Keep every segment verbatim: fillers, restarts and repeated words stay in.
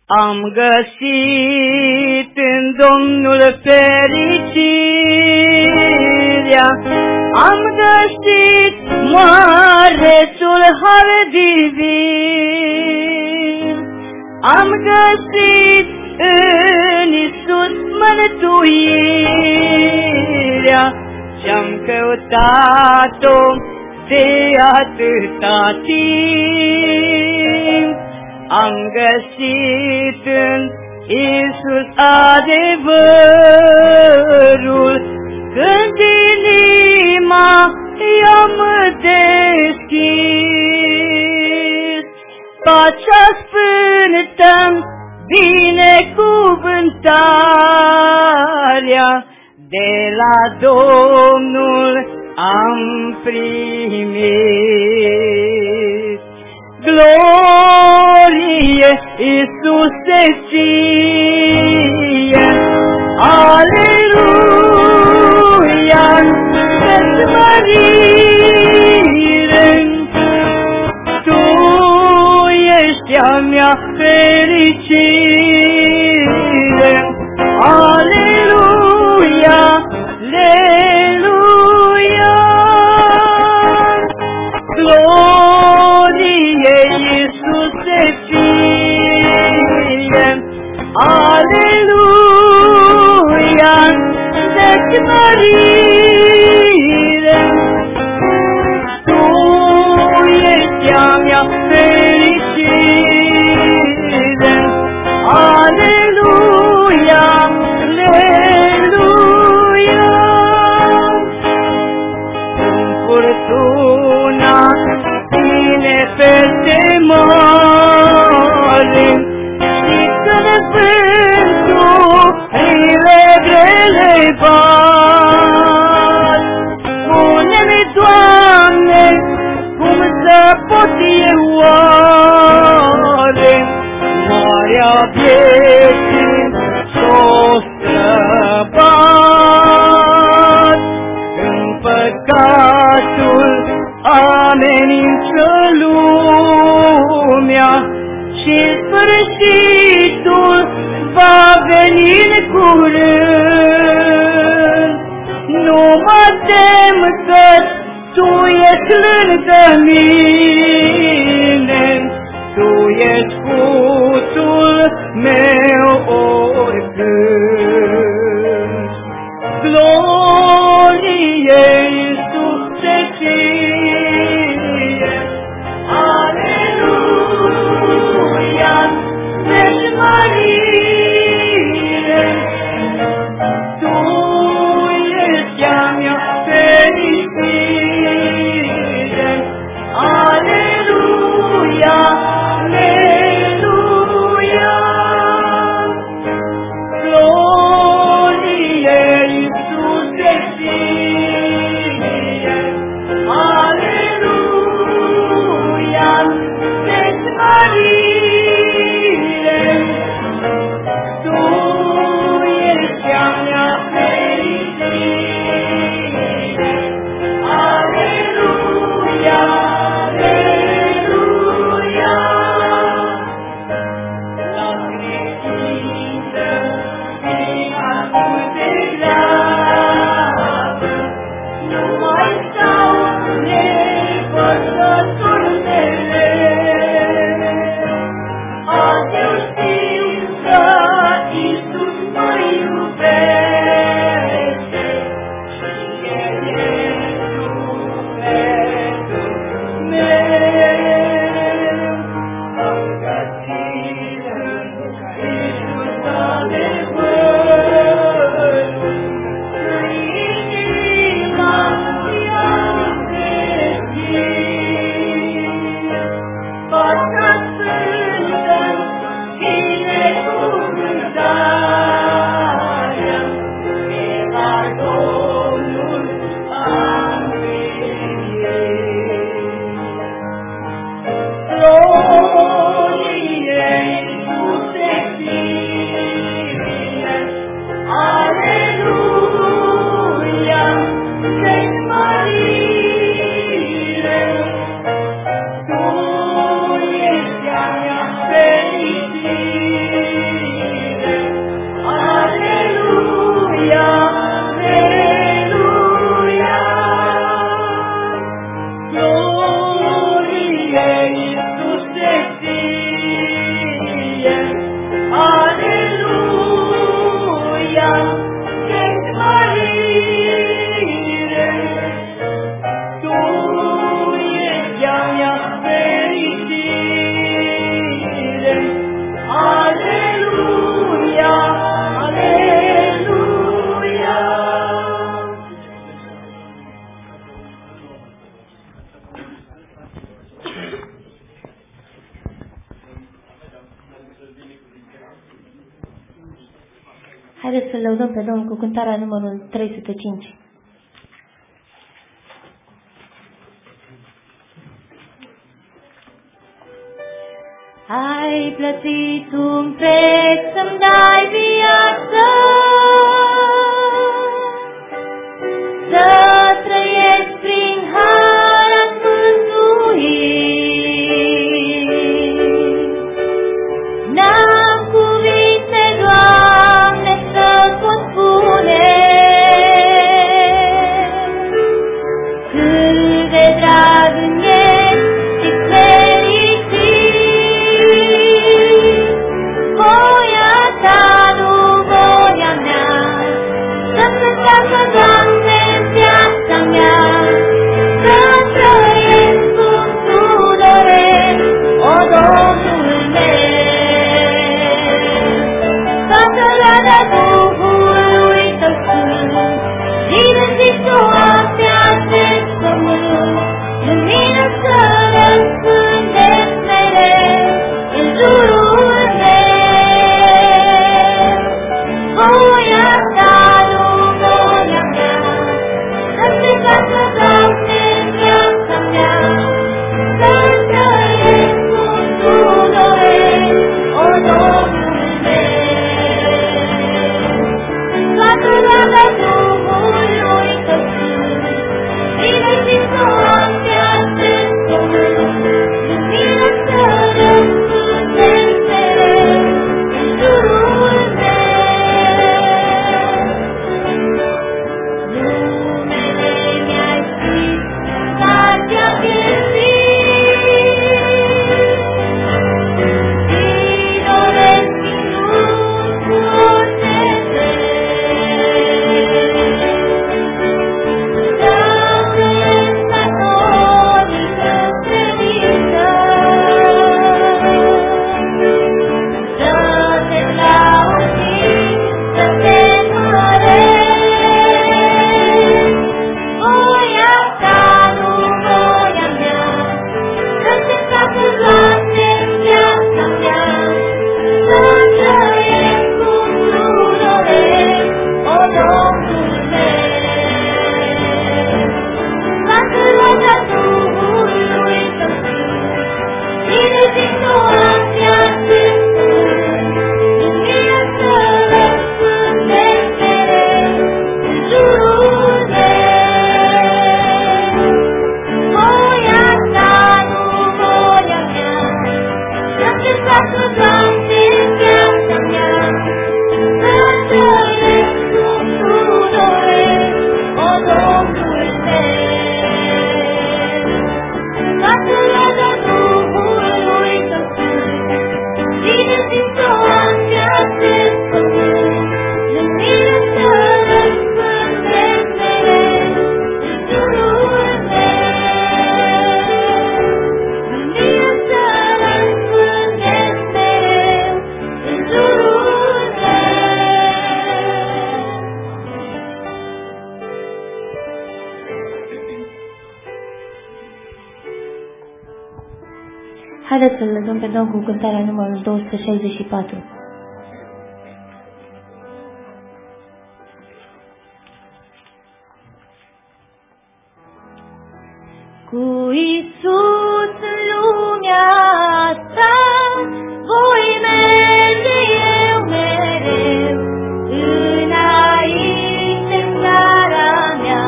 Am găsit în Domnul fericirea, am găsit marețul har divin, am găsit în Iisus mântuirea și-am căutat-o de atâta timp. Am găsit în Iisus adevărul, când inima i-am deschis. Pacea sfântă, binecuvântarea de la Domnul am primit. Glorie Iisuse ție, aleluia, să-ți mărire, Tu ești a mea fericire, aleluia, aleluia. Glorie Iisuse ție, aleluia, de-ți mărire, Tu ești a mea fericire, aleluia, aleluia. În furtuna vine peste mare și când vânturile grele bat, spune-mi, Doamne, cum să pot eu oare marea vieții s-o străbat? În păcatul amenință lumea și sfârșitul va veni în curând. Nu mă tem că Tu ești lângă mine, Tu ești scutul meu oricând. Glorie Iisuse ție, aleluia, de-ți mărire, Tu ești a mea fericire, aleluia, aleluia. Haideți să lăudăm pe Domnul cu cântarea numărul trei sute cinci. Ai plătit un preț să-mi dai viață, să trăiesc prin har mântuit. N-am cuvinte, Doamne, să pot spune cât de drag îmi ești și fericit. Voia ta, nu voia mea, să-mi se facă, Doamne, în viața mea, să trăiesc cum Tu dorești, o Domnul meu. Toată roada Duhului Tău Sfânt, din zi toate acest pământ, lumină să răspândeți mereu în jurul meu. Voia Ta, nu voia mea, să-mi se facă, Doamne, în viața mea, să trăiesc cum Tu dorești, o Domnul meu. Toată roada Duhului Tău Sfânt, din zi toate acest pământ, lumină să răspândeți mereu în jurul meu. Numele mi-ai scris în cartea vieții, și doresc minuni cu orice preț, să trăiesc statornică credință, să te laud și să te măresc. Voia Ta, nu voia mea, să-mi se facă, Doamne, în viața mea, să trăiesc cum Tu dorești, o Domnul meu. Toată roada Duhului Tău Sfânt, din zi toate acest pământ, lumină să răspândeți mereu în jurul meu. Voia Ta, nu voia mea, să-mi se facă, Doamne, în viața mea, să trăiesc cum Tu dorești, o Domnul meu. Toată roada Duhului Tău Sfânt, din zi toate acest pământ, lumină să răspândeți mereu în jurul meu. Lumină să răspândeți mereu în jurul meu. Haideți să-L lăsăm pe Domnul cu cântarea numărul două sute șaizeci și patru. Cu Iisus în lumea asta voi merge eu mereu, înainte țara mea,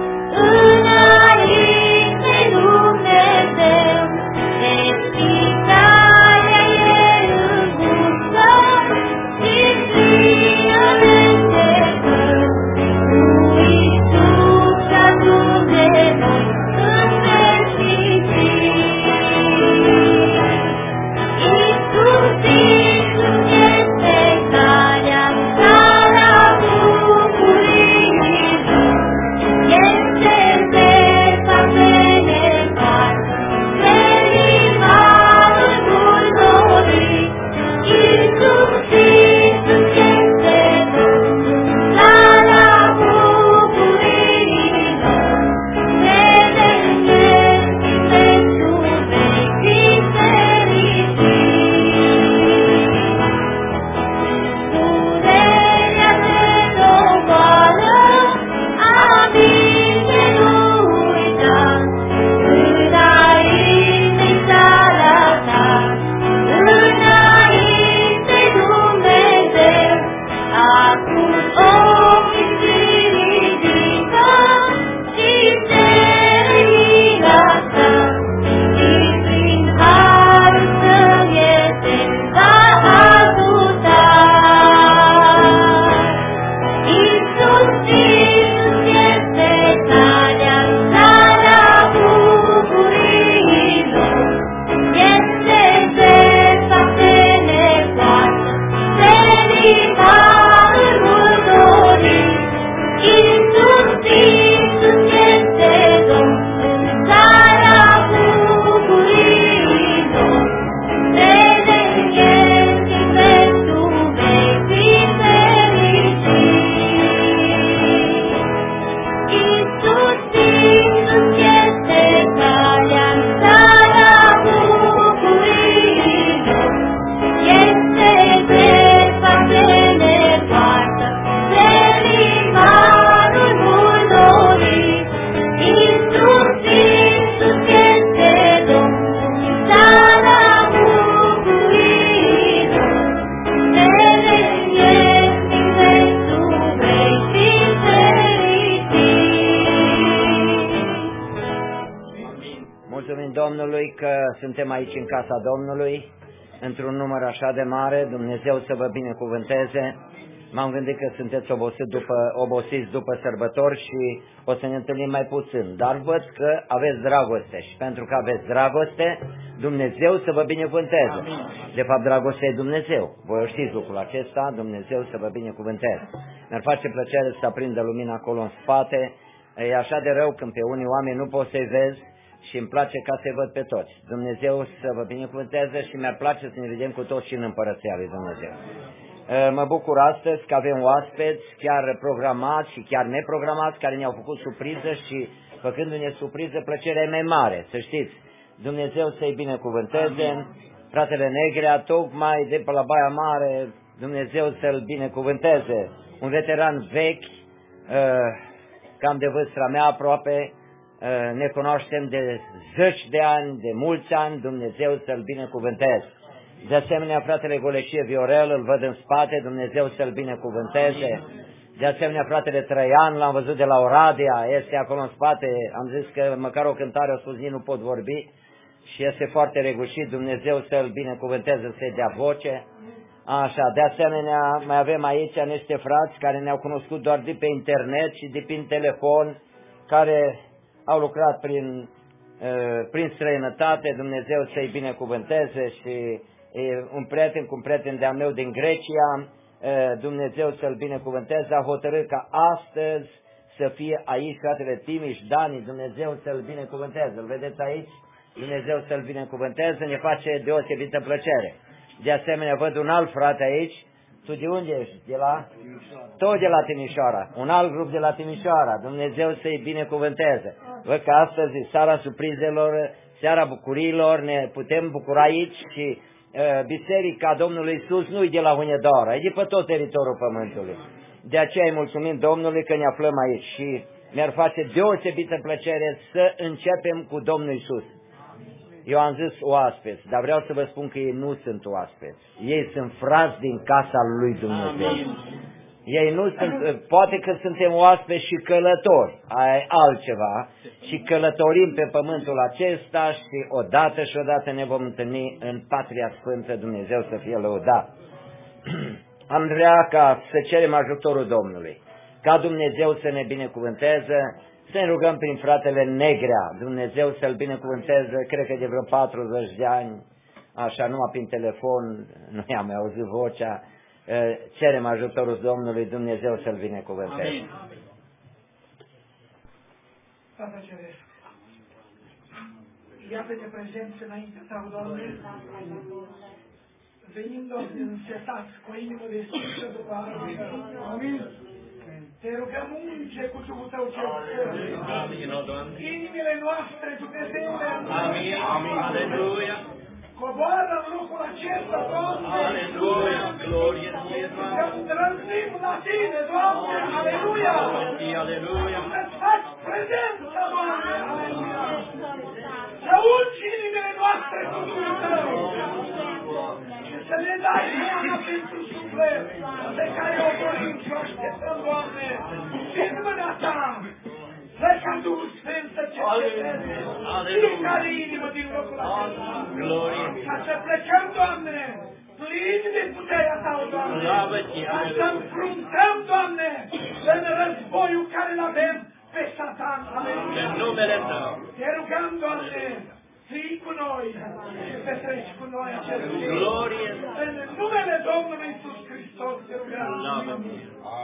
înainte Dumnezeu. Deschidarea e îngustă și plină de cercări. Cu Iisus adun de noi în veșnicie. Domnului că suntem aici în casa Domnului, într-un număr așa de mare. Dumnezeu să vă binecuvânteze. M-am gândit că sunteți obosiți după, obosiți după sărbători și o să ne întâlnim mai puțin, dar văd că aveți dragoste și pentru că aveți dragoste, Dumnezeu să vă binecuvânteze. De fapt, dragostea e Dumnezeu. Voi știți lucrul acesta, Dumnezeu să vă binecuvânteze. Mi-ar face plăcere să aprindă lumina acolo în spate. E așa de rău când pe unii oameni nu poți să-i vezi și îmi place ca să-i văd pe toți. Dumnezeu să vă binecuvânteze și mi-ar place să ne vedem cu toți și în Împărăția lui Dumnezeu. Mă bucur astăzi că avem oaspeți chiar programați și chiar neprogramați care ne-au făcut surpriză și făcându-ne surpriză plăcerea e mai mare, să știți. Dumnezeu să-i binecuvânteze. Amin. Fratele Negrea, tocmai de pe la Baia Mare, Dumnezeu să-l binecuvânteze. Un veteran vechi, cam de vârstra mea aproape, ne cunoaștem de zeci de ani, de mulți ani, Dumnezeu să-l binecuvânteze. De asemenea, fratele Goleșie Viorel, îl văd în spate, Dumnezeu să-l binecuvânteze. De asemenea, fratele Trăian, l-am văzut de la Oradea, este acolo în spate, am zis că măcar o cântare, o spus, nu pot vorbi și este foarte regușit, Dumnezeu să-l binecuvânteze, să-i dea voce. Așa, de asemenea, mai avem aici niște frați care ne-au cunoscut doar de pe internet și de prin telefon, care au lucrat prin, prin străinătate, Dumnezeu să-i binecuvânteze și un prieten cu un prieten de-al meu din Grecia, Dumnezeu să-l binecuvânteze, a hotărât ca astăzi să fie aici fratele Timiș Dani, Dumnezeu să-l binecuvânteze, îl vedeți aici? Dumnezeu să-l binecuvânteze, ne face deosebită plăcere. De asemenea, văd un alt frate aici, tu de unde ești? De la? Tot de la Timișoara, un alt grup de la Timișoara, Dumnezeu să-i binecuvânteze. Văd că astăzi e seara surprizelor, seara bucuriilor, ne putem bucura aici și Biserica Domnului Iisus nu e de la Hunedoara, e de pe tot teritoriul Pământului. De aceea îi mulțumim Domnului că ne aflăm aici și mi-ar face deosebită plăcere să începem cu Domnul Iisus. Eu am zis oaspeți, dar vreau să vă spun că ei nu sunt oaspeți. Ei sunt frați din casa lui Dumnezeu. Amin. Ei nu sunt, poate că suntem oaspeți și călători, aia e altceva, și călătorim pe pământul acesta și odată și odată ne vom întâlni în Patria Sfântă, Dumnezeu să fie lăudat. Am vrea ca să cerem ajutorul Domnului, ca Dumnezeu să ne binecuvânteze, să ne rugăm prin fratele Negrea, Dumnezeu să-l binecuvânteze, cred că de vreo patruzeci de ani, așa numai prin telefon, nu i-am mai auzit vocea, cerem ajutorul Domnului, Dumnezeu să-l binecuvânteze. Amin. Tată Ceresc, iată-te prezenți înaintea ta, Doamne, venim, Doamne, însetați cu o inimă deschisă după harul tău. Amin. Te rugăm, unge cu Duhul tău cel sfânt. Inimile noastre, Dumnezeule, amin. Amin. Aleluia. Coboară în locul acesta, Doamne! Aleluia! Glorie ție, Doamne! Să îndrăznim la Tine, Doamne! Aleluia! Aleluia! Să-ți faci prezența, Doamne! Aleluia! Să ungi inimile noastre cu Duhul Tău! Și să ne dai mana pentru suflet pe care o dorim și o așteptăm, Doamne! Din mâna Ta! Să ca Duhul Sfânt să cerceteze fiecare inimă din locul acesta. Ca să plecăm, Doamne, plini de puterea Ta, Doamne, ca să înfruntăm, Doamne, în războiul care îl avem pe Satan. Aleluia. În numele Tău. Te rugăm, Doamne, fii cu noi și petreci cu noi acest zi. Glorie. În numele Domnului Iisus Hristos te rugăm. Amin.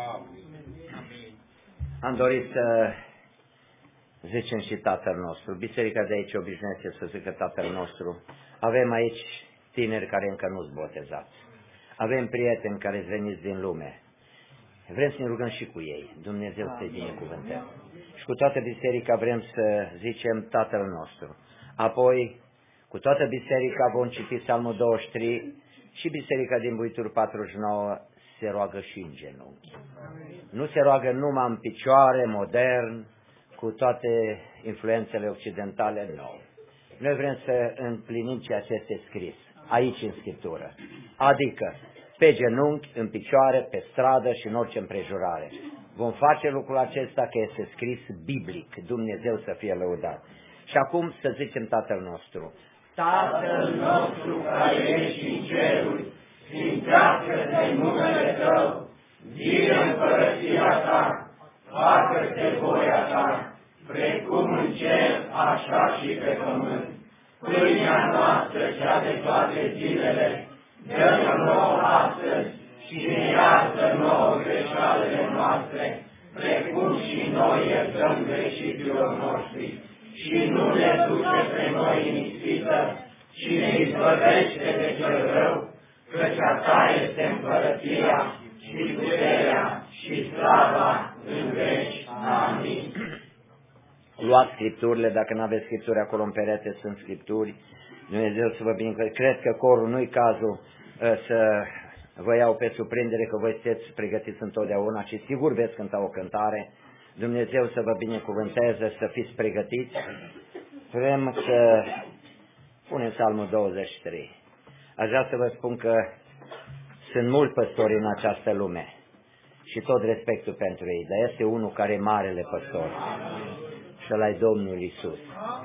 Am dorit să zicem și Tatăl nostru. Biserica de aici obișnuiește să zică Tatăl nostru. Avem aici tineri care încă nu-s botezați. Avem prieteni care veniți din lume. Vrem să ne rugăm și cu ei. Dumnezeu să-i binecuvântăm. Și cu toată biserica vrem să zicem Tatăl nostru. Apoi, cu toată biserica vom citi Psalmul douăzeci și trei și biserica din Buituri patruzeci și nouă se roagă și în genunchi. Nu se roagă numai în picioare, modern, cu toate influențele occidentale, nou. Noi vrem să împlinim ceea ce este scris aici în Scriptură, adică pe genunchi, în picioare, pe stradă și în orice împrejurare. Vom face lucrul acesta că este scris biblic, Dumnezeu să fie lăudat. Și acum să zicem Tatăl nostru. Tatăl nostru care ești în ceruri, sfințească-te numele Tău, vie împărăția Ta, facă-te voia Ta, precum în cer, așa și pe pământ. Pâinea noastră cea de toate zilele, dă-ne nouă astăzi și ne iartă nouă greșalele noastre, precum și noi iertăm greșiților noștri. Și nu ne duce pe noi în ispită, ci ne izbăvește de cel rău, căci a Ta este împărăția și puterea și slava în veci. Amin. Luați scripturile, dacă nu aveți scripturi acolo în perete, sunt scripturi. Dumnezeu să vă binecuvânteze. Cred că corul nu-i cazul să vă iau pe surprindere, că voi sunteți pregătiți întotdeauna și sigur veți cânta o cântare. Dumnezeu să vă binecuvânteze, să fiți pregătiți. Vrem să punem Psalmul douăzeci și trei. Aș vrea să vă spun că sunt mulți păstori în această lume și tot respectul pentru ei, dar este unul care e marele păstor și ăla e Domnul Iisus.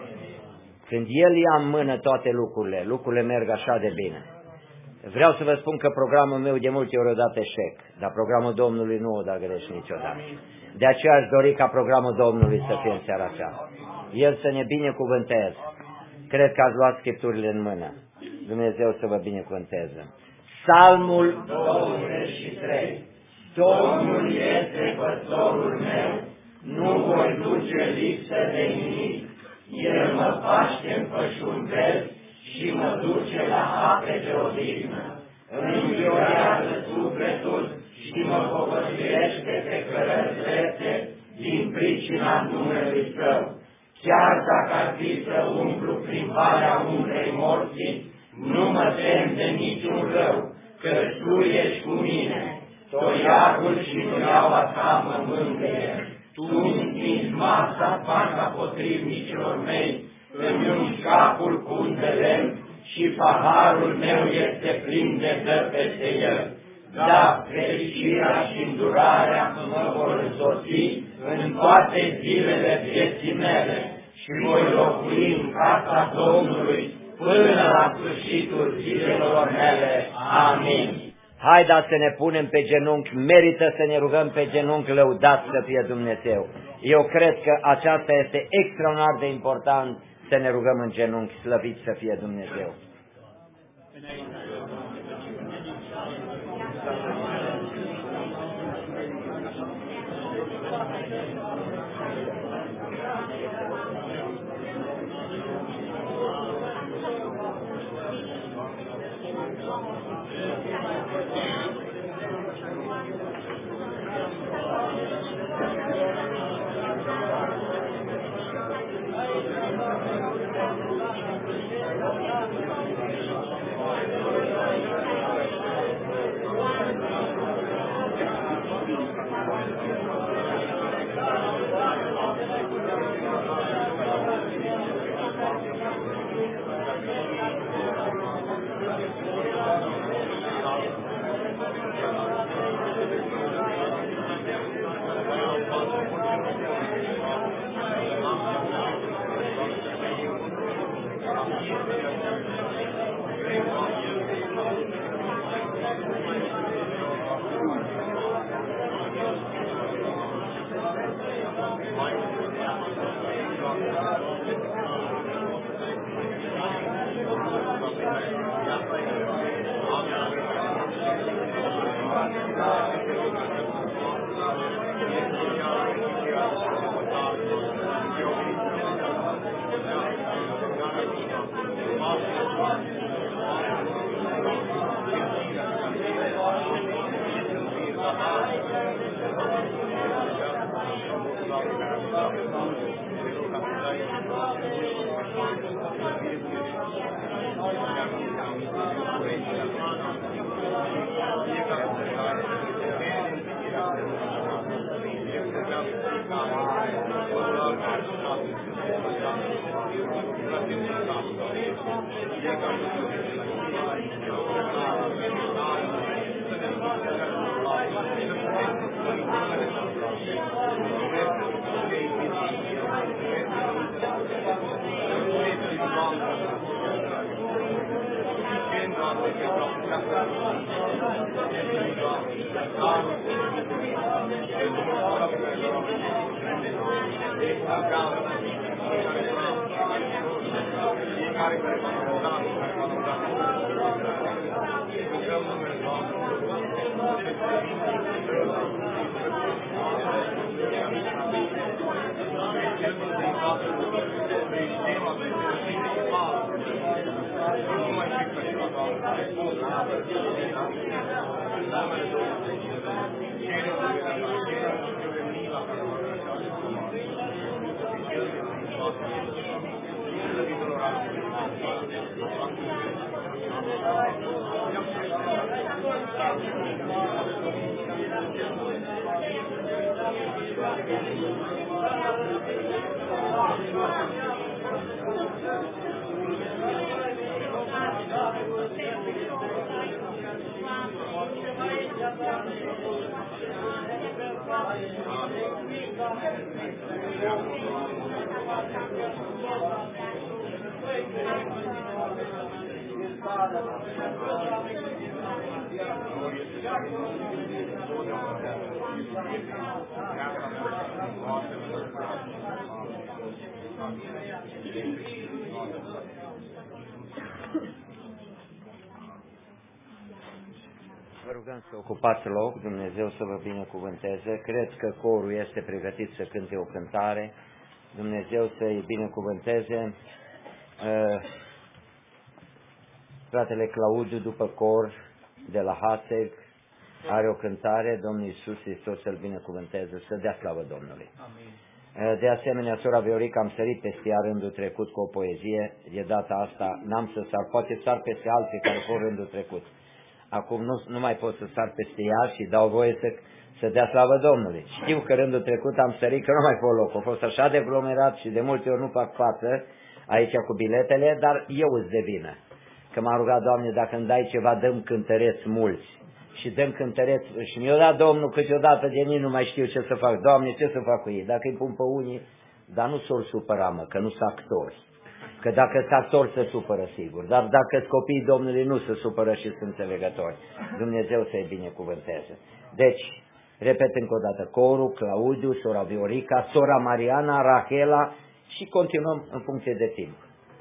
Când El ia în mână toate lucrurile, lucrurile merg așa de bine. Vreau să vă spun că programul meu de multe ori o dat eșec, dar programul Domnului nu o da greș niciodată. De aceea aș dori ca programul Domnului să fie în seara aceasta. El să ne binecuvânteze. Cred că ați luat scripturile în mână. Dumnezeu să vă binecuvânteze. Psalmul douăzeci și trei. Domnul este păstorul meu, nu voi duce lipsă de nimic. El mă paște în pășunvel și mă duce la ape de odihnă. Îmi înviorează sufletul și mă povățuiește pe cărări drepte din pricina numelui Său. Chiar dacă ar fi să umblu prin valea umbrei morții, nu mă tem de niciun rău, că Tu ești cu mine. Toiagul și nuiaua Ta mă mângâie. Tu întinzi masa fața potrivnicilor mei, îmi ungi capul cu un de lemn și paharul meu este plin de dă peste el. Da, fericirea și îndurarea mă vor însoți în toate zilele vieții mele și voi locui în casa Domnului până la sfârșitul zilelor mele. Amin. Haideți să ne punem pe genunchi, merită să ne rugăm pe genunchi, lăudați să fie Dumnezeu. Eu cred că aceasta este extraordinar de important, să ne rugăm în genunchi, slăvit să fie Dumnezeu. Vă rugăm să ocupați loc, Dumnezeu să vă binecuvânteze. Cred că corul este pregătit să cânte o cântare. Dumnezeu să-i binecuvânteze. Fratele Claudiu, după cor, de la Haseg, are o cântare. Domnul Iisus Hristos să-l binecuvânteze, să dea slavă Domnului. Amin. De asemenea, sora Viorica, am sărit peste ea rândul trecut cu o poezie. De data asta n-am să sar, poate sar peste alții care au rândul trecut. Acum nu, nu mai pot să sar peste ea și dau voie să, să dea slavă Domnului. Știu că rândul trecut am sărit, că nu mai pot loc. A fost așa de aglomerat și de multe ori nu fac față aici cu biletele, dar eu îți de vină. Că m-a rugat, Doamne, dacă îmi dai ceva, dăm cântăreți mulți. Și dăm cântăreți, și mi-o dat Domnul câteodată de nici nu mai știu ce să fac. Doamne, ce să fac cu ei? Dacă îi pun pe unii, dar nu s-or supăra, mă, că nu sunt actori. Că dacă sunt actori se supără sigur, dar dacă sunt copiii Domnului nu se supără și sunt înțelegători. Dumnezeu să-i binecuvânteze. Deci, repet încă o dată, corul, Claudiu, sora Viorica, sora Mariana, Rahela și continuăm în funcție de timp.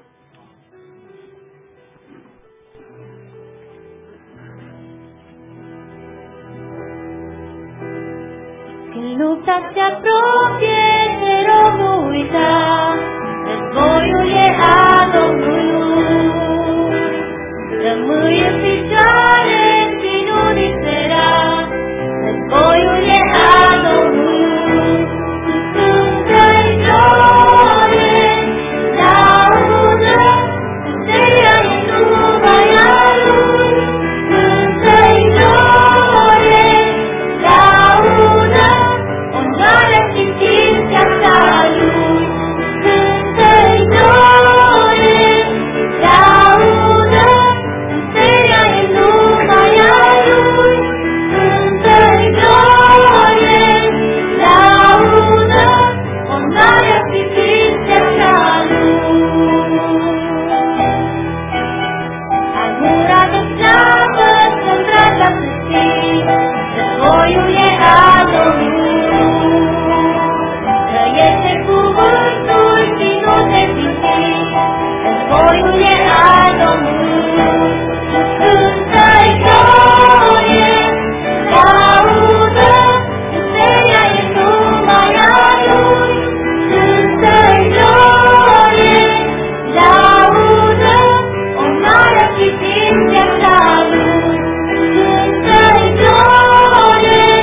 Când lupta se apropie, te rog nu uita, războiul e a Domnului. Rămâi în picioare și nu dispera, războiul e a Domnului. Cântă-i glorie, laudă, puterea e numai a Lui. Cântă-i glorie, laudă, onoarea și cinstea ta Lui. Cântă-i glorie, laudă, puterea e numai a Lui. Cântă-i glorie, laudă, onoarea și cinstea ta Lui. Armura de slavă să-mi tragă să știi, războiul e a Domnului. Trăiește cuvântul și nu te simți, războiul e a Domnului. Cântă-i glorie, laudă, puterea e numai a Lui. Cântă-i glorie, laudă, onoarea și cinstea ta Lui. Cântă-i glorie,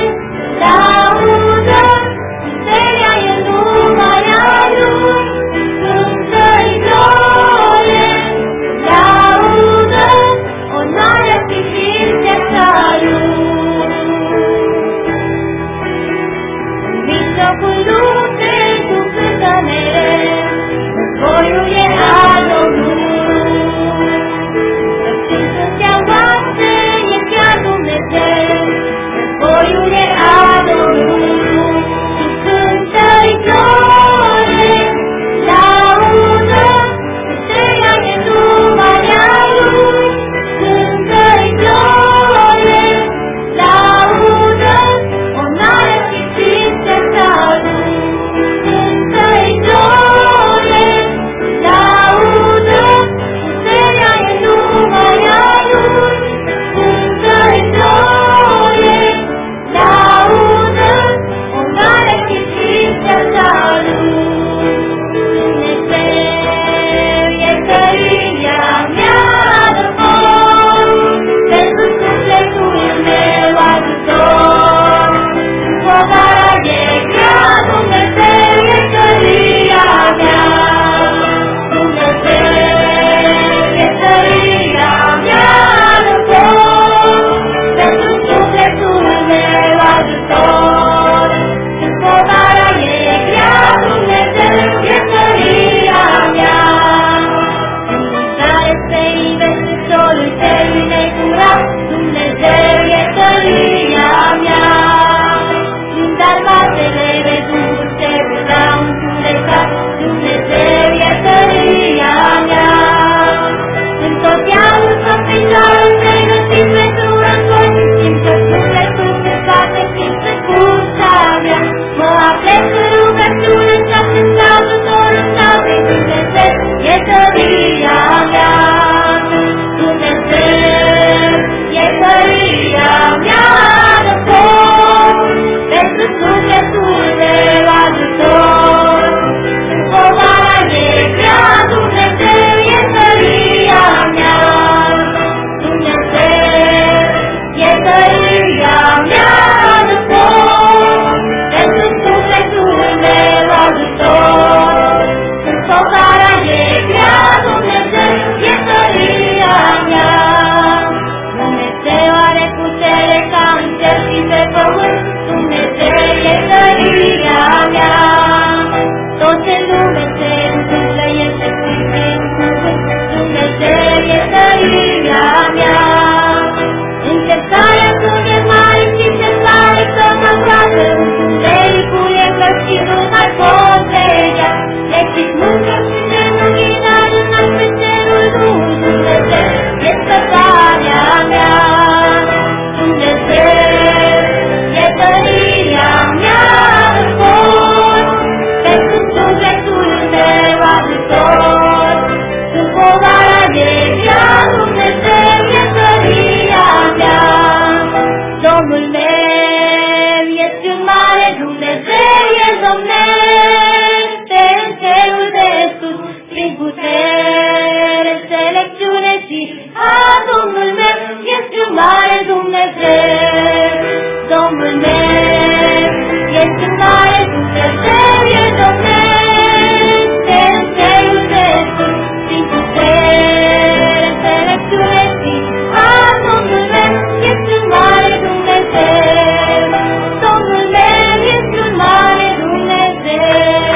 Domnul meu este mare, Dumnezeu e Domnesc, te înțeles prin putere, înțelepciune și a Domnul meu este mare Dumnezeu, Domnul meu este mare Dumnezeu.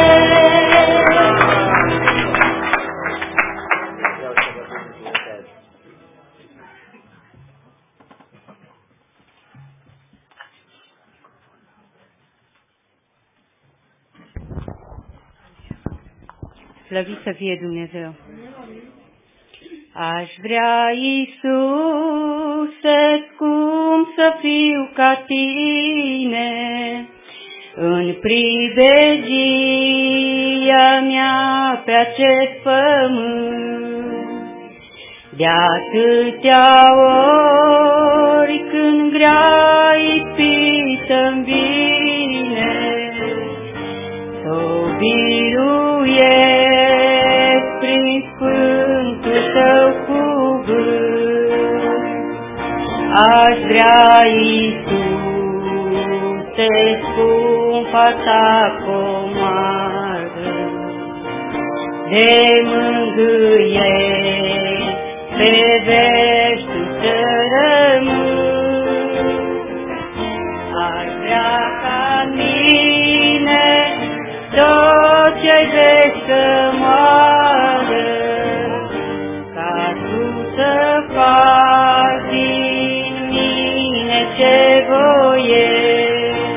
Slăvit să fie Dumnezeu! Aș vrea, Iisuse, cum să fiu ca Tine, în pribegia mea pe acest pământ. De atâtea ori când grea ispită-mi vine, s-o biruiesc prin Sfântul Tău cuvânt. Aș vrea, Iisuse, scumpa Ta comoară, de mângâieri pe vești să rămân. Aș vrea ca mine tot ce-ai veci să moară, ca Tu să faci din mine ce voiești.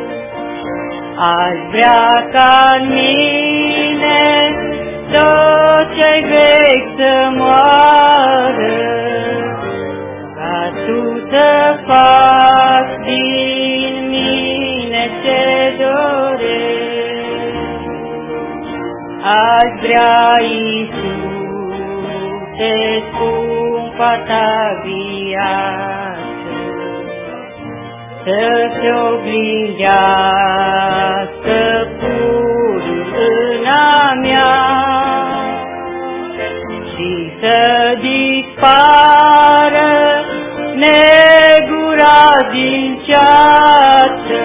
Aș vrea ca mine tot ce-ai veci să moară, ca Tu să faci din mine ce dorești. Aș vrea, Iisuse, scumpa Ta viață, să-ți oglindească purul în a mea și să dispară negura din ceață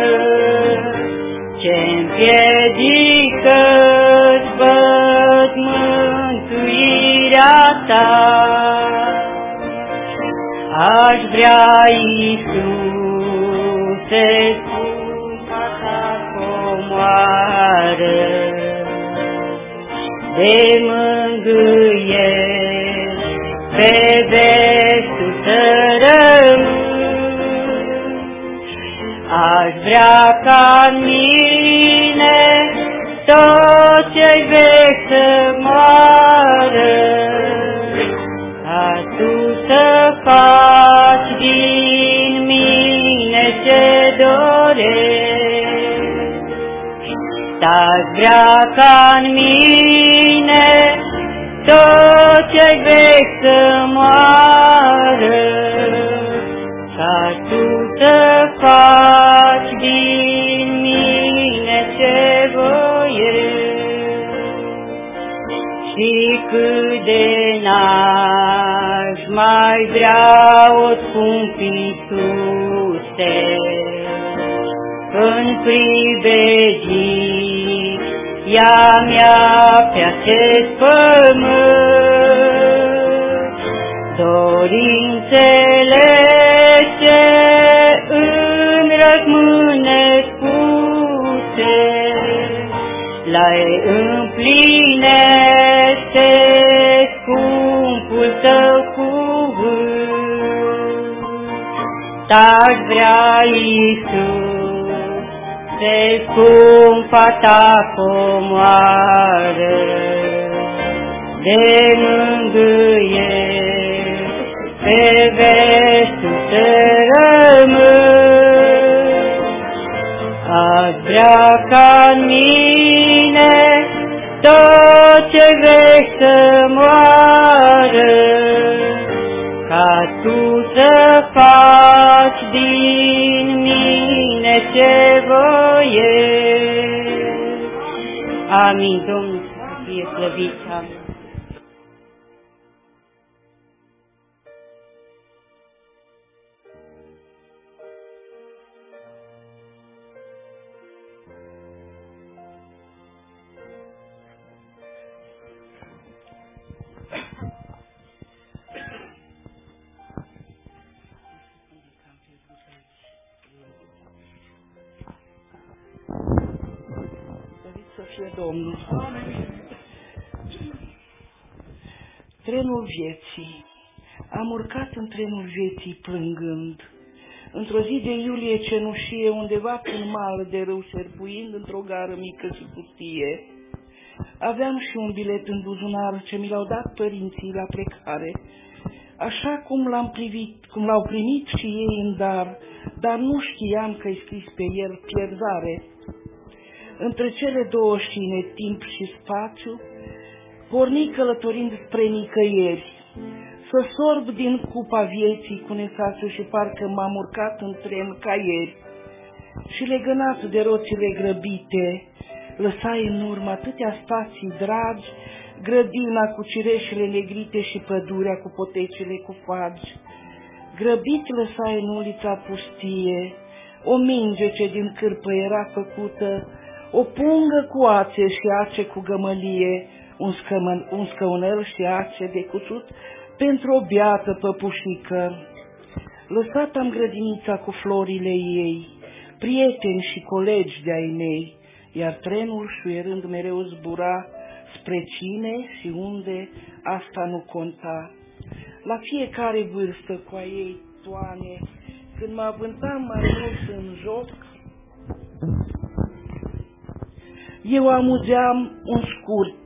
ce-mi piedică-ți văd mântuirea Ta. Aș vrea, Iisuse, scumpa Ta comoară, de mângâieri pe vești să rămân. Aș vrea ca mine tot ce-ai veci să moară, ca Tu să faci din mine ce dorești. Aș vrea ca-n mine tot ce-ai veci să moară, ca Tu să faci din mine ce voiești. Și cât de n-aș mai vrea o scump Iisuse, în pribegia mea pe acest pământ, dorințele ce îmi rămâne spuse, le împlinește scumpul Tău cuvânt. Aș vrea, Iisuse, scumpa Ta comoară, de mângâieri pe vești să rămân. Aș vrea ca-n mine tot ce veci să moară, ca Tu să faci din mine ce voiești. Amin. Domnul să fie slăvit. Amin. fie Domnul. Trenul vieții. Am urcat în trenul vieții plângând. Într-o zi de iulie cenușie, undeva prin mal de râu șerpuind într-o gară mică și pustie, aveam și un bilet în buzunar ce mi l-au dat părinții la plecare, așa cum l-am privit, cum l-au primit și ei în dar, dar nu știam că-i scris pe el pierzare. Între cele două șine, timp și spațiu, porni călătorind spre nicăieri, să sorb din cupa vieții cu nesațiu și parcă m-am urcat în tren ca ieri. Și legănat de roțile grăbite, lăsai în urmă atâtea spații dragi, grădina cu cireșele negrite și pădurea cu potecele cu fagi. Grăbit lăsai în ulița pustie o minge ce din cârpă era făcută, o pungă cu ațe și ace cu gămălie, un, scămân, un scăunel și ace de cusut pentru o beată păpușică. Lăsat am grădinița cu florile ei, prieteni și colegi de-ai mei, iar trenul șuierând mereu zbura spre cine și unde, asta nu conta. La fiecare vârstă cu a ei toane, când mă avântam mai mult în joc, eu amuzeam un scurt,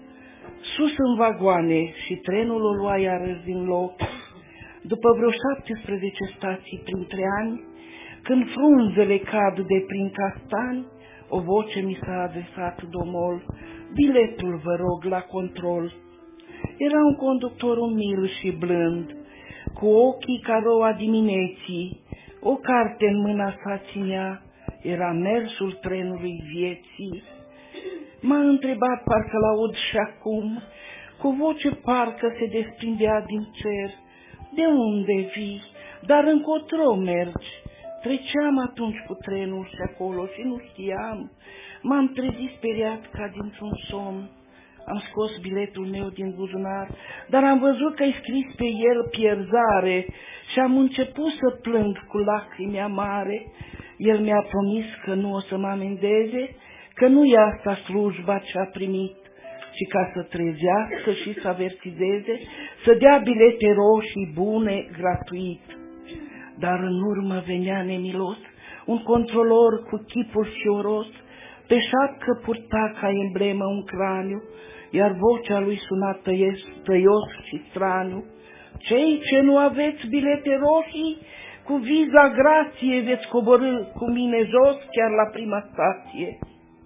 sus în vagoane, și trenul o lua iarăși din loc. După vreo șaptesprezece stații printre ani, când frunzele cad de prin castani, o voce mi s-a adresat domol: biletul, vă rog, la control. Era un conductor umil și blând, cu ochii ca roa dimineții, o carte în mâna sa ținea, era mersul trenului vieții. M-a întrebat, parcă l-aud și acum, cu voce parcă se desprindea din cer: de unde vii, dar încotro mergi? Treceam atunci cu trenul și acolo și nu știam. M-am trezit speriat ca dintr-un somn. Am scos biletul meu din buzunar, dar am văzut că-i scris pe el pierzare și am început să plâng cu lacrimi amare. El mi-a promis că nu o să mă amendeze, că nu e asta slujba ce-a primit, ci ca să trezească și să avertizeze, să dea bilete roșii bune gratuit. Dar în urmă venea nemilos un controlor cu chipul fioros, pe șapcă purta ca emblemă un craniu, iar vocea lui suna tăies, tăios și straniu: cei ce nu aveți bilete roșii, cu viza grație veți coborî cu mine jos chiar la prima stație.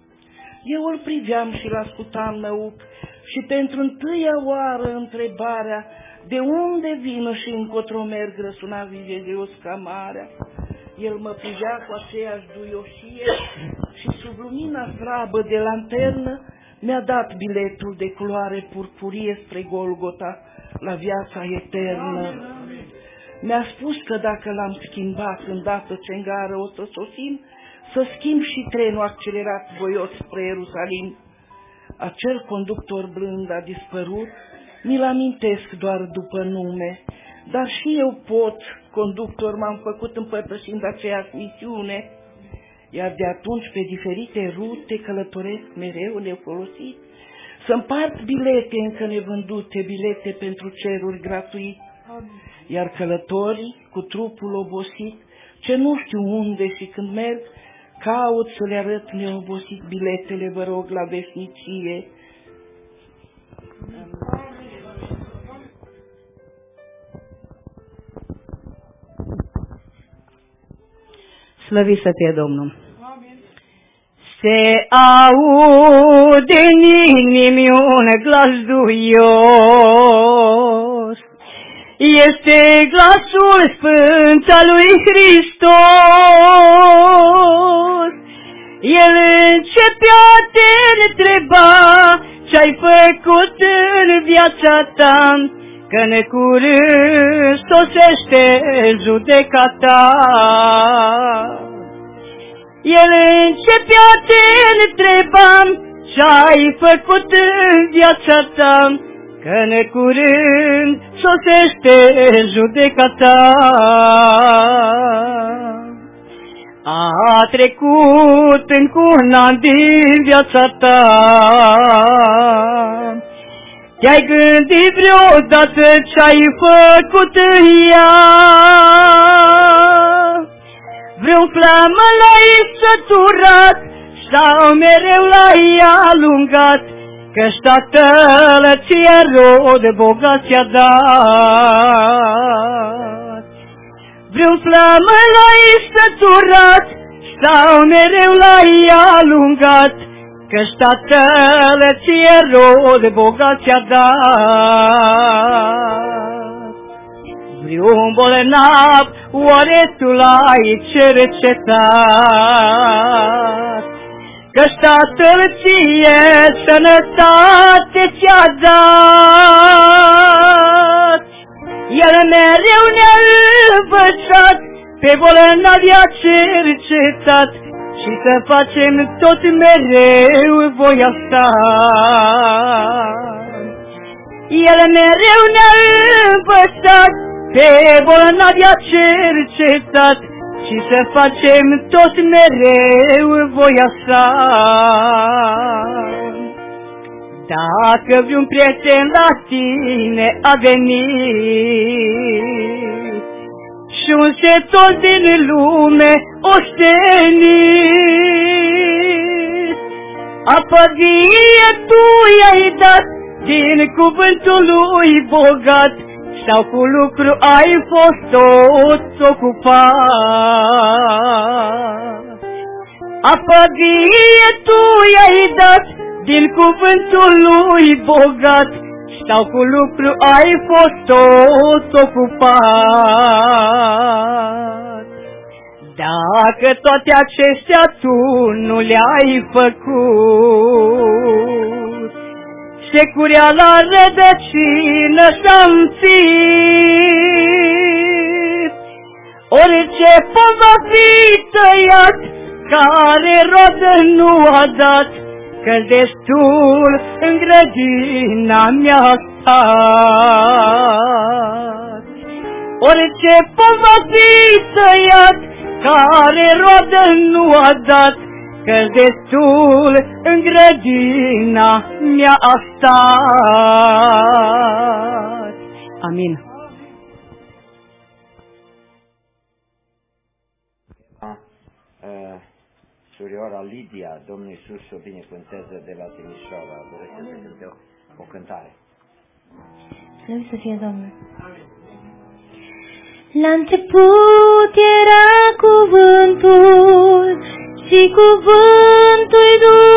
Eu îl priveam și l-ascultam năuc și pentru întâia oară întrebarea: de unde vină și încotro merg, răsuna vijezios ca marea. El mă privea cu aceeași duioșie și sub lumina slabă de lanternă mi-a dat biletul de culoare purpurie spre Golgota, la viața eternă. Mi-a spus că dacă l-am schimbat îndată ce în gară o să sosim, să schimb și trenul accelerat voios spre Ierusalim. Acel conductor blând a dispărut, mi-l amintesc doar după nume, dar și eu pot, conductor m-am făcut împărtășind aceeași misiune, iar de atunci pe diferite rute călătoresc mereu nefolosit, să împart bilete încă nevândute, bilete pentru ceruri gratuit, iar călătorii cu trupul obosit, ce nu știu unde și când merg, caut să le arăt neobosit biletele, vă rog, la veșnicie. Slăvit să fie Domnul! Se aude în inimi un glas duios, este glasul sfânt al lui Hristos. El începea a te întreba ce-ai făcut în viața ta, că în curând sosește judecata. El începea a te întreba ce-ai făcut în viața ta, că în curând sosește judecata. A trecut încă un an din viața ta. Te-ai gândit vreodată ce-ai făcut în ea? Vreo flamă l-ai săturat sau mereu l-ai alungat? Că-și Tatăl ție rod bogat ți-a dat. Vreo flamă l-ai săturat sau mereu l-ai alungat? Că-și Tatăl ție rod bogat ți-a dat. Vreun bolnav oare tu l-ai cercetat? Că-și Tatăl ție sănătate ți-a dat. El mereu ne-a învățat, pe bolnavi a cercetat, și să facem tot mereu voia sa. El mereu ne-a învățat, pe bolnavi a cercetat, și să facem tot mereu voia sa. Dacă vreun prieten la tine a venit și un setor din lume ostenit, apă vie tu i-ai dat din cuvântul lui bogat, sau cu lucru ai fost tot ocupat. Apă vie tu i-ai dat din cuvântul lui bogat, sau cu lucru ai fost tot ocupat. Dacă toate acestea tu nu le-ai făcut, securea la rădăcină s-a înțit. Orice pom va fi tăiat, care rodă nu a dat, că destul în grădina mea stat. Orice pom va fi tăiat, care rodă nu a dat, că destul în grădina mea a stat. Amin. Surioara Lidia, Domnul Iisus o binecuvânteze de la Timișoara. Doresc să cânte o, o cântare. Slăvit să fie Domnul. La început era cuvântul și cuvântul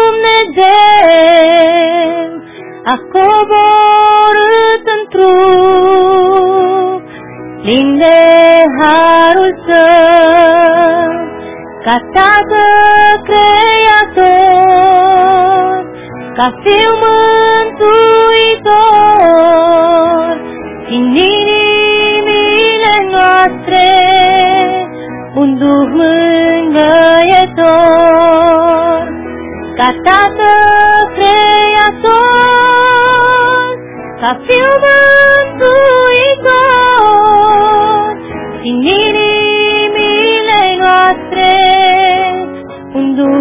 Dumnezeu a coborât în trup, plin de harul său, ca Tată Creator, ca Fiu Mântuitor, în inimile noastre un Duh mângâietor, ca Tată Creator, ca Fiu Mântuitor, în inimile noastre un Duh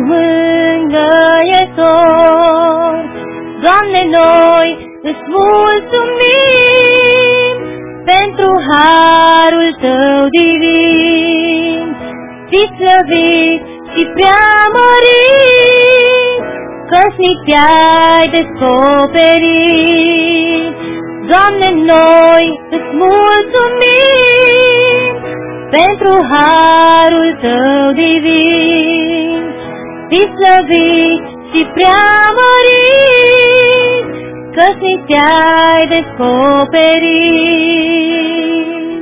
mângâietor. Doamne, noi îți mulțumim pentru harul Tău divin, fi slăvit și preamărit, că-ți ni te-ai descoperit. Doamne, noi îți mulțumim pentru harul Tău divin, fi slăvit și preamărit, că-ți ni te-ai descoperit.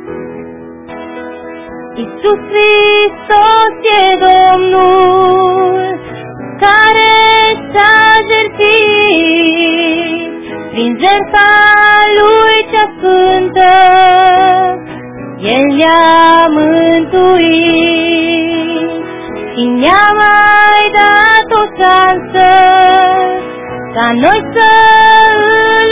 Iisus Hristos e Domnul, care s-a jertfit, prin jertfa Lui cea sfântă, El ne-a mântuit și ne-a mai dat o șansă ca noi să îl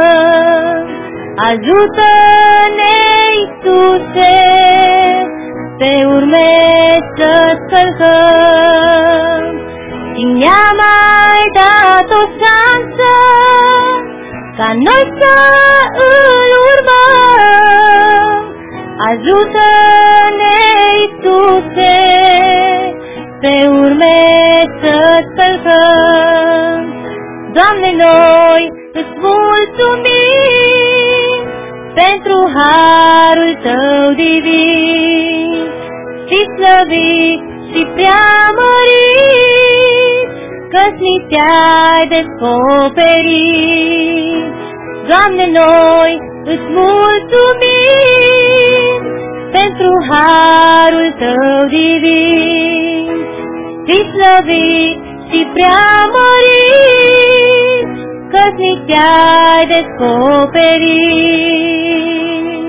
urmăm. Ajută-ne, Iisuse, pe urmezi să-ți călcăm. Și ne-a mai dat o șansă ca noi să îl urmăm. Ajută-ne, Iisuse, pe urmezi să-ți călcăm. Doamne, noi îți mulțumim pentru harul Tău divin. Fii slăvit și preamărit, că-ți ni te-ai descoperit. Doamne, noi îți mulțumim pentru harul Tău divin. Fii slăvit și preamărit, că-ți ni te-ai descoperit.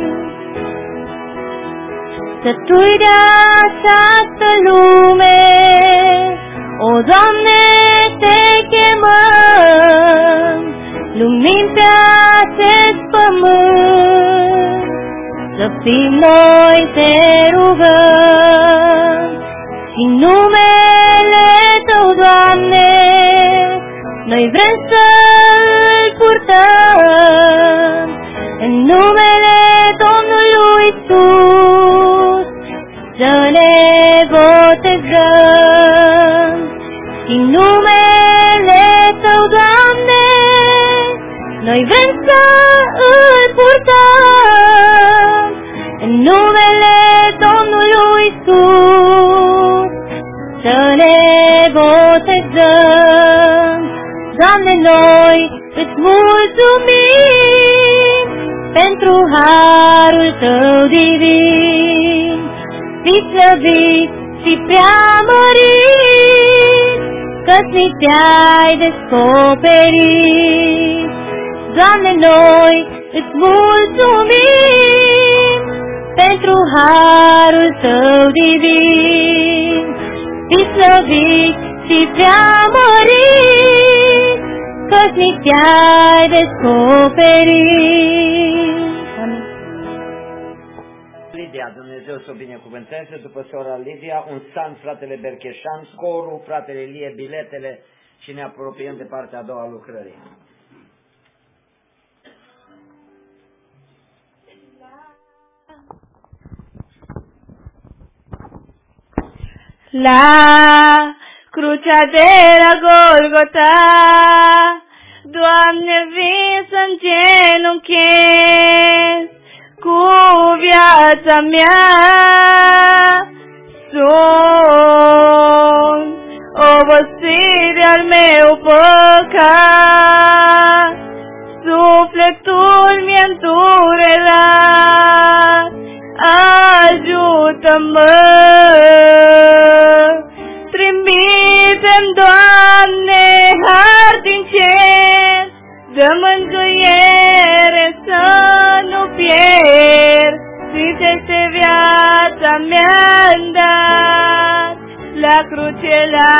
Sătui de această lume, o, Doamne, te chemăm, lumini pe acest pământ, să fim noi, te rugăm. Și numele Tău, Doamne, noi vrem să-L purtăm. În numele Domnului Iisus să ne botezăm. Și numele Tău, Doamne, noi vrem să-L purtăm. În numele Domnului Iisus să ne botezăm. Doamne, noi îți mulțumim pentru harul Tău divin. Fii slăvit și preamărit, că-ți ni te-ai descoperit. Doamne, noi îți mulțumim pentru harul Tău divin. Fii slăvit și preamărit, că-ți ni te-ai descoperit. Amin. Lidia, Dumnezeu să o binecuvânteze. După sora Lidia, un sant, fratele Bercheșan, corul, fratele Ilie, biletele și ne apropiem de partea a doua a lucrării. La crucea de la Golgota, Doamne, vin să-mi genunchez, cu viața mea sunt obosit de-al meu păcat, sufletul mi-e îndurerat, ajută-mă. Trimite-mi, Doamne, har din cer, dă mântuiere să nu pierd. Sfințește viața mea-n dat, la cruce, la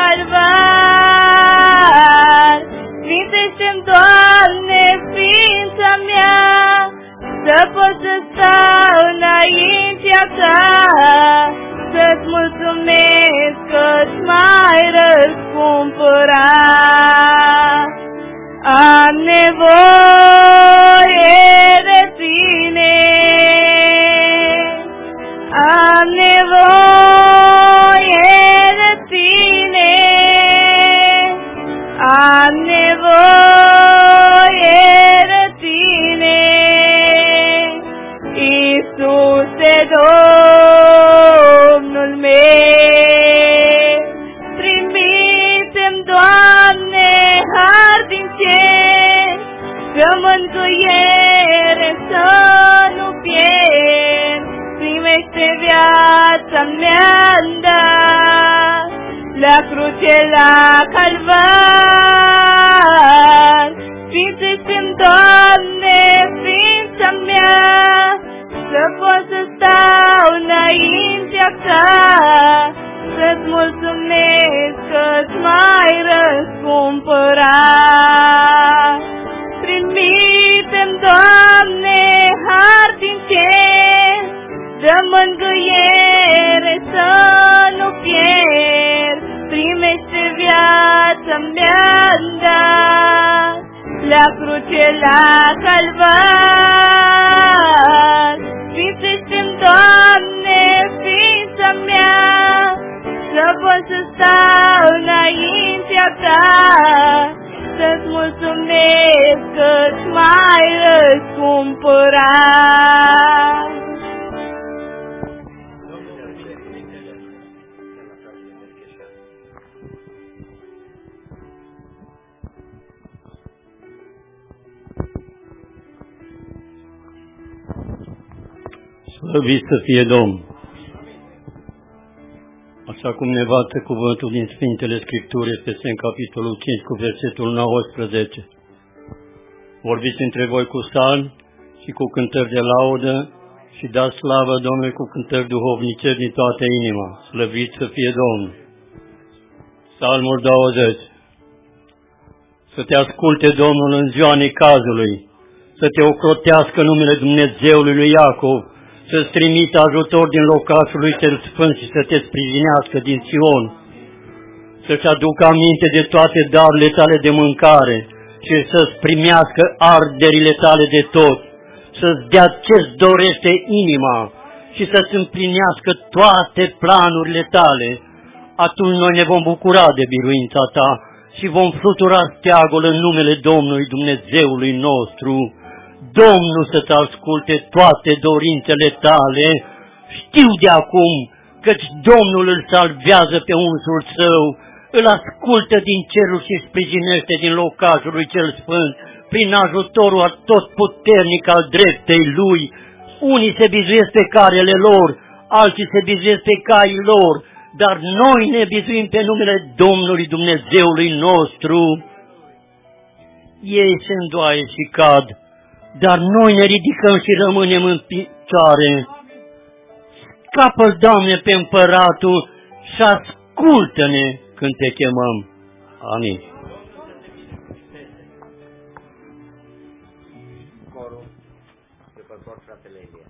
calvar. Sfințește-mi, Doamne, ființa mea, să pot să stau înaintea Ta, să-ți mulțumesc că-ți mai răscumpărat. Am nevoie de Tine, am nevoie de Tine, am nevoie de Tine, Iisuse, Domnul meu. Trimite-mi, Doamne, har din cer, că mântuiere să nu pierd. Primește viața mea-n dat, la cruce, la calvar. Sfințește-mi, Doamne, ființa mea, să pot să stau înaintea Ta, să-ți mulțumesc că-ți mai răscumpărat. Trimite-mi, Doamne, har din cer, dă mângâiere să nu pierd, primește viața mi-a dat, la cruce la calvar. Sfințește-mi, Doamne, ființa mea, să pot să stau înaintea Ta, să-ți mulțumesc că-ți m-ai răscumpărat. Slăvit să fie Domnul! Așa cum ne învață cuvântul din Sfintele Scripturi, este în capitolul cinci cu versetul nouăsprezece. Vorbiți între voi cu psalmi și cu cântări de laudă și dați slavă Domnului cu cântări duhovnicești din toată inima. Slăvit să fie Domnul! Psalmul douăzeci. Să te asculte Domnul în ziua necazului, să te ocrotească numele Dumnezeului lui Iacov, să-ți trimită ajutor din locașul lui cel sfânt și să te sprijinească din Sion, să-și aducă aminte de toate darurile tale de mâncare și să-ți primească arderile tale de tot, să-ți dea ce-ți dorește inima și să-ți împlinească toate planurile tale. Atunci noi ne vom bucura de biruința ta și vom flutura steagul în numele Domnului Dumnezeului nostru. Domnul să-ți asculte toate dorințele tale, știu de acum, căci Domnul îl salvează pe unsul său, îl ascultă din cerul și sprijinește din locașul lui cel sfânt, prin ajutorul atotputernic al dreptei lui. Unii se bizuiesc pe carele lor, alții se bizuiesc pe caii lor, dar noi ne bizuim pe numele Domnului Dumnezeului nostru. Ei se îndoaie și cad, dar noi ne ridicăm și rămânem în picioare. Scapă, Doamne, pe împăratul și ascultă-ne când te chemăm. Amin. Corul, după cor, fratele Elia.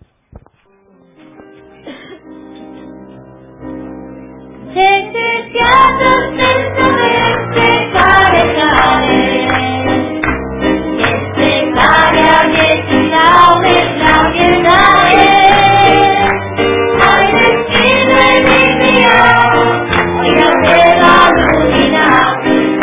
Ce credează să este care care, este care vieții laude, laude tale. Hai deschide Biblia, ea te va lumina,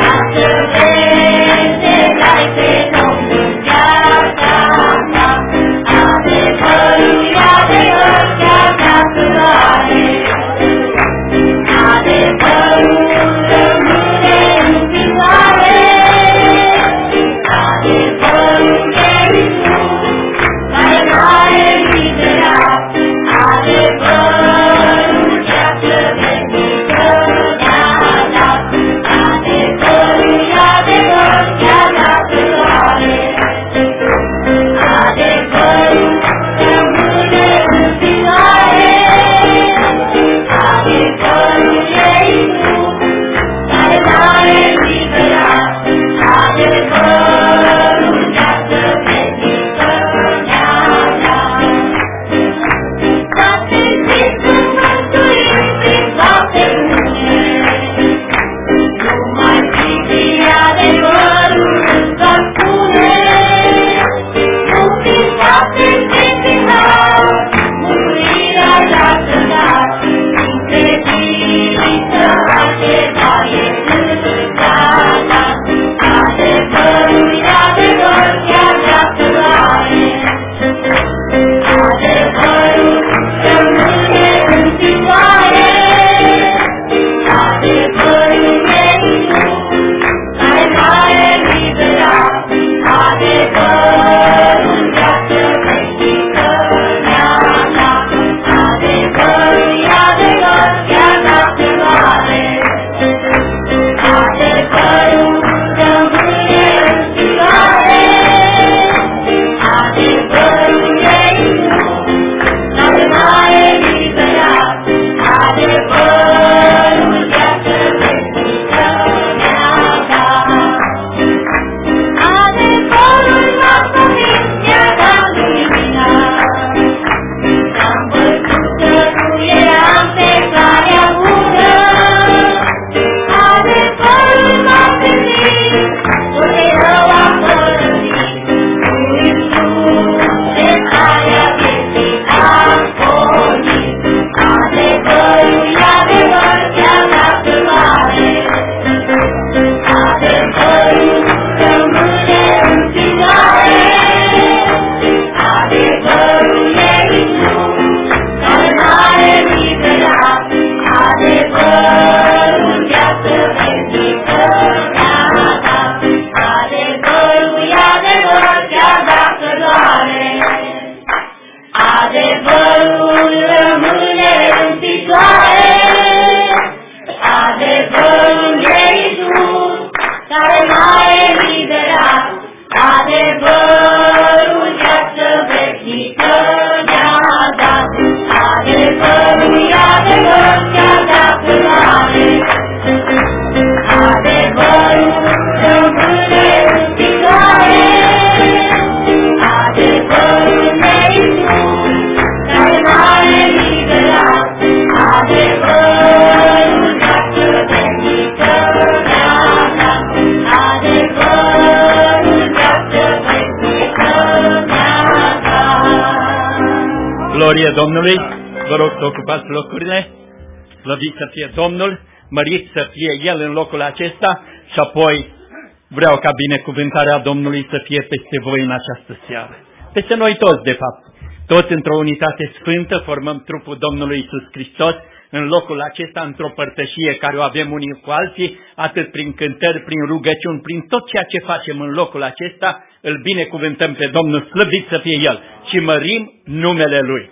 glorie Domnului. Vă rog să ocupați locurile. Slăvit să fie Domnul, mărit să fie El în locul acesta și apoi vreau ca binecuvântarea Domnului să fie peste voi în această seară. Peste noi toți, de fapt. Toți într-o unitate sfântă formăm trupul Domnului Iisus Hristos în locul acesta, într-o părtășie care o avem unii cu alții, atât prin cântări, prin rugăciuni, prin tot ceea ce facem în locul acesta, îl binecuvântăm pe Domnul, slăvit să fie El și mărim numele Lui.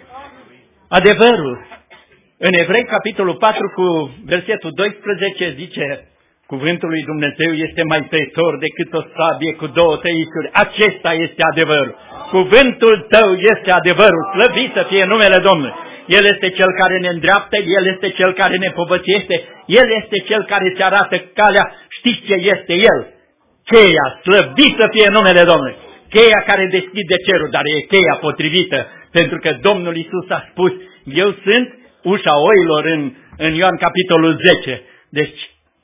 Adevărul, în Evrei, capitolul patru, cu versetul doisprezece, zice: cuvântul lui Dumnezeu este mai tăitor decât o sabie cu două tăișuri. Acesta este adevărul. Cuvântul tău este adevărul. Slăvit să fie numele Domnului. El este Cel care ne îndreaptă, El este Cel care ne povățește, El este Cel care îți arată calea. Știți ce este El? Cheia, slăvit să fie numele Domnului. Cheia care deschide cerul, dar e cheia potrivită, pentru că Domnul Iisus a spus: eu sunt ușa oilor în, în Ioan capitolul zece. Deci,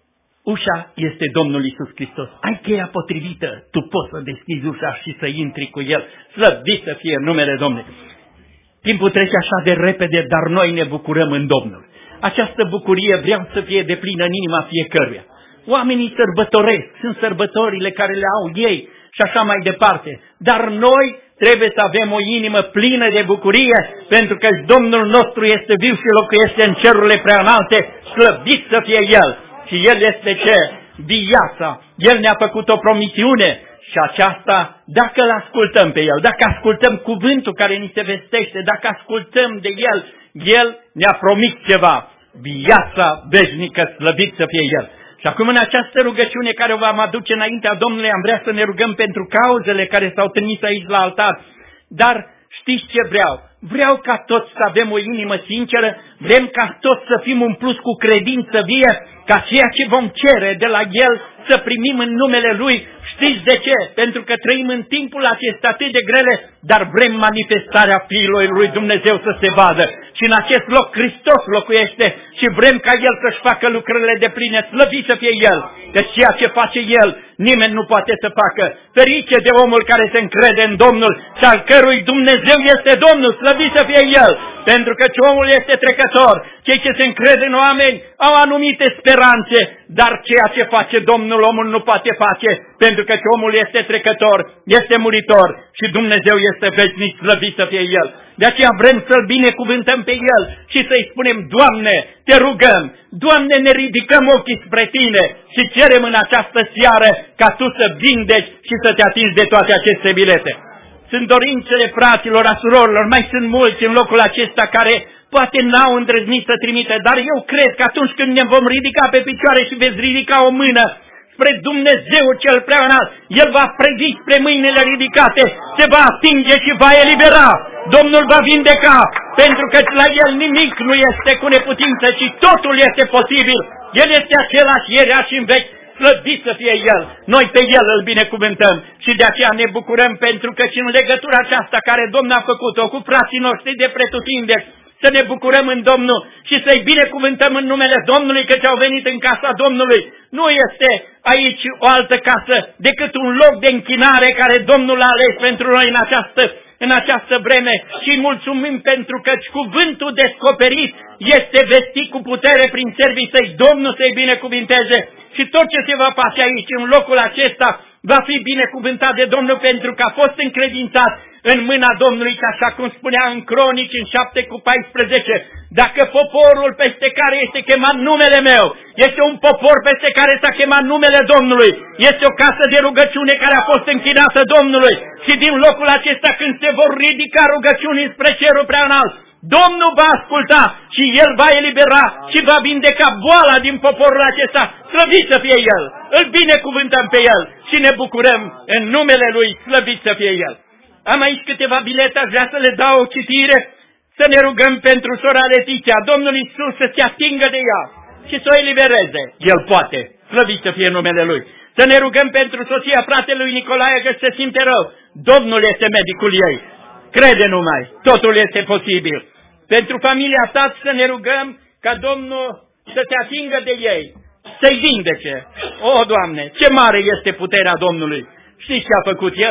ușa este Domnul Iisus Hristos. Ai cheia potrivită, tu poți să deschizi ușa și să intri cu El. Slăvit să fie numele Domnului. Timpul trece așa de repede, dar noi ne bucurăm în Domnul. Această bucurie vreau să fie deplină în inima fiecăruia. Oamenii sărbătoresc, sunt sărbătorile care le au ei și așa mai departe. Dar noi trebuie să avem o inimă plină de bucurie, pentru că Domnul nostru este viu și locuiește în cerurile preanalte, slăvit să fie El. Și El este ce? Viața. El ne-a făcut o promisiune și aceasta, dacă îl ascultăm pe El, dacă ascultăm cuvântul care ni se vestește, dacă ascultăm de El, El ne-a promis ceva. Viața veșnică, slăvit să fie El. Și acum în această rugăciune care o vom aduce înaintea Domnului, am vrea să ne rugăm pentru cauzele care s-au trimis aici la altar. Dar știți ce vreau? Vreau ca toți să avem o inimă sinceră, vrem ca toți să fim umpluți cu credință vie, ca ceea ce vom cere de la El să primim în numele Lui. Știți de ce? Pentru că trăim în timpul acesta atât de grele, dar vrem manifestarea Fiului lui Dumnezeu să se vadă. Și în acest loc Hristos locuiește și vrem ca El să-și facă lucrările de pline, slăvit să fie El. Deci ceea ce face El, nimeni nu poate să facă. Ferice de omul care se încrede în Domnul și al cărui Dumnezeu este Domnul, slăvit să fie El. Pentru că omul este trecător. Cei ce se încred în oameni au anumite speranțe, dar ceea ce face Domnul omul nu poate face, pentru că omul este trecător, este muritor și Dumnezeu este veșnic, slăvit să fie El. De aceea vrem să-L binecuvântăm pe El și să-i spunem: Doamne, te rugăm, Doamne, ne ridicăm ochii spre Tine și cerem în această seară ca Tu să vindeci și să te atingi de toate aceste bilete. Sunt dorințele fraților, a surorilor, mai sunt mulți în locul acesta care poate n-au îndrăznit să trimite, dar eu cred că atunci când ne vom ridica pe picioare și veți ridica o mână spre Dumnezeu cel preanalt, El va privi spre mâinile ridicate, se va atinge și va elibera. Domnul va vindeca, pentru că la El nimic nu este cu neputință, ci totul este posibil. El este același ieri, azi și în veci. Slăvit să fie El, noi pe El îl binecuvântăm și de aceea ne bucurăm, pentru că și în legătura aceasta care Domnul a făcut-o cu frații noștri de pretutindeni, să ne bucurăm în Domnul și să-i binecuvântăm în numele Domnului, căci au venit în casa Domnului. Nu este aici o altă casă decât un loc de închinare care Domnul a ales pentru noi în această în această vreme și mulțumim pentru că cuvântul descoperit este vestit cu putere prin servii Săi. Domnul să-i binecuvinteze și tot ce se va face aici, în locul acesta, va fi binecuvântat de Domnul, pentru că a fost încredințat în mâna Domnului, și așa cum spunea în Cronici, în șapte cu paisprezece, dacă poporul peste care este chemat numele meu, este un popor peste care s-a chemat numele Domnului, este o casă de rugăciune care a fost închinată Domnului și din locul acesta, când se vor ridica rugăciuni spre cerul preanalt, Domnul va asculta și El va elibera și va vindeca boala din poporul acesta. Slăvit să fie El! Îl binecuvântăm pe El și ne bucurăm în numele Lui, slăvit să fie El. Am aici câteva bilete, aș vrea să le dau o citire, să ne rugăm pentru sora Letiția, Domnul Iisus să se atingă de ea și să o elibereze. El poate, slăvit să fie numele Lui. Să ne rugăm pentru soția fratelui Nicolae, că se simte rău. Domnul este medicul ei. Crede numai, totul este posibil. Pentru familia ta să ne rugăm ca Domnul să te atingă de ei, să-i vindece. O, Doamne, ce mare este puterea Domnului! Știți ce a făcut El?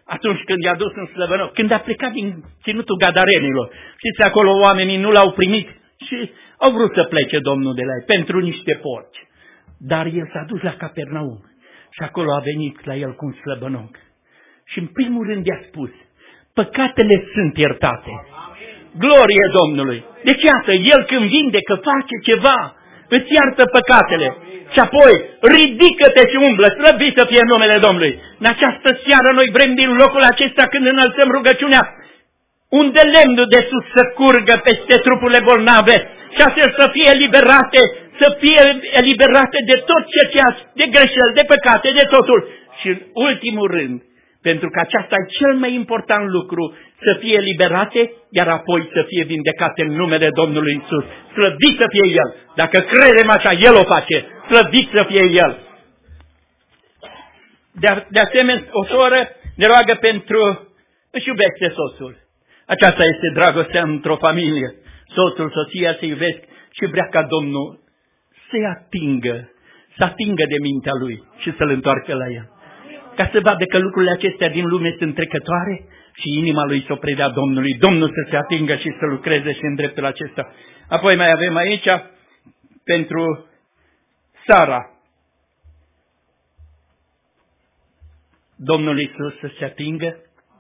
atunci când i-a dus în Slăbănoc, când a plecat din ținutul Gadarenilor. Știți, acolo oamenii nu l-au primit și au vrut să plece Domnul de la ei pentru niște porci. Dar el s-a dus la Capernaum și acolo a venit la el cu un slăbănoc. Și în primul rând i-a spus, păcatele sunt iertate. Glorie Domnului! Deci iată, el când vindecă, face ceva, îți iartă păcatele. Și apoi, ridică-te și umblă, slăvit să fie numele Domnului. În această seară noi vrem din locul acesta, când înălțăm rugăciunea, unde lemnul de sus să curgă peste trupurile bolnave și astea să fie eliberate, să fie eliberate de tot ce de greșeli, de păcate, de totul. Și în ultimul rând, pentru că aceasta e cel mai important lucru, să fie eliberate, iar apoi să fie vindecate în numele Domnului Iisus. Slăvit să fie El! Dacă credem așa, El o face. Slăvit să fie El! De, de asemenea, o soră ne roagă pentru... Își iubește soțul. Aceasta este dragostea într-o familie. Soțul, soția se iubesc și vrea ca Domnul să-i atingă, să atingă de mintea lui și să-l întoarcă la el. Ca să vadă că lucrurile acestea din lume sunt trecătoare și inima lui să o predea Domnului. Domnul să se atingă și să lucreze și în dreptul acesta. Apoi mai avem aici pentru Sara. Domnul Iisus să se atingă,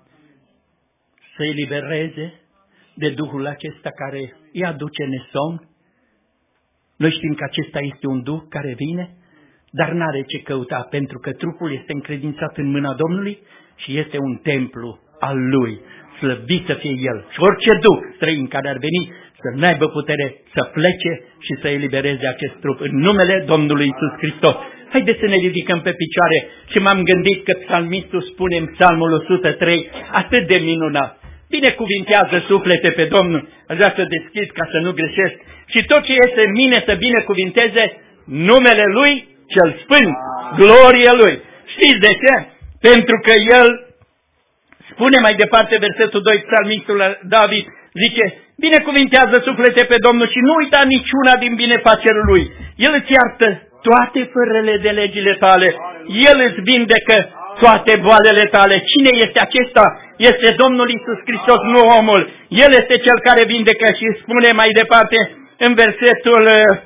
să elibereze de Duhul acesta care îi aduce nesomn. Noi știm că acesta este un Duh care vine, dar n-are ce căuta, pentru că trupul este încredințat în mâna Domnului și este un templu al Lui. Slăvit să fie El. Și orice Duh străin care ar veni să n-aibă putere să plece și să elibereze acest trup în numele Domnului Iisus Hristos. Haideți să ne ridicăm pe picioare și m-am gândit că psalmistul spune în Psalmul o sută trei atât de minunat. Binecuvintează suflete pe Domnul, aș vrea să deschid ca să nu greșesc, și tot ce este în mine să binecuvinteze numele Lui cel Sfânt, glorie Lui. Știți de ce? Pentru că El spune mai departe versetul doi, psalmistul David, zice, binecuvintează suflete pe Domnul și nu uita niciuna din binefacerul Lui. El îți iartă toate fărele de legile tale, El îți vindecă toate boalele tale. Cine este acesta? Este Domnul Iisus Hristos, nu omul. El este Cel care vindecă și spune mai departe în versetul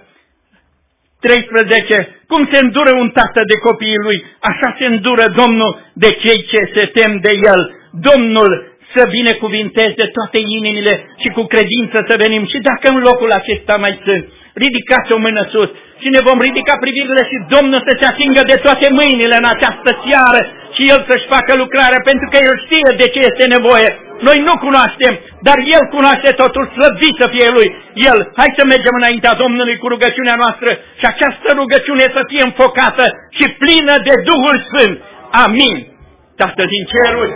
treisprezece, cum se îndură un tată de copiii lui, așa se îndură Domnul de cei ce se tem de El. Domnul să binecuvinteze toate inimile și cu credință să venim. Și dacă în locul acesta mai sunt, ridicați o mână sus și ne vom ridica privirile și Domnul să se atingă de toate mâinile în această seară și El să-și facă lucrarea, pentru că El știe de ce este nevoie. Noi nu cunoaștem, dar El cunoaște totul, slăvit să fie Lui. El, hai să mergem înaintea Domnului cu rugăciunea noastră și această rugăciune să fie înfocată și plină de Duhul Sfânt. Amin. Tată din ceruri,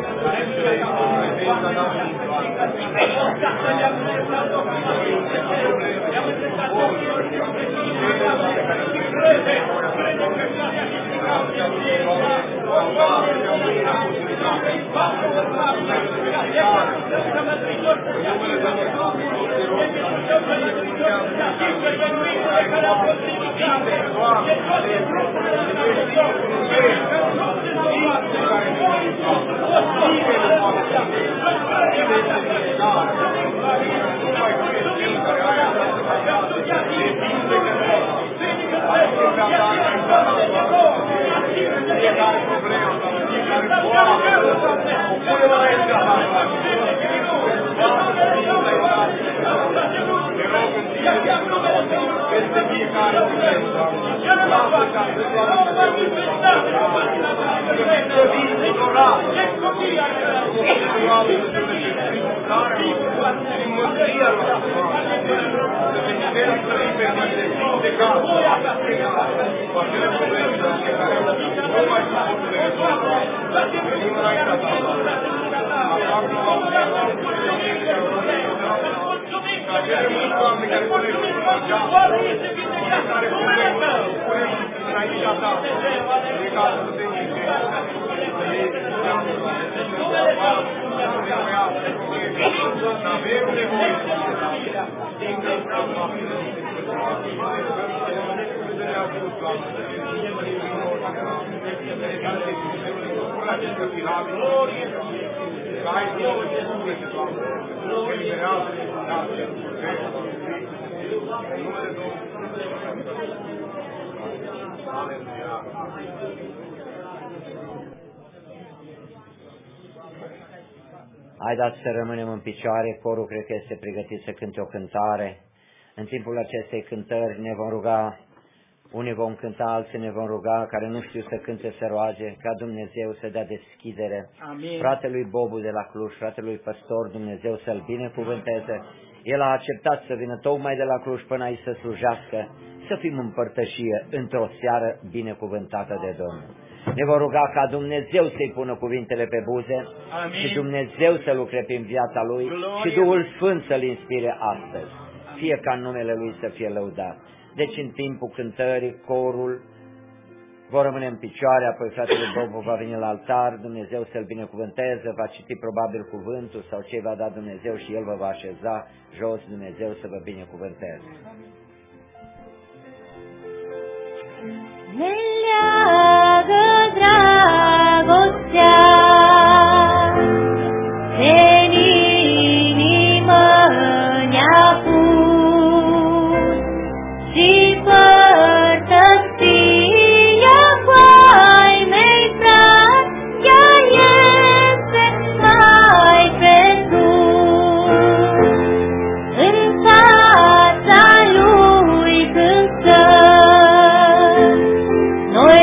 Gloria Haideți să rămânem în picioare, corul cred că este pregătit să cânte o cântare. În timpul acestei cântări ne vom ruga, unii vom cânta, alții ne vom ruga, care nu știu să cânte, să roage, ca Dumnezeu să dea deschidere. Amin. Fratelui Bobu de la Cluj, fratelui Păstor, Dumnezeu să-l binecuvânteze. El a acceptat să vină tocmai de la Cluj până aici să slujească, să fim în părtășie într-o seară binecuvântată de Domnul. Ne vom ruga ca Dumnezeu să-i pună cuvintele pe buze. Amin. Și Dumnezeu să lucre prin viața lui. Gloria. Și Duhul Sfânt să-l inspire astăzi. Fie ca numele Lui să fie lăudat. Deci în timpul cântării, corul vor rămâne în picioare, apoi fratele Bobu va veni la altar, Dumnezeu să-l binecuvânteze, va citi probabil cuvântul sau ce va da Dumnezeu și el vă va așeza jos, Dumnezeu să vă binecuvânteze. Ne leagă dragostea, în inimă ne-a pus și părtășia cu ai mei frați, ea este mai presus. În fața lui cântăm, noi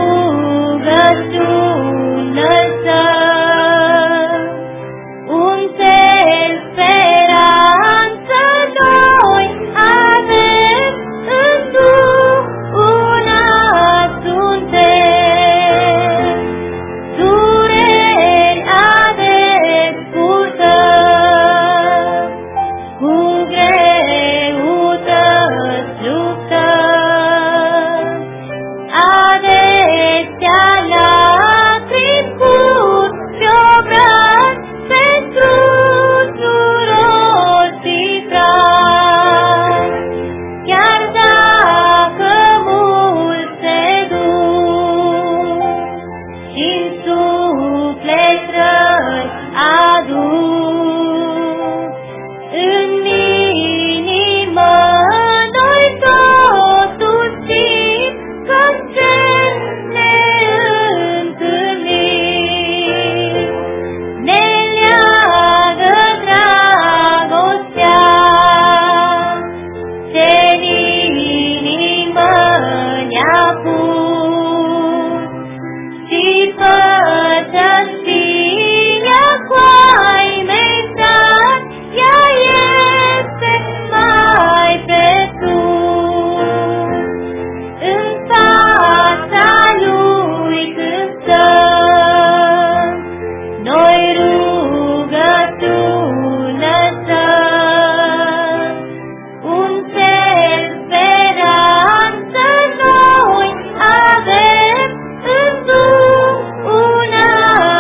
rugăciune lăsăm, unde speranță noi avem, în Duh una suntem. Dureri adesea purtăm, cu greutăți luptăm, adesea lacrimi curg și-o braț pentru surori și frați. Chiar dacă mult se duc și-n suflet răi aduc, în inimă noi totuși știm că-n cer ne întâlnim. Ne leagă dragostea, ce-n inimă ne-a pus și părtășia cu ai mei frați, ea este mai presus. În fața lui cântăm, noi rugăciune lăsăm, unde speranță noi avem, în Duh una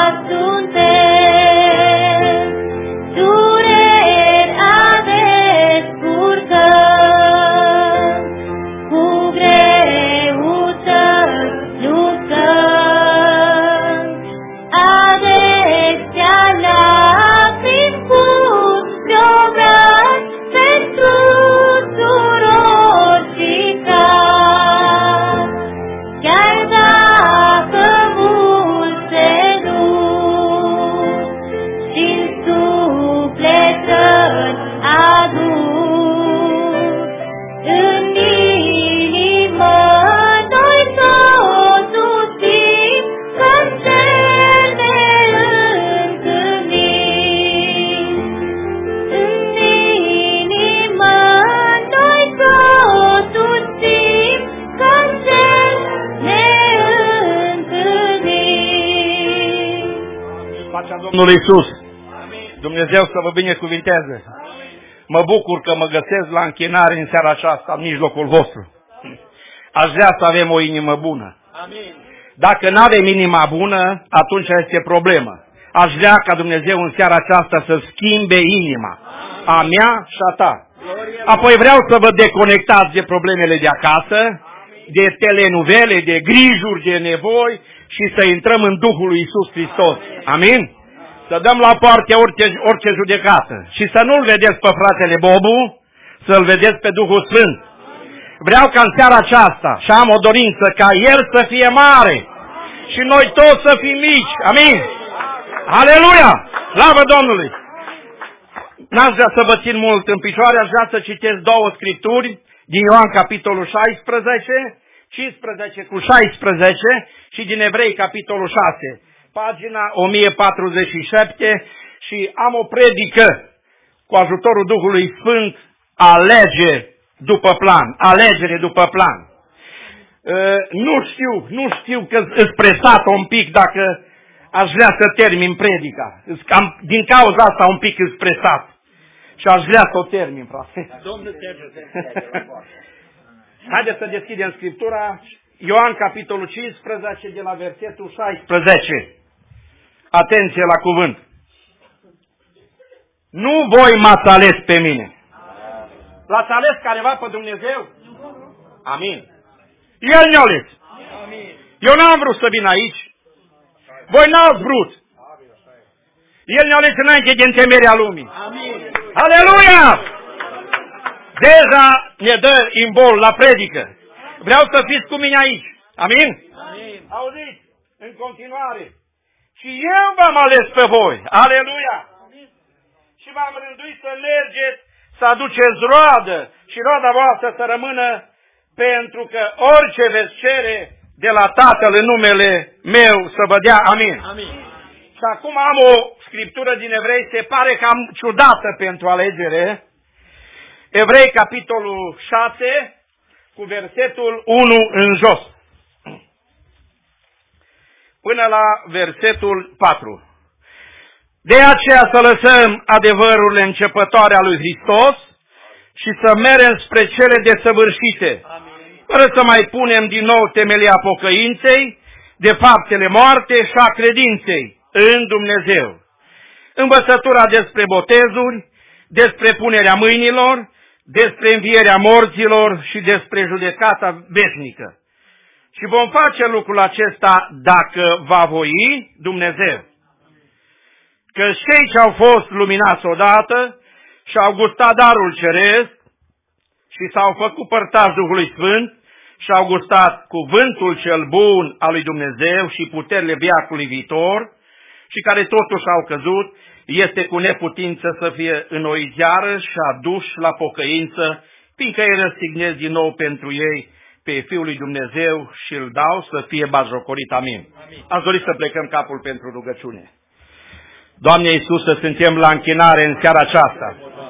suntem. Dureri adesea purtăm, cu greutăți luptăm, adesea lacrimi curg și-o braț pentru surori și frați. Chiar dacă mult se duc și-n suflet răi aduc, în inimă noi totuși știm că-n cer ne întâlnim. În inimă noi totuși știm că-n cer ne întâlnim. Pacea Domnului Iisus. Dumnezeu să vă binecuvinteze. Mă bucur că mă găsesc la închinare în seara aceasta, în mijlocul vostru. Aș vrea să avem o inimă bună. Dacă nu avem inima bună, atunci este problemă. Aș vrea ca Dumnezeu în seara aceasta să schimbe inima a mea și a ta. Apoi vreau să vă deconectați de problemele de acasă, de telenovele, de grijuri, de nevoi și să intrăm în Duhul lui Iisus Hristos. Amin? să dăm la poartă orice, orice judecată și să nu-l vedeți pe fratele Bobu, să-l vedeți pe Duhul Sfânt. Vreau ca în seara aceasta și am o dorință ca El să fie mare și noi toți să fim mici. Amin. Aleluia! Slavă Domnului! N-aș vrea să vă țin mult în picioare, aș vrea să citesc două scripturi din Ioan capitolul șaisprezece, cincisprezece cu șaisprezece și din Evrei capitolul șase, pagina o mie patruzeci și șapte, și am o predică cu ajutorul Duhului Sfânt, alege după plan, alegere după plan. Uh, nu știu, nu știu că îți presat un pic dacă aș vrea să termin predica. Cam din cauza asta un pic îți presat. Și aș vrea să o termin, frate. Domnul te ajute. Haideți să deschidem Scriptura. Ioan, capitolul cincisprezece, de la versetul șaisprezece. Atenție la cuvânt. Nu voi m-ați ales pe mine. L-ați ales careva pe Dumnezeu? Amin. El ne-a ales. Eu n-am vrut să vin aici. Voi n-ați vrut. El ne-a ales înainte de întemeierea lumii. Amin. Aleluia! Deja ne dă imbol la predică. Vreau să fiți cu mine aici. Amin? Amin. Auziți? În continuare. Și eu v-am ales pe voi. Aleluia! Amin. Și v-am rânduit să mergeți, să aduceți roadă și roada voastră să rămână, pentru că orice veți cere de la Tatăl în numele meu să vă dea. Amin. Amin. Și acum am o scriptură din Evrei, se pare cam ciudată pentru alegere. Evrei, capitolul șase, cu versetul unu în jos. Până la versetul patru. De aceea să lăsăm adevărurile începătoare a lui Hristos și să mergem spre cele desăvârșite, fără să mai punem din nou temelia pocăinței, de faptele moarte și a credinței în Dumnezeu. Învățătura despre botezuri, despre punerea mâinilor, despre învierea morților și despre judecata veșnică. Și vom face lucrul acesta dacă va voi Dumnezeu. Că cei ce au fost luminați odată și au gustat darul ceresc și s-au făcut părtași Duhului Sfânt și au gustat cuvântul cel bun al lui Dumnezeu și puterile veacului viitor, și care totuși au căzut, este cu neputință să fie înnoiți iarăși și aduși la pocăință, fiindcă îi răstignesc din nou pentru ei pe Fiul lui Dumnezeu și îl dau să fie batjocorit. Amin. Amin. Aș dori să plecăm capul pentru rugăciune. Doamne Iisuse, suntem la închinare în seara aceasta.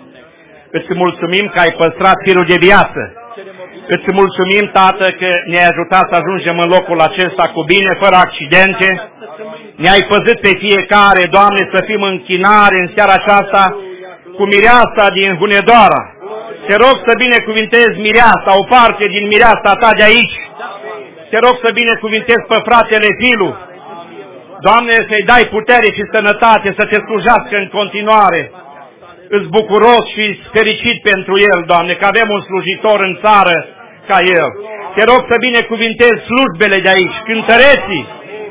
Îți mulțumim că ai păstrat firul de viață. Îți mulțumim, Tată, că ne-ai ajutat să ajungem în locul acesta cu bine, fără accidente. Ne-ai păzit pe fiecare, Doamne, să fim în închinare în seara aceasta cu mireasa din Hunedoara. Te rog să binecuvintezi mireasa, o parte din mireasa ta de aici. Te rog să binecuvintezi pe fratele Filu. Doamne, să-i dai putere și sănătate, să te slujească în continuare. Îți bucuros și fericit pentru el, Doamne, că avem un slujitor în țară ca el. Te rog să binecuvintezi slujbele de aici, cântăreții,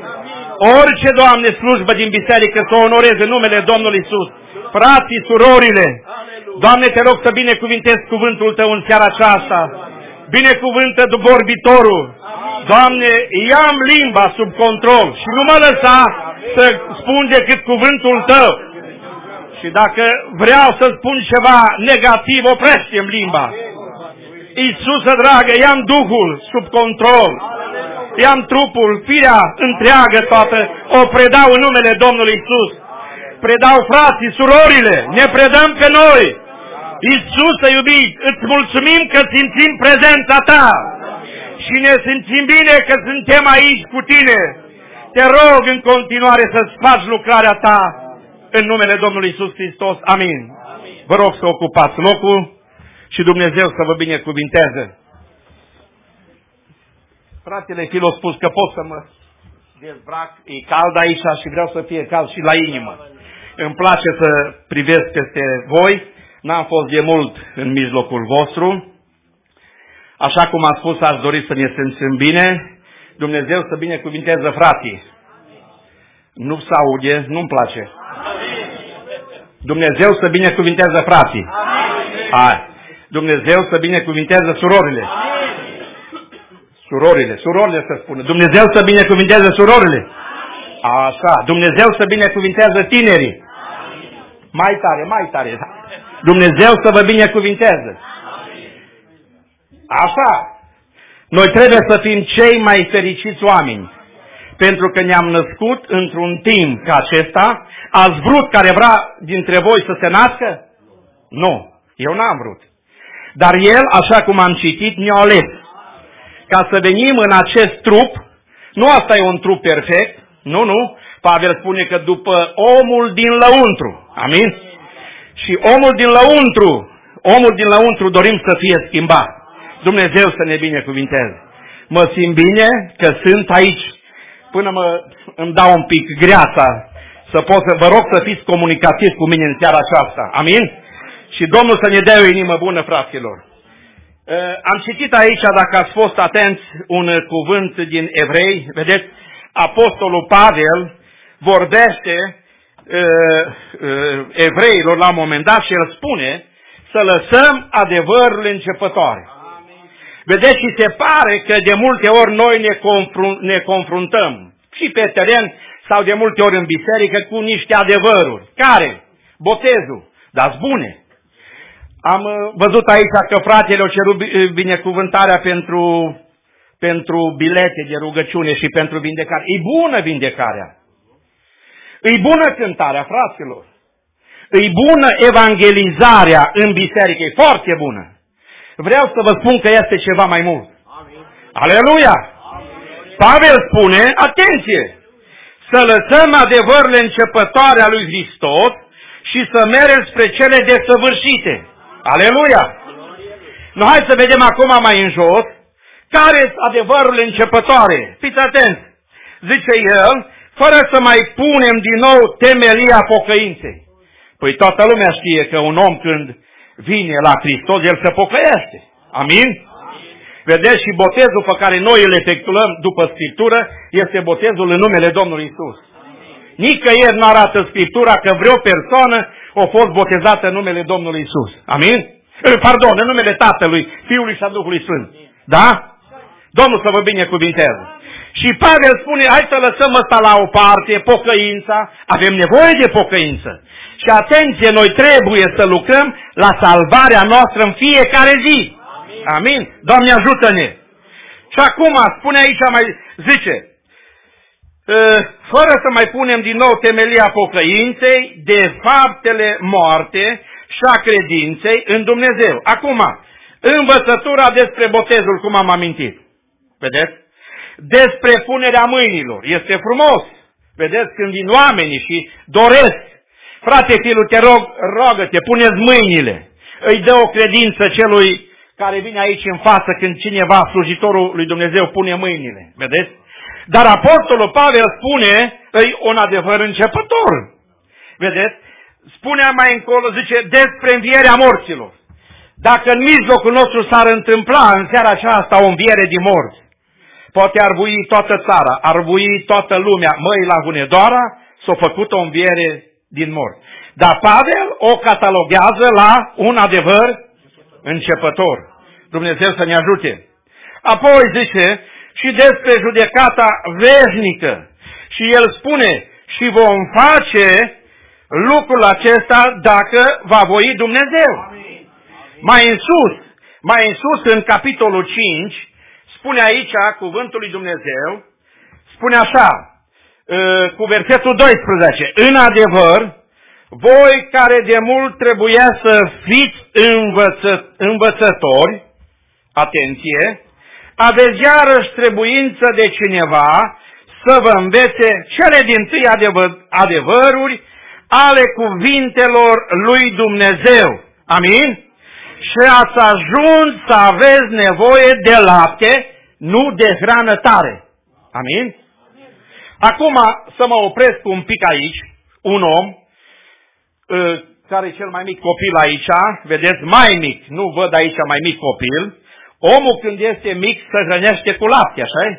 orice, Doamne, slujbă din biserică să o onoreze în numele Domnului Iisus. Frații, surorile, Doamne, te rog să binecuvintezi cuvântul Tău în seara aceasta. Binecuvântă vorbitorul. Doamne, ia-mi limba sub control și nu mă lăsa să spun decât cuvântul Tău. Și dacă vreau să spun ceva negativ, oprește-mi limba. Iisuse, dragă, ia-mi Duhul sub control. I-am trupul, firea întreagă toată, o predau în numele Domnului Iisus. Predau frații, surorile, ne predăm pe noi. Iisuse, iubit, îți mulțumim că simțim prezența Ta. Și ne simțim bine că suntem aici cu Tine. Te rog în continuare să-ți faci lucrarea Ta în numele Domnului Iisus Hristos. Amin. Vă rog să ocupați locul și Dumnezeu să vă binecuvinteze. Fratele Filo a spus că pot să mă dezbrac, e cald aici și vreau să fie cald și la inimă. Îmi place să privesc peste voi, n-am fost de mult în mijlocul vostru. Așa cum am spus, aș dori să ne simțim bine, Dumnezeu să binecuvinteze frații. Nu se aude, nu-mi place. Dumnezeu să binecuvinteze frații. Hai. Dumnezeu să binecuvinteze surorile. Surorile, surorile să spună. Dumnezeu să binecuvinteze surorile. Așa. Dumnezeu să binecuvinteze tinerii. Mai tare, mai tare. Dumnezeu să vă binecuvinteze. Așa. Noi trebuie să fim cei mai fericiți oameni. Pentru că ne-am născut într-un timp ca acesta. Ați vrut care vrea dintre voi să se nască? Nu. Eu n-am vrut. Dar El, așa cum am citit, ne-a ales. Ca să venim în acest trup. Nu asta e un trup perfect. Nu, nu. Pavel spune că după omul din lăuntru. Amin? Și omul din lăuntru, omul din lăuntru dorim să fie schimbat. Dumnezeu să ne binecuvinteze. Mă simt bine că sunt aici. Până mă, îmi dau un pic greața să pot să vă rog să fiți comunicativ cu mine în seara aceasta. Amin? Și Domnul să ne dea o inimă bună, fraților. Am citit aici, dacă ați fost atenți, un cuvânt din Evrei. Vedeți, Apostolul Pavel vorbește uh, uh, evreilor la un moment dat și el spune să lăsăm adevărul începătoare. Vedeți, și se pare că de multe ori noi ne, confrun, ne confruntăm și pe teren sau de multe ori în biserică cu niște adevăruri. Care? Botezul. Dar bune. Am văzut aici că fratele au cerut binecuvântarea pentru, pentru bilete de rugăciune și pentru vindecare. E bună vindecarea. E bună cântarea, fraților. E bună evangelizarea în biserică. E foarte bună. Vreau să vă spun că este ceva mai mult. Amin. Aleluia! Amin. Pavel spune, atenție, să lăsăm adevărurile începătoare a lui Hristos și să mergem spre cele desăvârșite. Aleluia! Nu, hai să vedem acum mai în jos, care sunt adevărurile începătoare. Fiți atenți! Zice el, fără să mai punem din nou temelia pocăinței. Păi toată lumea știe că un om când vine la Hristos, el se pocăiește. Amin? Amin? Vedeți, și botezul pe care noi îl efectuăm după Scriptură este botezul în numele Domnului Iisus. Nicăieri nu arată Scriptura că vreo persoană a fost botezată în numele Domnului Iisus. Amin? Pardon, în numele Tatălui, Fiului și a Duhului Sfânt. Da? Domnul să vă binecuvinteze. Și Pavel spune, hai să lăsăm ăsta la o parte, pocăința, avem nevoie de pocăință. Și atenție, noi trebuie să lucrăm la salvarea noastră în fiecare zi. Amin. Amin? Doamne ajută-ne! Și acum spune aici, mai zice, fără să mai punem din nou temelia pocăinței, de faptele moarte și a credinței în Dumnezeu. Acum, învățătura despre botezul, cum am amintit. Vedeți? Despre punerea mâinilor. Este frumos. Vedeți, când vin oamenii și doresc, frate filu, te rog, rogă-te, puneți mâinile. Îi dă o credință celui care vine aici în față când cineva, slujitorul lui Dumnezeu, pune mâinile. Vedeți? Dar Apostolul Pavel spune, îi un adevăr începător. Vedeți? Spune mai încolo, zice, despre învierea morților. Dacă în mijlocul nostru s-ar întâmpla în seara aceasta o înviere din morți, poate ar vui toată țara, ar vui toată lumea, măi, la Hunedoara, s-a făcut o înviere din morți. Dar Pavel o cataloguează la un adevăr începător. Dumnezeu să ne ajute. Apoi zice și despre judecata veșnică. Și el spune, și vom face lucrul acesta dacă va voi Dumnezeu. Amin. Mai în sus, mai în sus în capitolul cinci, spune aici cuvântul lui Dumnezeu, spune așa, cu versetul doisprezece, în adevăr, voi care de mult trebuia să fiți învăță, învățători, atenție, aveți iarăși trebuință de cineva să vă învețe cele dintâi adevăr, adevăruri ale cuvintelor lui Dumnezeu. Amin? Și ați ajuns să aveți nevoie de lapte, nu de hrană tare. Amin? Acum să mă opresc un pic aici, un om, care e cel mai mic copil aici, vedeți, mai mic, nu văd aici mai mic copil, omul când este mic se hrănește cu lapte, așa-i?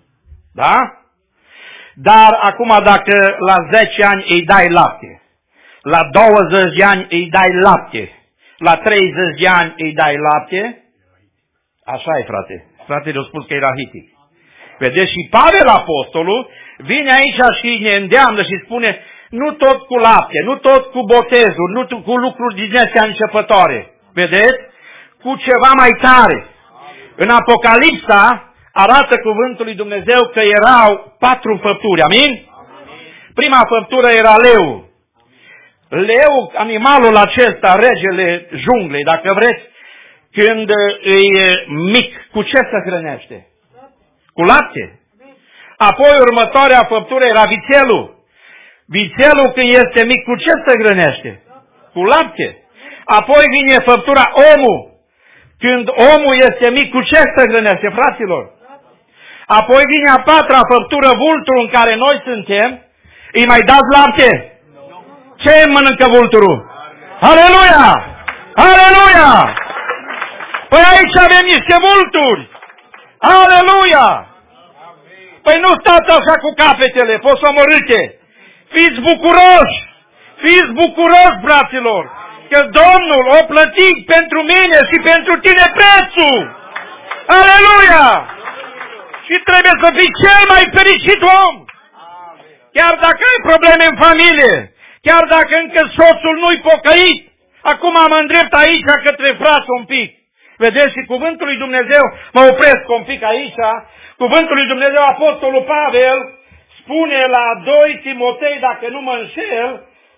Da? Dar acum dacă la zece ani îi dai lapte la douăzeci de ani îi dai lapte, la treizeci de ani îi dai lapte, așa e, frate. Fratele a spus că e rahitic. Vedeți, și Pavel Apostolul vine aici și ne îndeamnă și spune, nu tot cu lapte, nu tot cu botezul, nu cu lucruri din astea începătoare. Vedeți? Cu ceva mai tare. În Apocalipsa arată cuvântul lui Dumnezeu că erau patru făpturi. Amin? Prima făptură era leu. Leu, animalul acesta, regele junglei, dacă vreți, când e mic, cu ce se hrănește? Cu lapte. Apoi următoarea făptură era vițelul. Vițelul când este mic, cu ce se hrănește? Cu lapte. Apoi vine făptura omul. Când omul este mic, cu ce se hrănește, fraților? Apoi vine a patra făptură, vulturul în care noi suntem. Îi mai dați lapte? Ce mănâncă vulturul? Aleluia! Aleluia! Păi aici avem niște vulturi! Aleluia! Păi nu stați așa cu capetele, poți să omorâte! Fiți bucuroși! Fiți bucuroși, fraților! Că Domnul o plătit pentru mine și pentru tine prețul! Aleluia! Și trebuie să fii cel mai fericit om! Chiar dacă ai probleme în familie, chiar dacă încă soțul nu-i pocăit, acum mă îndrept aici către frați un pic. Vedeți, și cuvântul lui Dumnezeu, mă opresc un pic aici, cuvântul lui Dumnezeu, Apostolul Pavel, spune la doi Timotei, dacă nu mă înșel,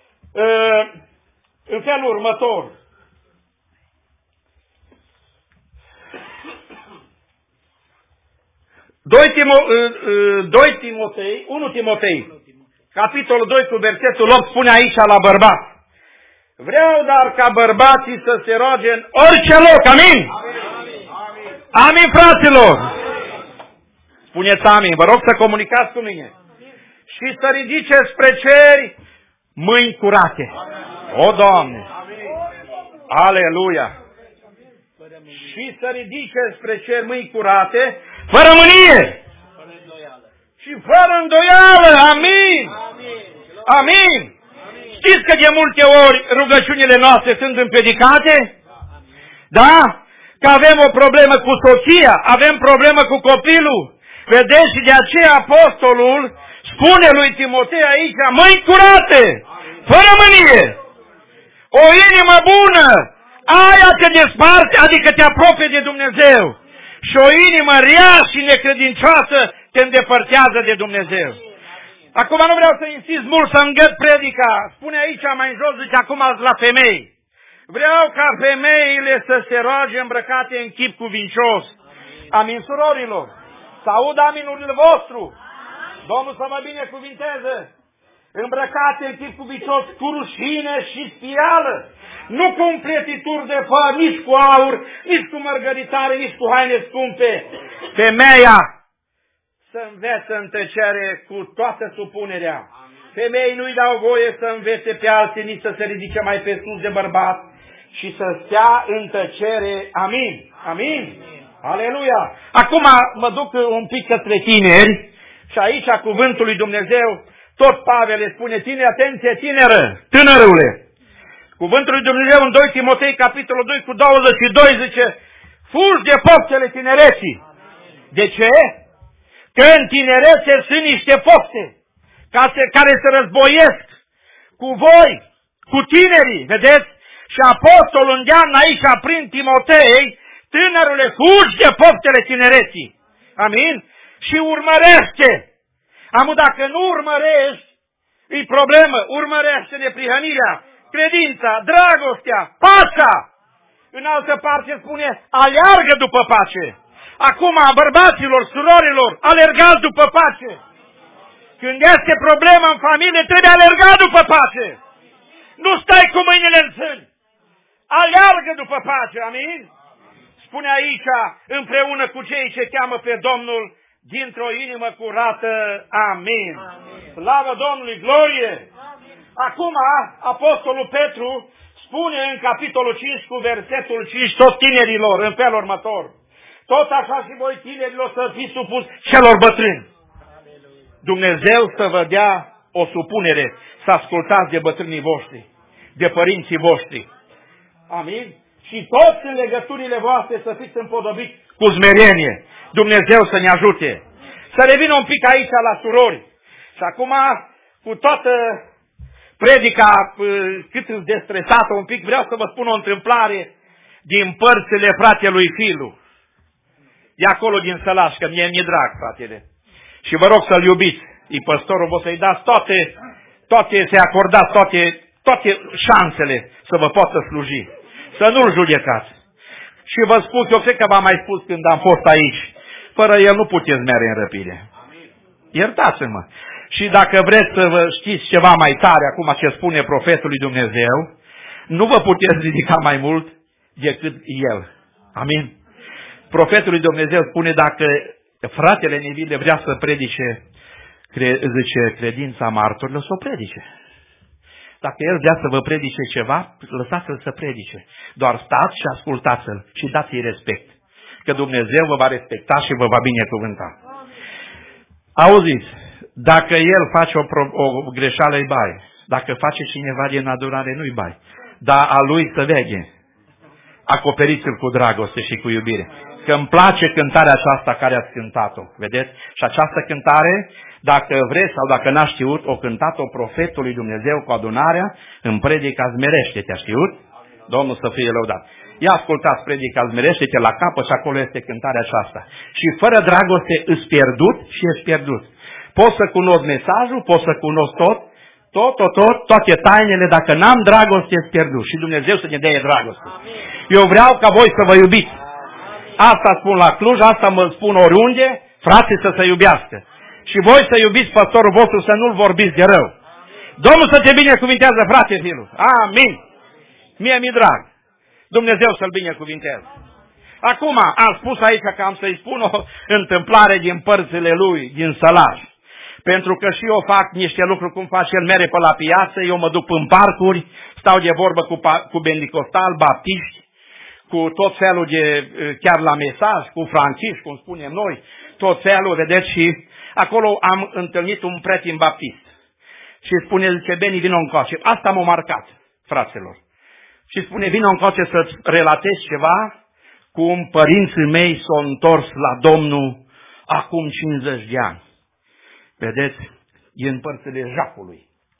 în felul următor. doi Timotei, unu Timotei, capitolul doi cu versetul opt, spune aici la bărbat. Vreau dar ca bărbații să se roage în orice loc, amin? Amin, fraților! Spuneți amin, vă rog să comunicați cu mine. Și să ridice spre ceri mâini curate. O, Doamne! Aleluia! Și să ridice spre ceri mâini curate, fără mânie! Și fără îndoială, amin! Amin! Știți că de multe ori rugăciunile noastre sunt împiedicate? Da? Că avem o problemă cu soția, avem problemă cu copilul. Vedeți, și de aceea apostolul spune lui Timotei aici, mâini curate, fără mânie, o inimă bună, aia te desparte, adică te apropie de Dumnezeu. Și o inimă rea și necredincioasă te îndepărtează de Dumnezeu. Acum nu vreau să insist mult să îngăt predica. Spune aici mai în jos, zice acum la femei. Vreau ca femeile să se roage îmbrăcate în chip cuvincios. Amin, surorilor? Să aud aminurile vostru. Domnul să mă binecuvinteze. Îmbrăcate în chip cuvincios, cu rușine și spială. Nu cu împletituri de făr, nici cu aur, nici cu mărgăritare, nici cu haine scumpe. Femeia să învețe în tăcere cu toată supunerea. Femeii nu-i dau voie să învețe pe alții, nici să se ridice mai pe sus de bărbat și să stea în tăcere. Amin. Amin. Aleluia. Acum mă duc un pic către tineri și aici cuvântul lui Dumnezeu, tot Pavel le spune, tine, atenție, tineră, tânărule. Cuvântul lui Dumnezeu în doi Timotei, capitolul doi cu douăzeci și doi zice, fugi de poftele tinereții. De ce? Că în tinerețe sunt niște pofte care se războiesc cu voi, cu tinerii, vedeți? Și apostolul îndeamnă aici prin Timotei, tânărule, fugi de poftele tinereții. Amin? Și urmărește. Amu, dacă nu urmărești, e problemă. Urmărește neprihănirea, credința, dragostea, pacea. În altă parte spune, aleargă după pace. Acum, bărbaților, surorilor, alergați după pace. Când este problemă în familie, trebuie alergat după pace. Nu stai cu mâinile în sân. Aleargă după pace, amin? Spune aici, împreună cu cei ce cheamă pe Domnul, dintr-o inimă curată, amin. Slavă Domnului, glorie! Acum, apostolul Petru spune în capitolul cinci cu versetul cinci, tot tinerilor, în felul următor. Tot așa și voi tinerilor să fiți supus celor bătrâni. Dumnezeu să vă dea o supunere, să ascultați de bătrânii voștri. de părinții voștri. Amin? Și toți în legăturile voastre să fiți împodobiți cu smerenie. Dumnezeu să ne ajute. Să revină un pic aici la surori. Și acum, cu toată predica cât de stresată un pic, vreau să vă spun o întâmplare din părțile fratelui Filu. E acolo din Sălaș, că mie mi-e drag, fratele. Și vă rog să-l iubiți. E păstorul, vă să-i dați toate, toate, să-i acordați toate, toate șansele să vă poată sluji. Să nu-l judecați. Și vă spun, eu cred că v-am mai spus când am fost aici, fără el nu puteți merge în răpire. Iertați-mă. Și dacă vreți să vă știți ceva mai tare, acum ce spune profetul lui Dumnezeu, nu vă puteți ridica mai mult decât el. Amin? Profetul lui Dumnezeu spune, dacă fratele Nevile vrea să predice, cre, zice, credința martorilor, să o predice. Dacă el vrea să vă predice ceva, lăsați-l să predice. Doar stați și ascultați-l și dați-i respect. Că Dumnezeu vă va respecta și vă va binecuvânta. Auziți, dacă el face o, o greșeală, îi bai. Dacă face cineva din adorare, nu-i bai. Dar a lui să veghe. Acoperiți-l cu dragoste și cu iubire. Că îmi place cântarea aceasta care ați cântat-o. Vedeți? Și această cântare, dacă vreți sau dacă n-a știut, o cântat-o profetul lui Dumnezeu cu adunarea în predica Zmerește-te. A știut? Domnul să fie lăudat. Ia ascultați predica Zmerește-te la capăt și acolo este cântarea aceasta. Și fără dragoste îți pierdut și ești pierdut. Poți să cunosc mesajul, poți să cunosc tot, tot, tot, tot, toate tainele, dacă n-am dragoste ești pierdut. Și Dumnezeu să ne dea dragoste. Eu vreau ca voi să vă iubiți. Asta spun la Cluj, asta mă spun oriunde, frații să se iubească. Și voi să iubiți păstorul vostru, să nu-l vorbiți de rău. Domnul să te binecuvintează, frate Filu. Amin. Mie mi-e drag. Dumnezeu să-l binecuvintează. Acum, am spus aici că am să-i spun o întâmplare din părțile lui, din Sălaș. Pentru că și eu fac niște lucruri cum face el, mere pe la piață, eu mă duc în parcuri, stau de vorbă cu, cu bendicostali, baptiști, cu tot felul de, chiar la mesaj, cu franciși, cum spunem noi, tot felul, vedeți, și acolo am întâlnit un prieten baptist. Și spune, zice, Beni, vină încoace. Asta m-a marcat, fraților. Și spune, vină încoace să-ți relatez ceva, cum părinții mei s-au întors la Domnul acum cincizeci de ani. Vedeți? E în părțile jacului.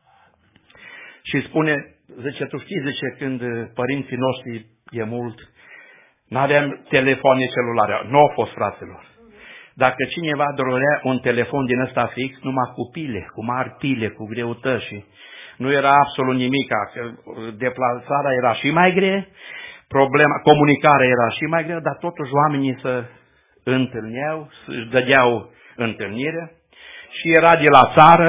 Și spune, zice, tu știi, zice, când părinții noștri e mult, n-aveam telefoane celulare. Nu au fost, fraților. Dacă cineva dorea un telefon din ăsta fix, numai cu pile, cu mari pile, cu greutăți și nu era absolut nimic. Deplasarea era și mai grea, problema, comunicarea era și mai grea, dar totuși oamenii se întâlneau, își dădeau întâlnire și era de la țară,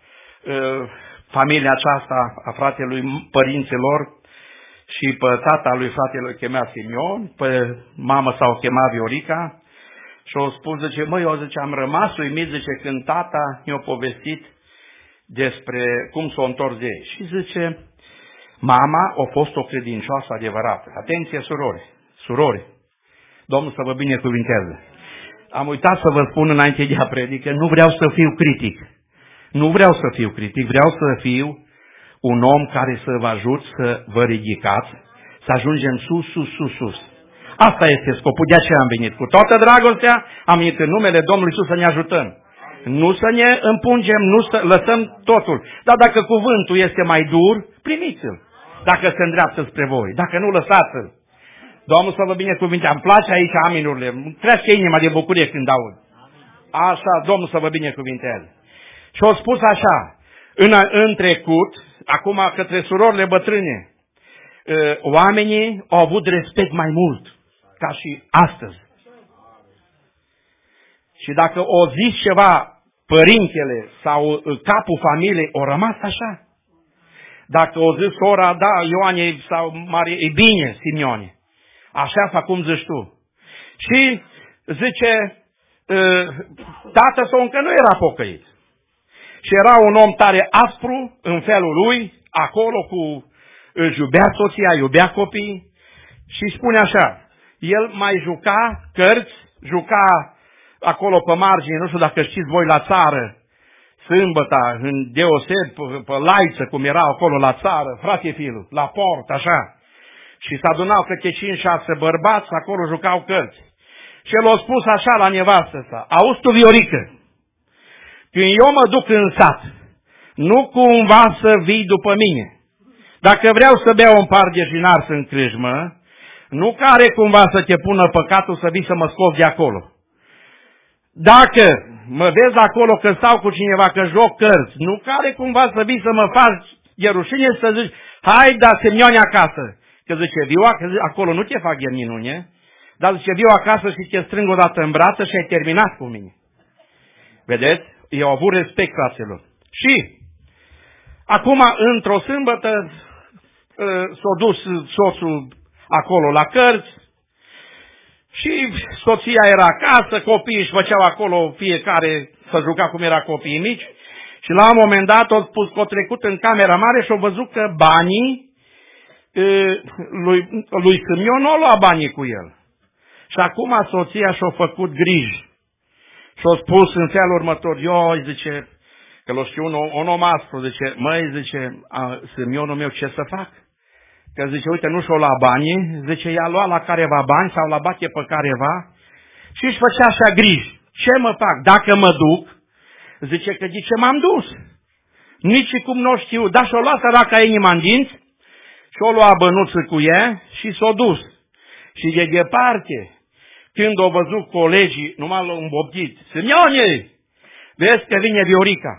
familia aceasta a fratelui părinților și pe tata lui fratelui chemea Simion, pe mamă s-au chemat Viorica și au spus, zice, măi, eu zice, am rămas uimit, zice, când tata mi-a povestit despre cum s-o întors de ei. Și zice, mama a fost o credincioasă adevărată. Atenție, surori, surori, Domnul să vă binecuvinteze. Am uitat să vă spun înainte de a predică, nu vreau să fiu critic. Nu vreau să fiu critic, vreau să fiu un om care să vă ajut să vă ridicați, să ajungem sus, sus, sus, sus. Asta este scopul, de aceea am venit. Cu toată dragostea am venit în numele Domnului Iisus să ne ajutăm. Nu să ne împungem, nu să lăsăm totul. Dar dacă cuvântul este mai dur, primiți-l. Dacă se îndreaptă spre voi. Dacă nu, lăsați-l. Domnul să vă binecuvinte. Îmi place aici aminurile. Îmi crește inima de bucurie când aud. Așa, Domnul să vă binecuvinteze. Și au spus așa, în, în trecut, acum către surorile bătrâne, oamenii au avut respect mai mult, ca și astăzi. Și dacă o zis ceva părintele sau capul familiei, o rămas așa. Dacă o zis sora, da, Ioane sau Marie, e bine, Simione. Așa fac cum zici tu. Și zice, tată sau încă nu era pocăit. Și era un om tare aspru în felul lui, acolo cu își iubea soția, iubea copiii și spune așa, el mai juca cărți, juca acolo pe margine, nu știu dacă știți voi la țară, sâmbăta, în deoseb, pe, pe laiță, cum era acolo la țară, frate filu, la port, așa. Și s-a adunat câte cinci, șase bărbați, acolo jucau cărți. Și el a spus așa la nevastă sa: auzi tu, Viorică, când eu mă duc în sat, nu cumva să vii după mine. Dacă vreau să beau un par de jinar în crâjmă, nu care cumva să te pună păcatul să vii să mă scot de acolo. Dacă mă vezi acolo că stau cu cineva, că joc cărți, nu care cumva să vii să mă faci de rușine să zici: hai, da, Semioane acasă. Că zice, viu acolo nu te fac de minune, dar zice, viu acasă și te strâng odată în brață și ai terminat cu mine. Vedeți? Eu au avut respect, fraților. Și acum, într-o sâmbătă, s-a dus soțul acolo la cărți și soția era acasă, copiii își făceau acolo fiecare să juca cum era copiii mici și la un moment dat au spus că au trecut în camera mare și au văzut că banii lui, lui Simeon nu a luat banii cu el. Și acum soția și-a făcut griji. Și-a spus în felul următor: eu, zice, că l-o știu un, un om aspru, zice, măi, zice, a, Simeonul meu, ce să fac? Că zice, uite, nu și-o luat banii, zice, i-a luat la careva bani sau la bate pe careva și își făcea așa griji. Ce mă fac? Dacă mă duc, zice că zice, m-am dus. Nici cum nu știu, dar și-o luat săraca inima în dinți și-o luat bănuță cu ea și s-o dus. Și de departe, când au văzut colegii, numai l-au îmbobdit: Simeone, vezi că vine Viorica.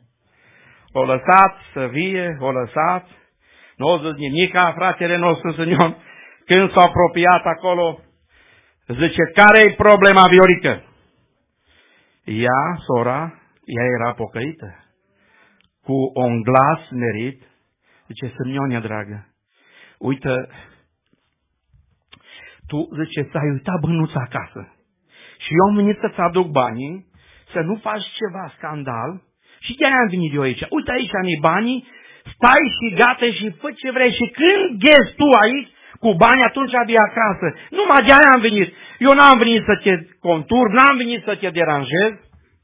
O lăsat să vie, o lăsat, nu o zis nimica, fratele nostru Simeon. Când s-a apropiat acolo, zice, care-i problema, Viorică? Ea, sora, ea era pocăită, cu un glas merit, zice, Simeone, dragă, uite, tu, zice, ți-ai uitat bănuța acasă și eu am venit să-ți aduc banii, să nu faci ceva scandal și de-aia am venit eu aici. Uite, aici am banii, stai și gata și fă ce vrei și când ghezi tu aici cu bani, atunci vii acasă. Numai de-aia am venit. Eu n-am venit să te contur, n-am venit să te deranjez.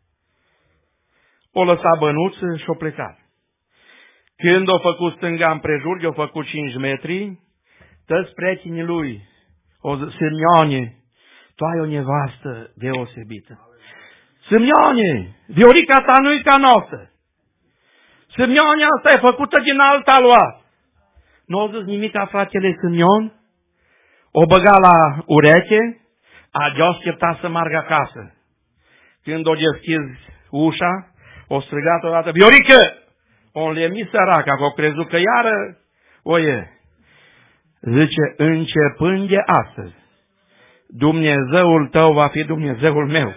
O lăsat bănuță și o plecat. Când o făcut stânga împrejur, i-o făcut cinci metri, toți prietenii lui o zis, Simeone, tu ai o nevastă deosebită. Simeone, Viorica ta nu-i ca noastră. Simeone, asta e făcută din alt aluat. Nu au zis nimica fratele Simeon, o băga la ureche, a aștepta să meargă acasă. Când o deschis ușa, o strigat odată, Viorică! O lemni săraca, că o crezut că iară o e. Zice, începând de astăzi, Dumnezeul tău va fi Dumnezeul meu.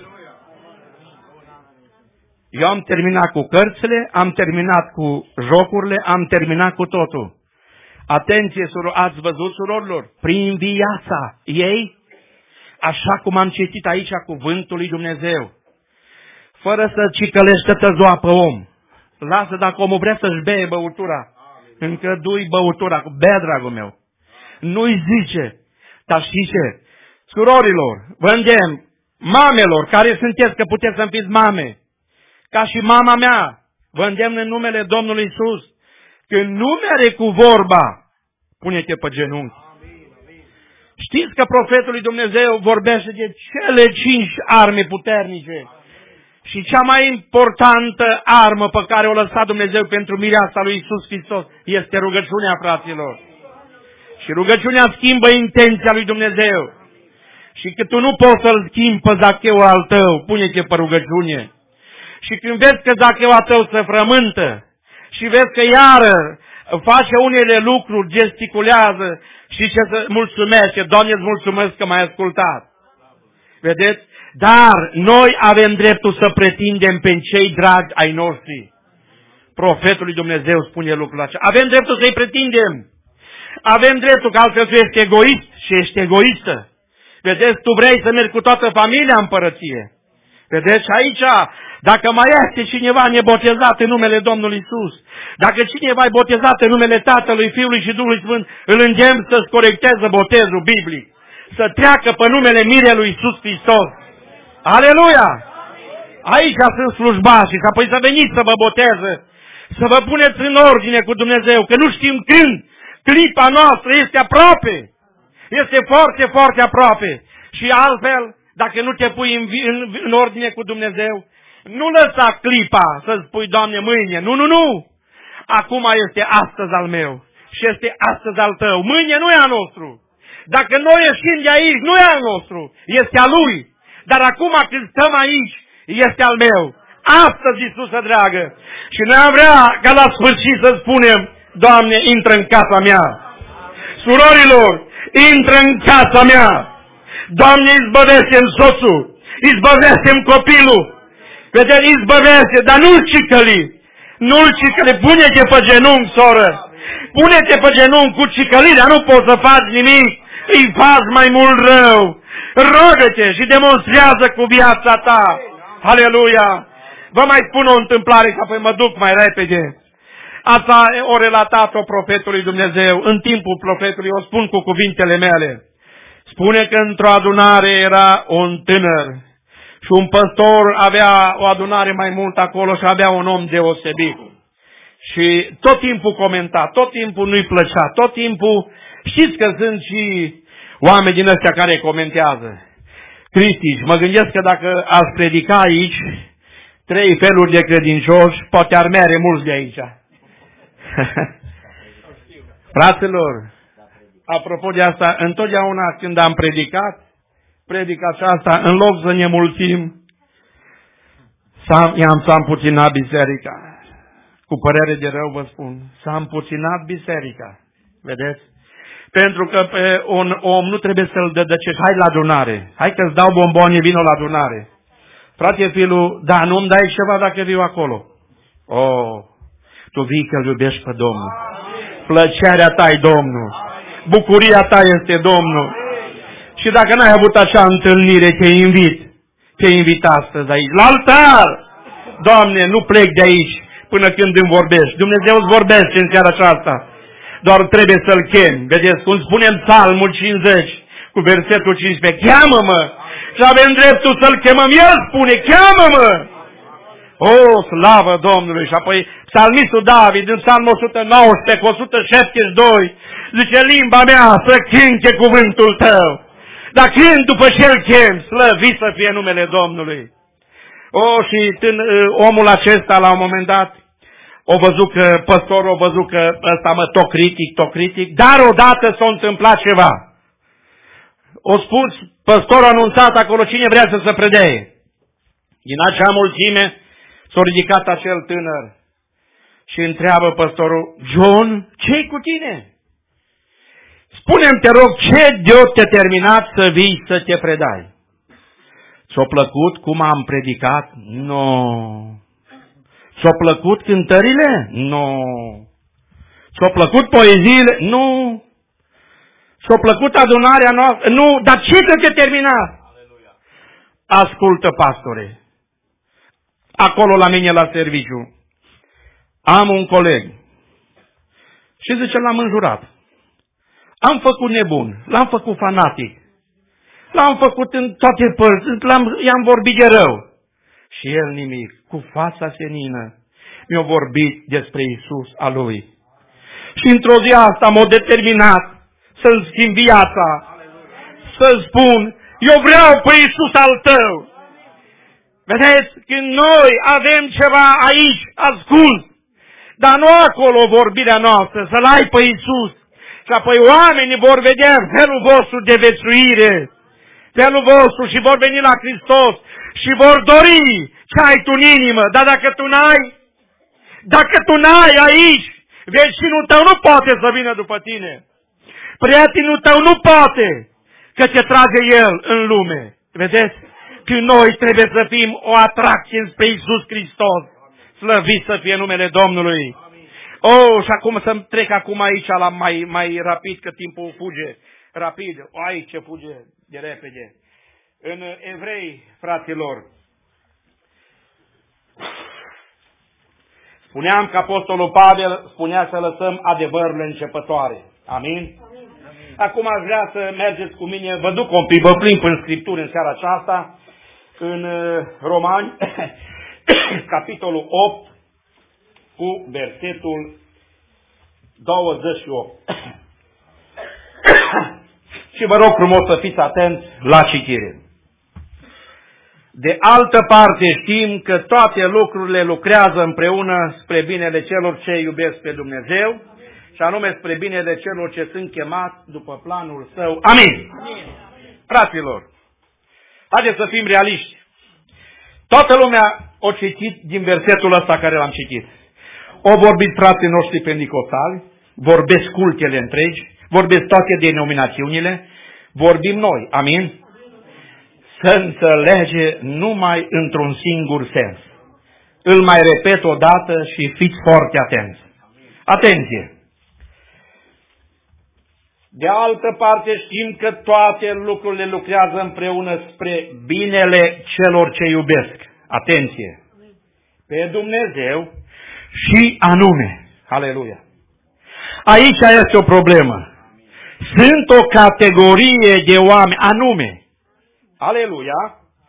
Eu am terminat cu cărțile, am terminat cu jocurile, am terminat cu totul. Atenție, suror, ați văzut, surorilor, prin viața ei, așa cum am citit aici cuvântul lui Dumnezeu, fără să cicălește tăzoa pe om. Lasă dacă omul vrea să-și bee băutura, încă du-i băutura, bea, dragul meu. Nu-i zice, dar știi ce? Surorilor, vă îndemn, mamelor, care sunteți, că puteți să-mi fiți mame, ca și mama mea, vă îndemn în numele Domnului Iisus, când nu mere cu vorba, pune-te pe genunchi. Știți că profetul lui Dumnezeu vorbește de cele cinci arme puternice și cea mai importantă armă pe care o lăsat Dumnezeu pentru mireasa lui Iisus Hristos este rugăciunea, fraților. Și rugăciunea schimbă intenția lui Dumnezeu. Și că tu nu poți să-l schimbi pe Zacheul al tău, pune-te pe rugăciune. Și când vezi că Zacheul al tău se frământă și vezi că iară face unele lucruri, gesticulează și ce să mulțumește, Doamne, îți mulțumesc că m-ai ascultat. Vedeți? Dar noi avem dreptul să pretindem pe cei dragi ai noștri. Profetul lui Dumnezeu spune lucrul acesta. Avem dreptul să-i pretindem. Avem dreptul, că altfel tu ești egoist și ești egoistă. Vedeți, tu vrei să mergi cu toată familia în împărăție. Vedeți, aici, dacă mai este cineva nebotezat în numele Domnului Iisus, dacă cineva e botezat în numele Tatălui, Fiului și Duhului Sfânt, îl îndemn să-ți corecteze botezul biblic, să treacă pe numele mirelui Iisus Hristos. Aleluia! Aici sunt slujbași și apoi să veniți să vă boteze, să vă puneți în ordine cu Dumnezeu, că nu știm când. Clipa noastră este aproape. Este foarte, foarte aproape. Și altfel, dacă nu te pui în, în, în ordine cu Dumnezeu, nu lăsa clipa să spui, Doamne, mâine. Nu, nu, nu. Acum este astăzi al meu și este astăzi al tău. Mâine nu e al nostru. Dacă noi ieșim de aici, nu e al nostru. Este al Lui. Dar acum când stăm aici, este al meu. Astăzi, Iisuse dragă. Și noi am vrea ca la sfârșit să spunem, Doamne, intră în casa mea. Surorilor, intră în casa mea. Doamne, izbăvește-mi soțul, izbăvește-mi copilul. Vedeți, izbăvește, dar nu-l cicăli. Nu-l cicăli. Pune-te pe genunchi, soră. Pune-te pe genunchi cu cicălirea, nu poți să faci nimic. Îi faci mai mult rău. Rogă-te și demonstrează cu viața ta. Aleluia! Vă mai spun o întâmplare, că apoi mă duc mai repede. Asta o relatat-o profetului Dumnezeu. În timpul profetului, o spun cu cuvintele mele. Spune că într-o adunare era un tânăr și un păstor avea o adunare mai mult acolo și avea un om deosebit. Și tot timpul comenta, tot timpul nu-i plăcea, tot timpul, știți că sunt și oameni din ăștia care comentează. Critici, mă gândesc că dacă ați predica aici trei feluri de credincioși, poate ar mere mulți de aici. Fraților, apropo de asta, întotdeauna când am predicat, predica aceasta, în loc să ne mulțim, i-am s-a împuținat biserica. Cu părere de rău vă spun, s-a împuținat biserica. Vedeți? Pentru că pe un om nu trebuie să-l dădăcești. Hai la adunare. Hai că-ți dau bomboane, vino la adunare. Frate, fiul, da, nu-mi dai ceva dacă viu acolo. Oh, tu vii că-L iubești pe Domnul. Plăcerea ta e Domnul. Bucuria ta este Domnul. Și dacă n-ai avut așa întâlnire, te invit. Te invit astăzi aici. La altar! Doamne, nu plec de aici până când îmi vorbești. Dumnezeu îți vorbește în seara aceasta. Doar trebuie să-L chemi. Vedeți, cum spunem Psalmul cincizeci, cu versetul cincisprezece. Cheamă-mă! Și avem dreptul să-L chemăm. El spune, cheamă-mă! O, slavă Domnului! Și apoi psalmistul David, în Psalmul o sută nouăsprezece, cu o sută șaptezeci și doi, zice, limba mea să cânte cuvântul tău. Dar când după ce îl chem, slăvit să fie numele Domnului. O, și tân, omul acesta, la un moment dat, o văzut că, păstorul a văzut că ăsta mă tot critic, tot critic, dar odată s-a întâmplat ceva. O spus, păstorul a anunțat acolo cine vrea să se predee. Din acea mulțime s-a ridicat acel tânăr și întreabă păstorul, John, ce-i cu tine? Spune-mi, te rog, ce de-o te-a terminat să vii să te predai? Ți-a plăcut cum am predicat? Nu. No. Ți-a plăcut cântările? Nu. No. Ți-a plăcut poeziile? Nu. Ți-a plăcut adunarea noastră? Nu. Dar ce te-a terminat? Aleluia. Ascultă, pastore. Acolo la mine la serviciu am un coleg și zice, l-am înjurat. Am făcut nebun, l-am făcut fanatic, l-am făcut în toate părți, i-am vorbit de rău. Și el nimic, cu fața senină, mi-a vorbit despre Iisus a lui. Și într-o zi asta m-a determinat să-mi schimb viața, să spun, eu vreau pe Iisus al tău. Vedeți, când noi avem ceva aici, ascult, dar nu acolo vorbirea noastră, să-L ai pe Iisus. Și apoi oamenii vor vedea felul vostru de viețuire, felul vostru și vor veni la Hristos și vor dori ce ai tu în inimă. Dar dacă tu n-ai, dacă tu n-ai aici, vecinul tău nu poate să vină după tine. Prietenul tău nu poate, că te trage el în lume. Vedeți? Că noi trebuie să fim o atracție spre Iisus Hristos. Slăvit să fie numele Domnului. Oh, și acum să-mi trec acum aici la mai, mai rapid, că timpul fuge rapid. O, aici fuge de repede. În Evrei, fraților, spuneam că Apostolul Pavel spunea să lăsăm adevărurile începătoare. Amin? Amin. Acum aș vrea să mergeți cu mine, vă duc un pic, vă plimb în Scripturi în seara aceasta, în Romani, capitolul opt, cu versetul douăzeci și opt. Și vă rog frumos să fiți atenți la citire. De altă parte știm că toate lucrurile lucrează împreună spre binele celor ce iubesc pe Dumnezeu, și anume spre binele celor ce sunt chemați după planul Său. Amin! Amin. Fraților, haideți să fim realiști. Toată lumea a citit din versetul ăsta care l-am citit. O vorbit frații noștri pentecostali, vorbesc cultele întregi, vorbesc toate denominațiunile, vorbim noi. Amin? Să înțelege numai într-un singur sens. Îl mai repet o dată și fiți foarte atenți. Atenție! De altă parte știm că toate lucrurile lucrează împreună spre binele celor ce iubesc. Atenție! Pe Dumnezeu și anume. Aleluia! Aici este o problemă. Sunt o categorie de oameni anume. Aleluia!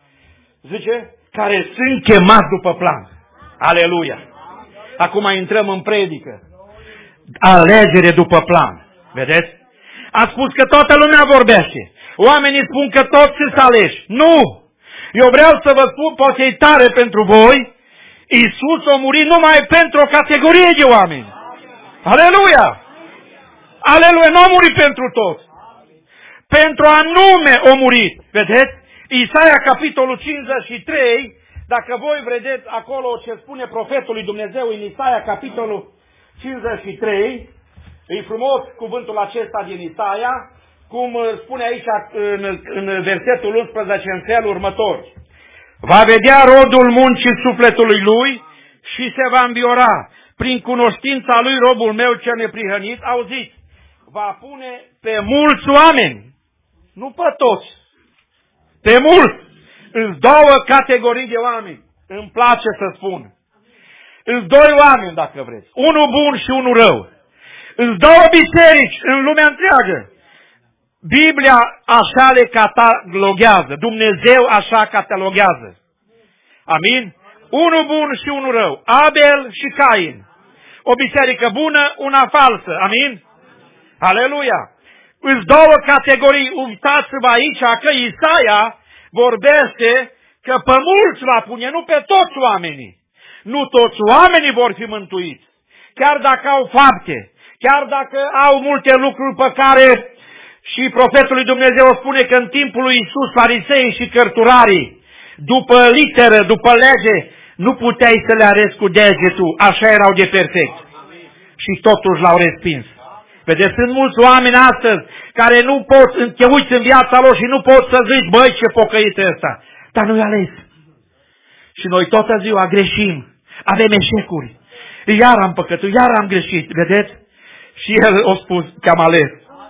Zice, care sunt chemați după plan. Aleluia! Acum intrăm în predică. Alegere după plan. Vedeți? A spus că toată lumea vorbește. Oamenii spun că toți sunt aleși. Nu! Eu vreau să vă spun, poate e tare pentru voi, Iisus a murit numai pentru o categorie de oameni. Aleluia! Aleluia! Nu a murit pentru toți. Pentru anume a murit. Vedeți? Isaia, capitolul cincizeci și trei, dacă voi vedeți acolo ce spune profetul lui Dumnezeu în Isaia, capitolul cincizeci și trei, e frumos cuvântul acesta din Isaia, cum spune aici în, în versetul unsprezece în felul următor. Va vedea rodul muncii sufletului lui și se va înviora. Prin cunoștința lui robul meu cel neprihănit, auziți, va pune pe mulți oameni, nu pe toți, pe mulți, în două categorii de oameni. Îmi place să spun. În doi oameni, dacă vreți. Unul bun și unul rău. În două biserici în lumea întreagă. Biblia așa le cataloghează. Dumnezeu așa cataloghează. Amin? Unul bun și unul rău. Abel și Cain. O biserică bună, una falsă. Amin? Aleluia! În două categorii. Uitați-vă aici că Isaia vorbește că pe mulți va pune, nu pe toți oamenii. Nu toți oamenii vor fi mântuiți. Chiar dacă au fapte. Chiar dacă au multe lucruri pe care și profetul lui Dumnezeu spune că în timpul lui Iisus, farisei și cărturarii, după literă, după lege, nu puteai să le arăți cu degetul, așa erau de perfect. Și totuși l-au respins. Vedeți, sunt mulți oameni astăzi care nu pot, te uiți în viața lor și nu pot să zici, băi, ce pocăit ăsta. Dar nu-i ales. Și noi toată ziua greșim, avem eșecuri. Iar am păcătul, iar am greșit, vedeți? Și el a spus că am ales.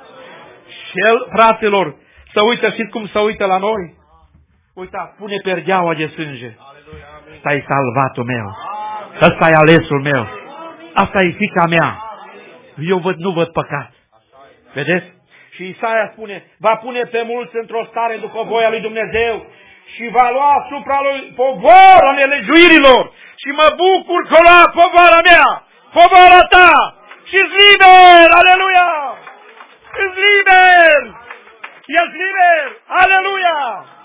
Și el, fraților, să uită, știți cum să uită la noi? Uita, pune perdeaua de sânge. Ăsta-i salvatul meu. Ăsta-i alesul meu. Asta-i fiica mea. Eu văd, nu văd păcat. Vedeți? Și Isaia spune, va pune pe mulți într-o stare după voia lui Dumnezeu și va lua asupra lui povara nelegiuirilor. Și mă bucur că lua povara mea, povara ta. Și-s liber! Aleluia! Ești liber! Ești liber! Aleluia!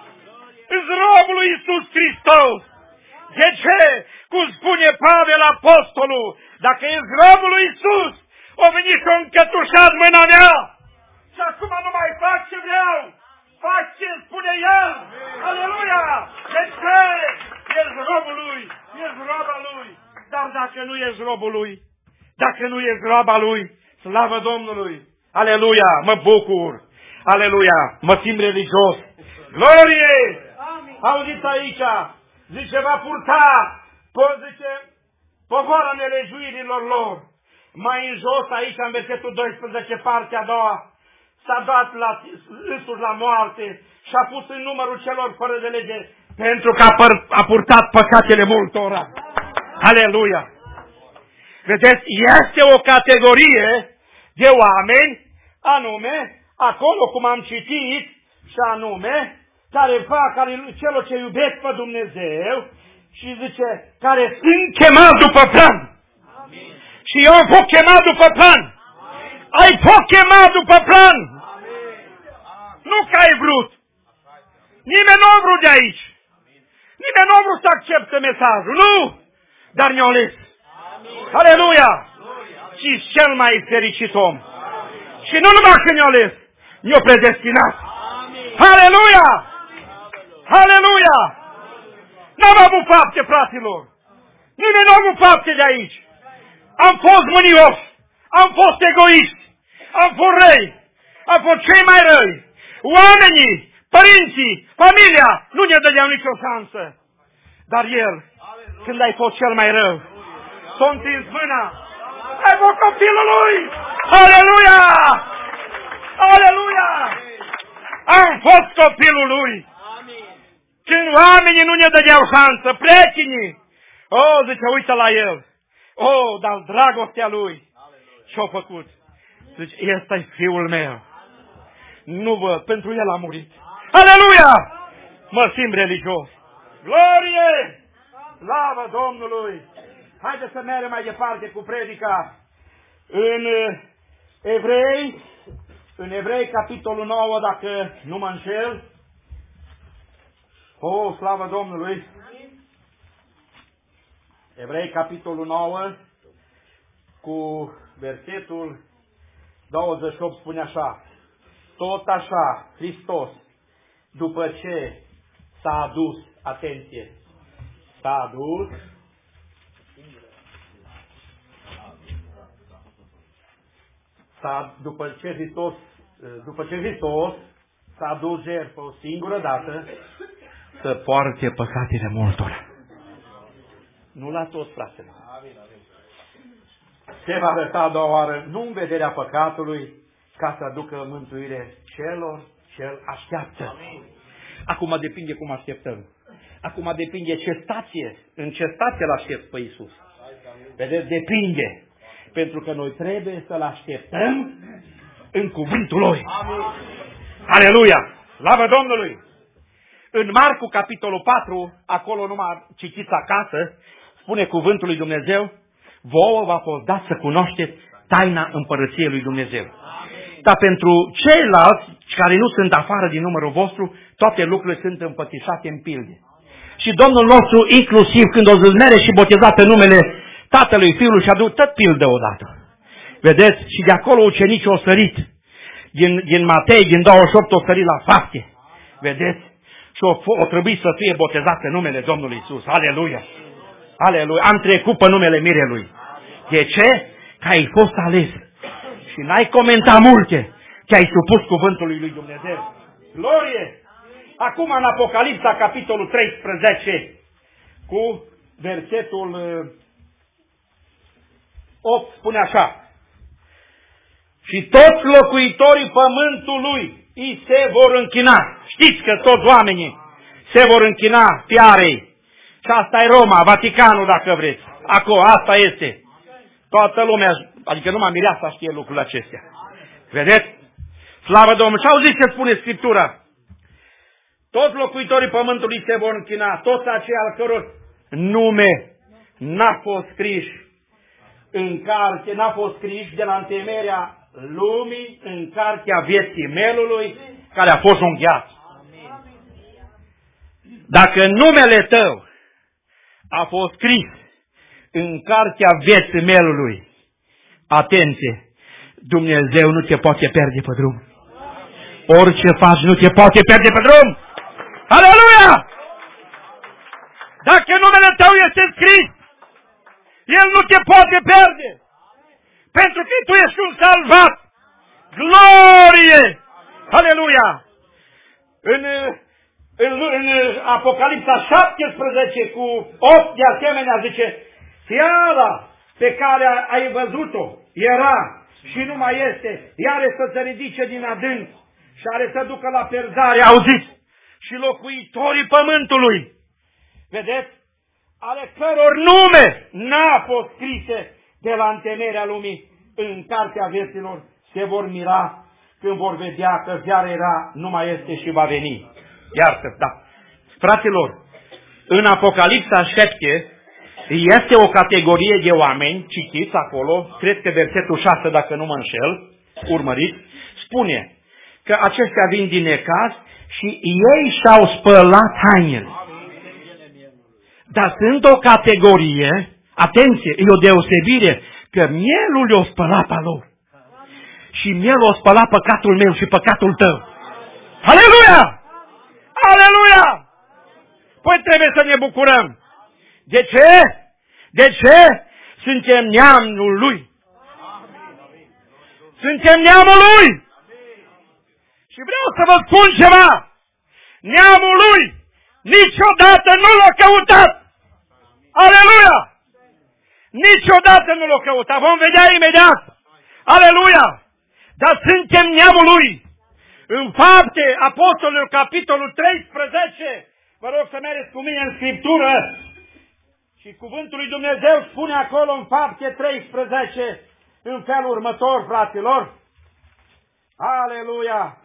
Ești robul lui Iisus Hristos! De ce? Cum spune Pavel Apostolul, dacă ești robul lui Iisus, o venit și o încătușat mâna mea și acum nu mai fac ce vreau! Fac ce spune El! Aleluia! De ce? Ești robul lui! Ești roba lui! Dar dacă nu ești robul lui, dacă nu ești roba lui, slavă Domnului! Aleluia! Mă bucur! Aleluia! Mă simt religios! Glorie! Auziți aici! Zice, va purta, zice, povara nelegiuirilor lor. Mai în jos, aici, în versetul doisprezece, partea a doua, s-a dat la, însuși la moarte și a pus în numărul celor fără de lege, pentru că a, păr, a purtat păcatele multora. Aleluia! Vedeți, este o categorie de oameni, anume, acolo cum am citit, și anume, care fac, care, celor ce iubesc pe Dumnezeu și zice, care sunt chemați după plan. Amin. Și eu am fost chemat după plan. Amin. Ai fost chemat după plan. Amin. Nu că ai vrut. Nimeni nu a vrut de aici. Amin. Nimeni nu a vrut să accepte mesajul. Nu! Dar ne-a ales. Aleluia! Și cel mai fericit om. Amin. Și nu numai că ne-a ales, ne-a predestinat. Amin. Aleluia! Aleluia! N-am avut fapte, fraților. Nimeni nu a avut fapte de aici. Am fost mânios. Am fost egoiști. Am fost răi. Am fost cei mai răi. Oamenii, părinții, familia nu ne dădeau nicio șansă. Dar El, când ai fost cel mai rău, s-a întins mâna. Ai fost copilul Lui. Aleluia! Aleluia! Am fost copilul Lui. Când oamenii nu ne dădeau șansă, pleci-ni. Oh, zice, uite la El. Oh, dar dragostea Lui. Ce-a făcut? Zice, ăsta e Fiul meu. Nu văd, pentru El a murit. Aleluia! Mă simt religios. Glorie! Slavă Domnului! Haideți să mergem mai departe cu predica. În Evrei, în Evrei, capitolul nouă, dacă nu mă înșel. O, slavă Domnului! Evrei, capitolul nouă, cu versetul douăzeci și opt spune așa. Tot așa, Hristos, după ce s-a adus, atenție, s-a adus, s-a, după ce Hristos, după ce Hristos s-a adus jertfă o singură dată, să poarte păcatele multora. Nu la toți, fratele. Se va arăta a doua oară, nu în vederea păcatului, ca să aducă mântuire celor ce îl așteaptă. Acum depinde cum așteptăm. Acum depinde ce stație, în ce stație îl aștept pe Iisus. Vedeți, depinde. Pentru că noi trebuie să-l așteptăm în cuvântul Lui. Aleluia! Slavă Domnului! În Marcu, capitolul patru, acolo numai citiți acasă, spune cuvântul lui Dumnezeu, vouă v-a fost dat să cunoașteți taina împărăției lui Dumnezeu. Dar pentru ceilalți care nu sunt afară din numărul vostru, toate lucrurile sunt împățișate în pilde. Și Domnul nostru, inclusiv când o zâlmere și botezat pe numele Tatălui, Fiului și aduc tot pildă odată. Vedeți? Și de acolo ucenicii au sărit. Din, din Matei, din douăzeci și opt, au sărit la fapte. Vedeți? Și o, o trebuie să fie botezat pe numele Domnului Iisus. Aleluia! Aleluia! Am trecut pe numele Mirelui. De ce? Că ai fost ales. Și n-ai comentat multe. Că ai supus cuvântului lui Dumnezeu. Glorie! Acum în Apocalipsa, capitolul treisprezece, cu versetul opt, spune așa. Și toți locuitorii pământului îi se vor închina. Știți că toți oamenii se vor închina piarei. Și asta e Roma, Vaticanul, dacă vreți. Acolo, asta este. Toată lumea, adică numai mireasa știe lucrurile acestea. Vedeți? Slavă Domnului! Și auziți ce spune Scriptura? Toți locuitorii pământului se vor închina, toți aceia al căror nume n-a fost scris în carte, n-a fost scris de la întemeierea lumii în cartea vieții melului care a fost unghiat. Dacă numele tău a fost scris în cartea vieții melului, atenție, Dumnezeu nu te poate pierde pe drum. Orice faci nu te poate pierde pe drum. Aleluia! Dacă numele tău este scris, El nu te poate pierde. Pentru că tu ești un salvat. Glorie! Aleluia! În, în, în Apocalipsa șaptesprezece cu opt de asemenea zice, fiara pe care ai văzut-o era și nu mai este, ea are să se ridice din adânc și are să ducă la pierzare, auziți? Și locuitorii pământului, vedeți? Ale căror nume n-a fost scrise de la întemeierea lumii în cartea vieților, se vor mira când vor vedea că ziarea era, nu mai este și va veni. Iartă, da. Fraților, în Apocalipsa șapte este o categorie de oameni, citiți acolo, cred că versetul șase, dacă nu mă înșel, urmăriți, spune că aceștia vin din necaz și ei și-au spălat hainele. Dar sunt o categorie, atenție, e o deosebire, că mielul le-o spălat a lor. Și mielul o spălat păcatul meu și păcatul tău. Aleluia! Aleluia! Păi trebuie să ne bucurăm. De ce? De ce? Suntem neamul lui. Suntem neamul lui. Și vreau să vă spun ceva. Neamul lui niciodată nu l-a căutat. Aleluia! Niciodată nu l-a căutat. Vom vedea imediat. Aleluia! Dar suntem neamul lui. În Fapte, Apostolul, capitolul treisprezece, vă rog să mergeți cu mine în Scriptură, și cuvântul lui Dumnezeu spune acolo în Fapte treisprezece, în felul următor, fraților. Aleluia!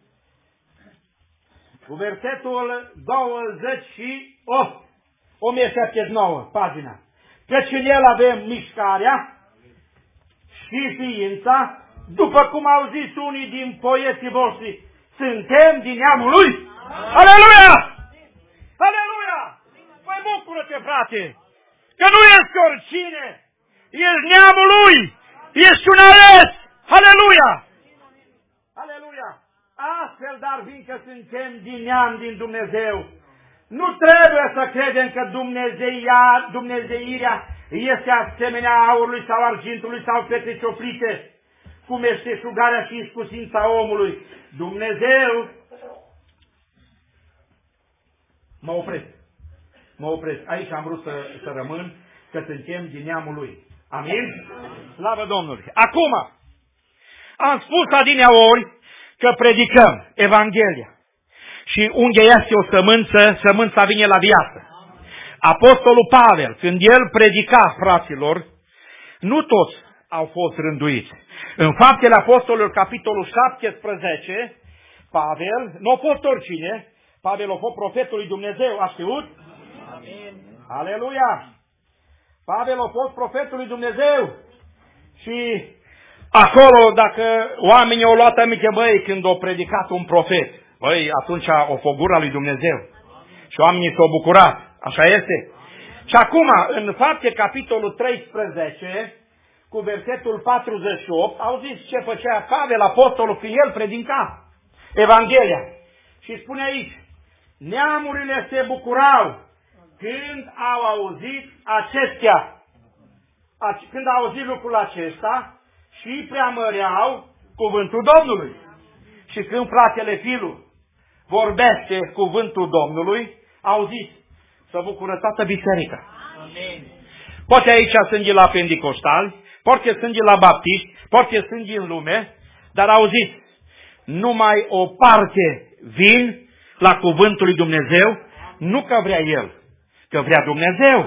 Cu versetul douăzeci și opt, o mie șaptezeci și nouă, pagina. Căci în el avem mișcarea și ființa, după cum au zis unii din poeții voștri, suntem din neamul lui. Aleluia! Aleluia! Păi bucură-te, frate, că nu ești oricine, ești neamul lui, ești un ales. Aleluia! Aleluia! Astfel, dar fiindcă suntem din neam din Dumnezeu, nu trebuie să credem că Dumnezeia, Dumnezeirea este asemenea aurului sau argintului sau pietre cioflite, cu meșteșugarea și iscusința omului. Dumnezeu, mă opresc, mă opresc. Aici am vrut să, să rămân, că suntem din neamul lui. Amin? Slavă Domnului! Acum, am spus adineaori că predicăm Evanghelia. Și unde este o sămânță, sămânța vine la viață. Apostolul Pavel, când el predica, fraților, nu toți au fost rânduiți. În Faptele Apostolilor, capitolul șaptesprezece, Pavel, nu a fost oricine, Pavel a fost profetul lui Dumnezeu, a știut? Amin. Aleluia! Pavel a fost profetul lui Dumnezeu și acolo, dacă oamenii au luat aminte, băi, când a predicat un profet, băi, atunci o fost gura lui Dumnezeu. Și oamenii s-au bucurat. Așa este? Și acum, în Fapte, capitolul treisprezece, cu versetul patruzeci și opt, au zis ce făcea Pavel, apostolul, când el predica Evanghelia. Și spune aici, neamurile se bucurau când au auzit acestea. Când au auzit lucrul acesta și preamăreau cuvântul Domnului. Și când fratele Filu vorbește cuvântul Domnului, au zis, să bucură toată biserica. Amin. Poate aici sunt la pentecostali, poate sunt la baptiști, poate sunt în lume, dar au zis, numai o parte vin la cuvântul lui Dumnezeu, nu că vrea el, că vrea Dumnezeu.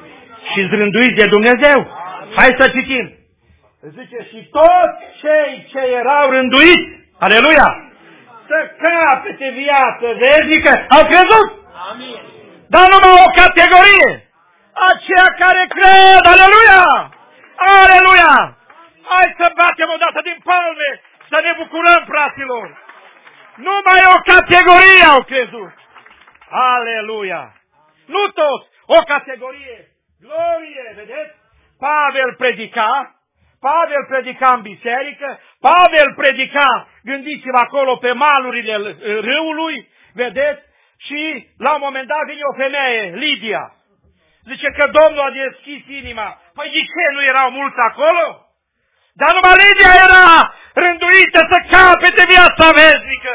Și zrânduiți de Dumnezeu. Hai să citim. Zice, și toți cei ce erau rânduiți, aleluia, să capete viață veșnică, au crezut. Amin. Dar numai o categorie, aceia care cred, aleluia, aleluia. Hai să batem o dată din palme, să ne bucurăm, fraților. Numai o categorie au crezut. Aleluia. Nu toți, o categorie. Glorie, vedeți? Pavel predica, Pavel predica în biserică, Pavel predica, gândiți-vă acolo pe malurile râului, vedeți? Și la un moment dat vine o femeie, Lidia. Zice că Domnul a deschis inima. Păi de ce nu erau mulți acolo? Dar numai Lidia era rânduită să capete viața veșnică.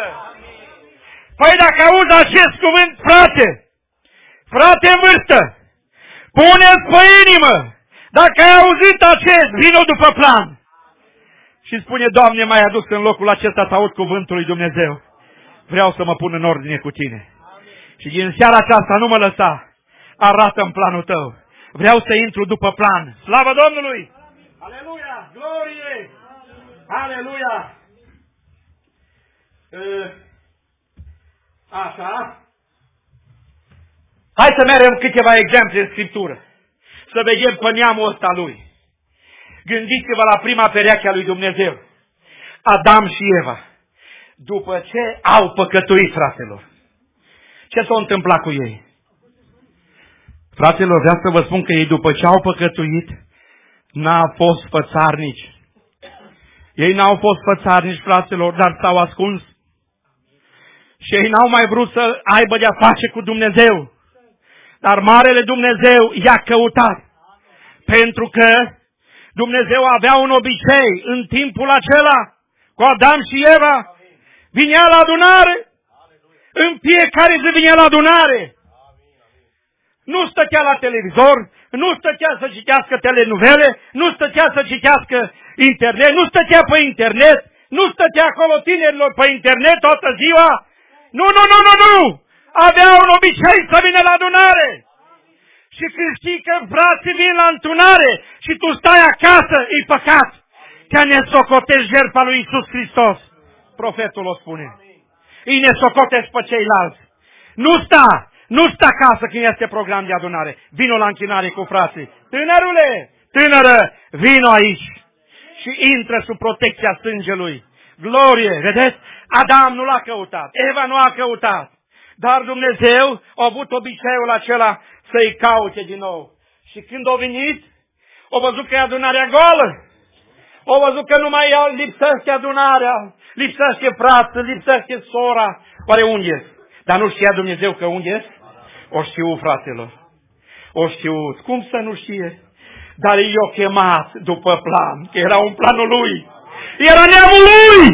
Păi dacă auzi acest cuvânt, frate, frate în vârstă, pune-ți pe inimă. Dacă ai auzit acest, vino după plan. Și spune, Doamne, m-ai adus în locul acesta să aud cuvântul lui Dumnezeu. Vreau să mă pun în ordine cu tine. Și din seara aceasta nu mă lăsa. Arată-mi planul tău. Vreau să intru după plan. Slavă Domnului! Aleluia! Glorie! Aleluia! Așa. Hai să mergem câteva exemple în Scriptură. Să vedem pe neamul ăsta lui. Gândiți-vă la prima pereche a lui Dumnezeu. Adam și Eva. După ce au păcătuit, fratelor. Ce s-a întâmplat cu ei? Fraților, vreau să vă spun că ei după ce au păcătuit, n-au fost fățarnici. Ei n-au fost fățarnici, fraților, dar s-au ascuns. Și ei n-au mai vrut să aibă de-a face cu Dumnezeu. Dar Marele Dumnezeu i-a căutat. Pentru că Dumnezeu avea un obicei în timpul acela cu Adam și Eva. Vinea la adunare. În fiecare zi vinea la adunare. Nu stătea la televizor, nu stătea să citească telenovele, nu stătea să citească internet, nu stătea pe internet, nu stătea acolo tinerilor pe internet toată ziua. Nu, nu, nu, nu, nu! Avea un obicei să vină la adunare. Și când știi că frații vin la întunare și tu stai acasă, e păcat că ne socotești jertfa lui Iisus Hristos. Profetul o spune. Îi ne socotești pe ceilalți. Nu sta, nu sta acasă când este program de adunare. Vino la închinare cu frații. Tânărule, tânără, vino aici. Și intră sub protecția sângelui. Glorie, vedeți? Adam nu l-a căutat, Eva nu a căutat. Dar Dumnezeu a avut obiceiul acela să-i caute din nou. Și când a venit, a văzut că e adunarea goală. A văzut că nu mai lipsește adunarea, lipsește frață, lipsește sora. Oare unde e? Dar nu știa Dumnezeu că unde e? O știu, fratelor. O știu. Cum să nu știe? Dar i-a chemat după plan, că era un planul lui. Era neamul lui!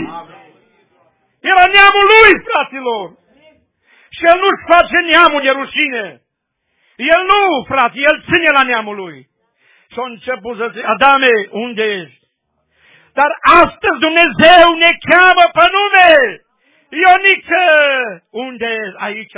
Era neamul lui, fraților! Și el nu-și face neamul de rușine. El nu, frate, el ține la neamul lui. Și a început să zice, Adame, unde ești? Dar astăzi Dumnezeu ne cheamă pe nume. Ionică, unde ești? Aici.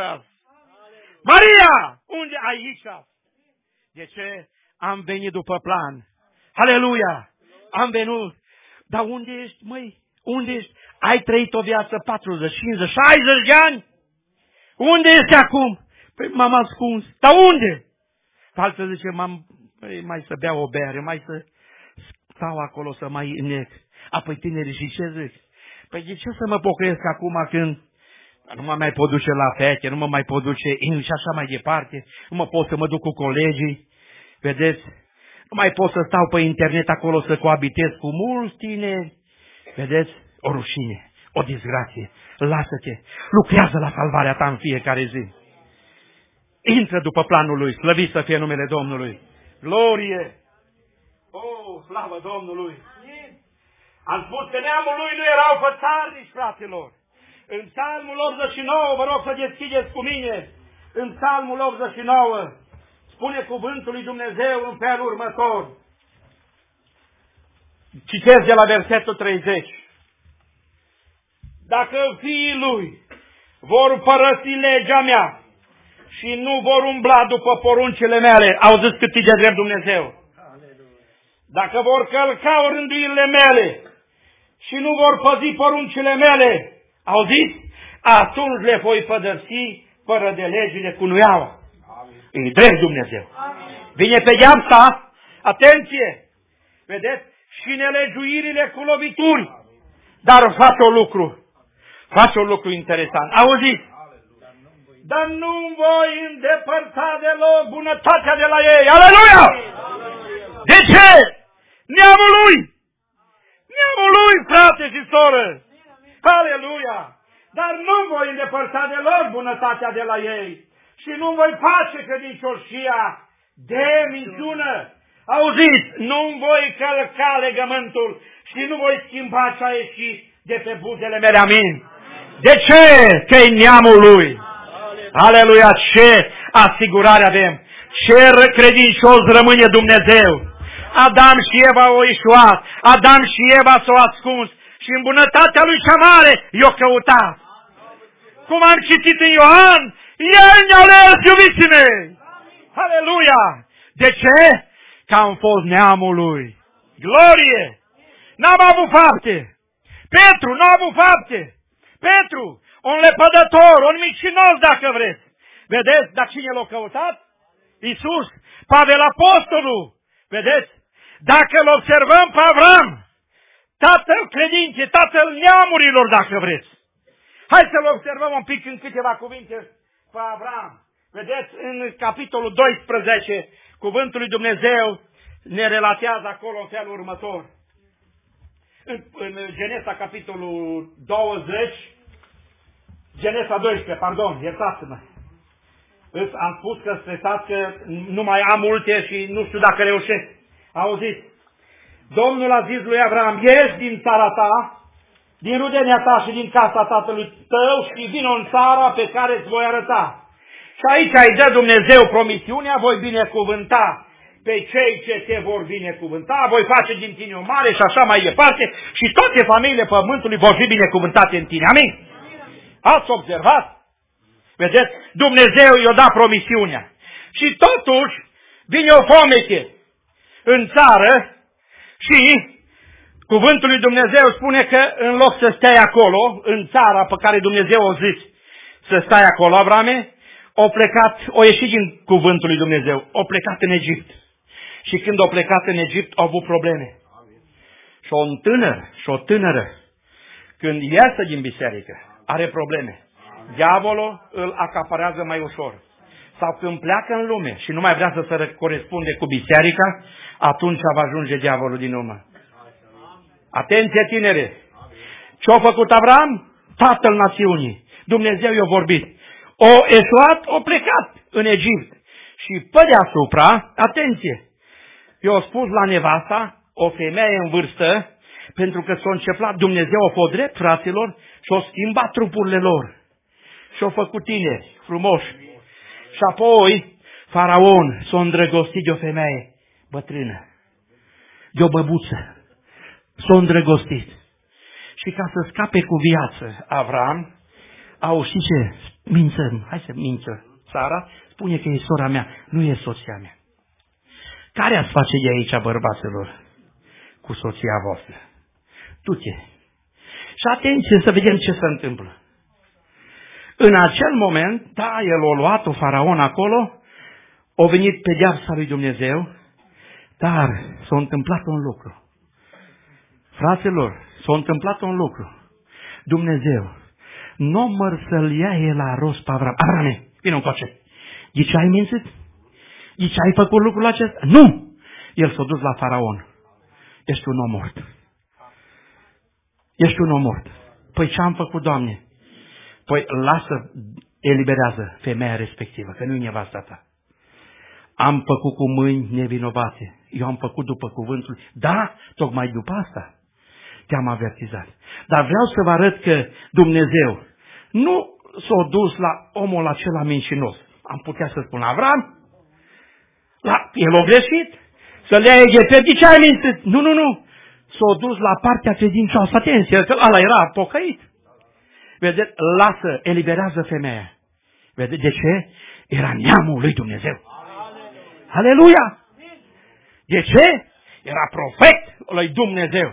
Maria, unde? Aici. De ce? Am venit după plan. Aleluia! Am venit. Dar unde ești, măi? Unde ești? Ai trăit o viață patruzeci, cincizeci, șaizeci de ani? Unde ești acum? Păi m-am ascuns. Dar unde? Alții zice, m-am, păi, mai să beau o bere, mai să stau acolo să mai înnec. Apoi tinerii și ce zic? Păi de ce să mă pocăiesc acum când nu mă mai pot duce la fete, nu mă mai pot duce in și așa mai departe, nu mă pot să mă duc cu colegii, vedeți? Nu mai pot să stau pe internet acolo să coabitez cu mulți tineri, vedeți? O rușine, o disgrație. Lasă-te, lucrează la salvarea ta în fiecare zi. Intră după planul lui, slăvit să fie numele Domnului. Glorie! Oh, slavă Domnului! Am spus că neamul lui nu erau fățarnici, fraților. În Psalmul optzeci și nouă, vă rog să deschideți cu mine, în Psalmul optzeci și nouă, spune cuvântul lui Dumnezeu în felul următor. Citesc de la versetul treizeci. Dacă fiii lui vor părăsi legea mea și nu vor umbla după poruncile mele, auziți cât e de drept Dumnezeu. Dacă vor călca rânduirile mele și nu vor păzi poruncile mele, auziți? Atunci le voi pădărsi fără de legile cu nuiaua. E drept Dumnezeu. Vine pedeapsa, atenție, vedeți? Și nelegiuirile cu lovituri. Dar face un lucru, face un lucru interesant. Auziți? Dar nu voi îndepărta deloc bunătatea de la ei. Aleluia! De ce? Neamul lui! Neamul lui, frate și soră! Aleluia! Dar nu voi îndepărta deloc bunătatea de la ei. Și nu voi face credincioșia de minciună. Auziți, nu-mi voi călca legământul și nu voi schimba ce a ieșit de pe buzele mele. Amin. De ce? Că-i neamul lui. Aleluia, ce asigurare avem. Ce credincios rămâne Dumnezeu. Adam și Eva au ieșuat. Adam și Eva s-au ascuns. Și în bunătatea lui cea mare i-o căutat. Cum am citit în Ioan, El ne-a ales, iubiții mei. Aleluia. De ce? Că am fost neamul lui. Glorie! N-am avut fapte. Petru n-a avut fapte. Petru un lepădător, un micinos dacă vreți. Vedeți? Dar cine l-a căutat? Iisus, Pavel Apostolul. Vedeți? Dacă îl observăm pe Avram, tatăl credinței, tatăl neamurilor, dacă vreți. Hai să-l observăm un pic în câteva cuvinte pe Avram. Vedeți, în capitolul doisprezece, cuvântul lui Dumnezeu ne relatează acolo în felul următor. În, în Genesa, capitolul douăzeci, Genesa doisprezece, pardon, iertați-mă. Am spus că stresați că nu mai am multe și nu știu dacă reușesc. Auziți? Domnul a zis lui Avram, ieși din țara ta, din rudenia ta și din casa tatălui tău și vină în țara pe care îți voi arăta. Și aici îi dă Dumnezeu promisiunea, voi binecuvânta pe cei ce te vor binecuvânta, voi face din tine o mare și așa mai departe și toate familiile pământului vor fi binecuvântate în tine. Amin? Ați observat? Vedeți? Dumnezeu i-a dat promisiunea. Și totuși vine o fomeche în țară și cuvântul lui Dumnezeu spune că în loc să stai acolo, în țara pe care Dumnezeu a zis să stai acolo, Avrame, o plecat, o ieșit din cuvântul lui Dumnezeu, o plecat în Egipt. Și când o plecat în Egipt, au avut probleme. Și o tânără, și o tânără, când iasă din biserică, are probleme. Diavolul îl acaparează mai ușor. Sau când pleacă în lume și nu mai vrea să se corespunde cu biserica, atunci va ajunge diavolul din urmă. Atenție, tinere! Ce-a făcut Avram? Tatăl națiunii. Dumnezeu i-a vorbit. O eșuat, o plecat în Egipt. Și pe deasupra, atenție, i-a spus la nevasta, o femeie în vârstă, pentru că s-a început, Dumnezeu a fost drept, fraților, și a schimbat trupurile lor. Și a făcut tineri, frumoși. Și apoi, Faraon s-a îndrăgostit de o femeie bătrână, de o băbuță. S-a îndrăgostit. Și ca să scape cu viață, Avram, au știi ce? Mință, hai să mință. Sara spune că e sora mea, nu e soția mea. Care ați face de aici, bărbaților, cu soția voastră? Du-te. Și atenție să vedem ce se întâmplă. În acel moment, da, el a luat-o Faraon acolo, a venit pedeapsa lui Dumnezeu, dar s-a întâmplat un lucru. Fraților, s-a întâmplat un lucru. Dumnezeu nu măr să-l ia el la rost pe Avram. Avrame, vină încoace. De ce ai mințit? De ce ai făcut lucrul acesta? Nu! El s-a dus la Faraon. Ești un om mort. Ești un om mort. Păi ce am făcut, Doamne? Păi lasă, eliberează femeia respectivă, că nu-i nevasta ta. Am făcut cu mâini nevinovate. Eu am făcut după cuvântul. Da, tocmai după asta te-am avertizat. Dar vreau să vă arăt că Dumnezeu nu s-a dus la omul acela mincinos. Am putea să spun Avram, la, el a greșit, să-l ia Egipt. De ce ai mințit? Nu, nu, nu. S-a dus la partea credincioasă. Atenție, că ăla era pocăit. Vedeți, lasă, eliberează femeia. Vedeți, de ce? Era neamul lui Dumnezeu. Aleluia! De ce? Era profet lui Dumnezeu.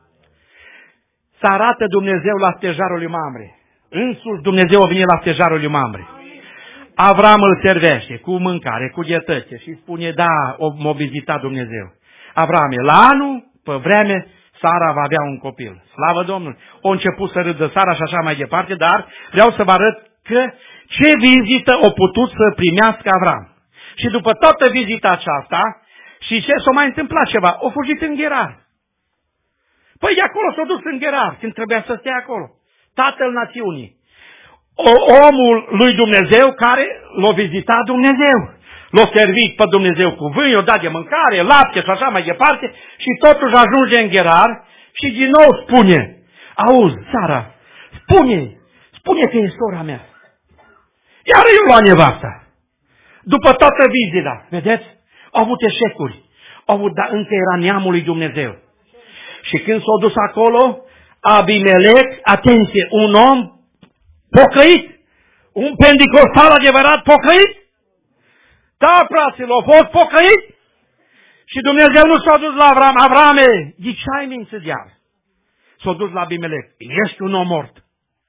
Să arată Dumnezeu la stejarul lui Mamre. Însuși Dumnezeu a venit la stejarul lui Mamre. Avram îl servește cu mâncare, cu dietăție și spune, da, m-a vizitat Dumnezeu. Avrame, la anul, pe vreme, Sara va avea un copil. Slavă Domnului! O început să râdă Sara și așa mai departe, dar vreau să vă arăt că ce vizită a putut să primească Avram. Și după toată vizita aceasta, și ce s-a mai întâmplat ceva? A fugit în Gerar. Păi de acolo s-a dus în Gerar, când trebuia să stea acolo. Tatăl națiunii. O, omul lui Dumnezeu care l-a vizitat Dumnezeu. L-a servit pe Dumnezeu cu vin, i-a dat de mâncare, lapte și așa mai departe și totuși ajunge în Gerar și din nou spune, auzi, Sara, spune, spune că e sora mea. Iar eu la nevasta. După toată vizita, vedeți, au avut eșecuri, au avut, dar încă era neamul lui Dumnezeu. Și când s-a dus acolo, Abimelec, atenție, un om pocăit, un pentecostal adevărat pocăit, da, fraților, a fost pocăit și Dumnezeu nu s-a dus la Avram. Avrame, de ce ai mințit iar? S-a dus la Abimelec. Ești un om mort.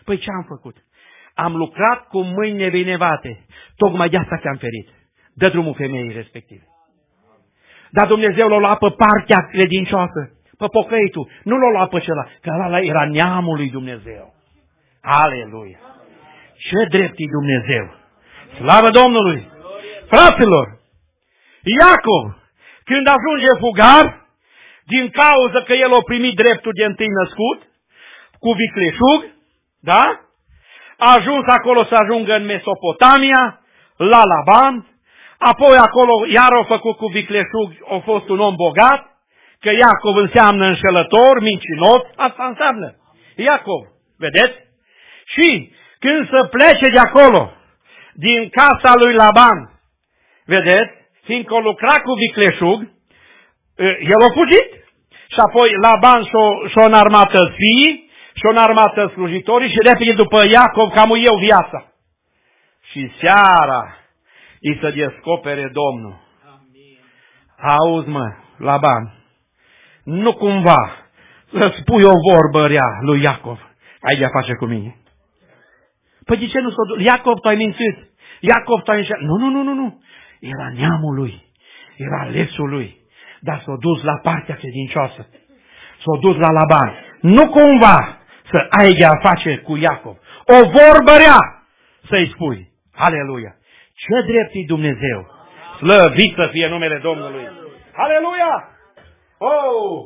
Păi ce am făcut? Am lucrat cu mâini nevinevate. Tocmai de asta te-am ferit. Dă drumul femeii respective. Dar Dumnezeu l-a luat pe partea credincioasă, pe pocăitul. Nu l-a luat pe celălalt, că ăla era neamul lui Dumnezeu. Aleluia! Ce drept e Dumnezeu! Slavă Domnului! Fraților, Iacov, când ajunge fugar, din cauza că el a primit dreptul de întâi născut, cu vicleșug, da? A ajuns acolo să ajungă în Mesopotamia, la Laban, apoi acolo iar a făcut cu vicleșug, a fost un om bogat, că Iacov înseamnă înșelător, mincinos, asta înseamnă Iacov, vedeți? Și când să plece de acolo, din casa lui Laban, vedeți, fiindcă a lucrat cu vicleșug, el a fugit și apoi Laban și-a înarmat fiii, și-a înarmat slujitorii și repede după Iacov cam eu viața. Și seara îi să descopere Domnul. Auzi mă, Laban, nu cumva să spui o vorbă rea lui Iacov. Ai de-a face cu mine. Păi de ce nu s-o duc? Iacov t-ai mințit. Iacov t-ai înșelat. Nu, nu, nu, nu, nu. Era neamul lui. Era alesul lui. Dar s-a dus la partea credincioasă. S-a dus la Laban. Nu cumva să ai de-a face cu Iacov. O vorbă rea să-i spui. Aleluia. Ce drept e Dumnezeu. Slăvit să fie numele Domnului. Aleluia. Oh!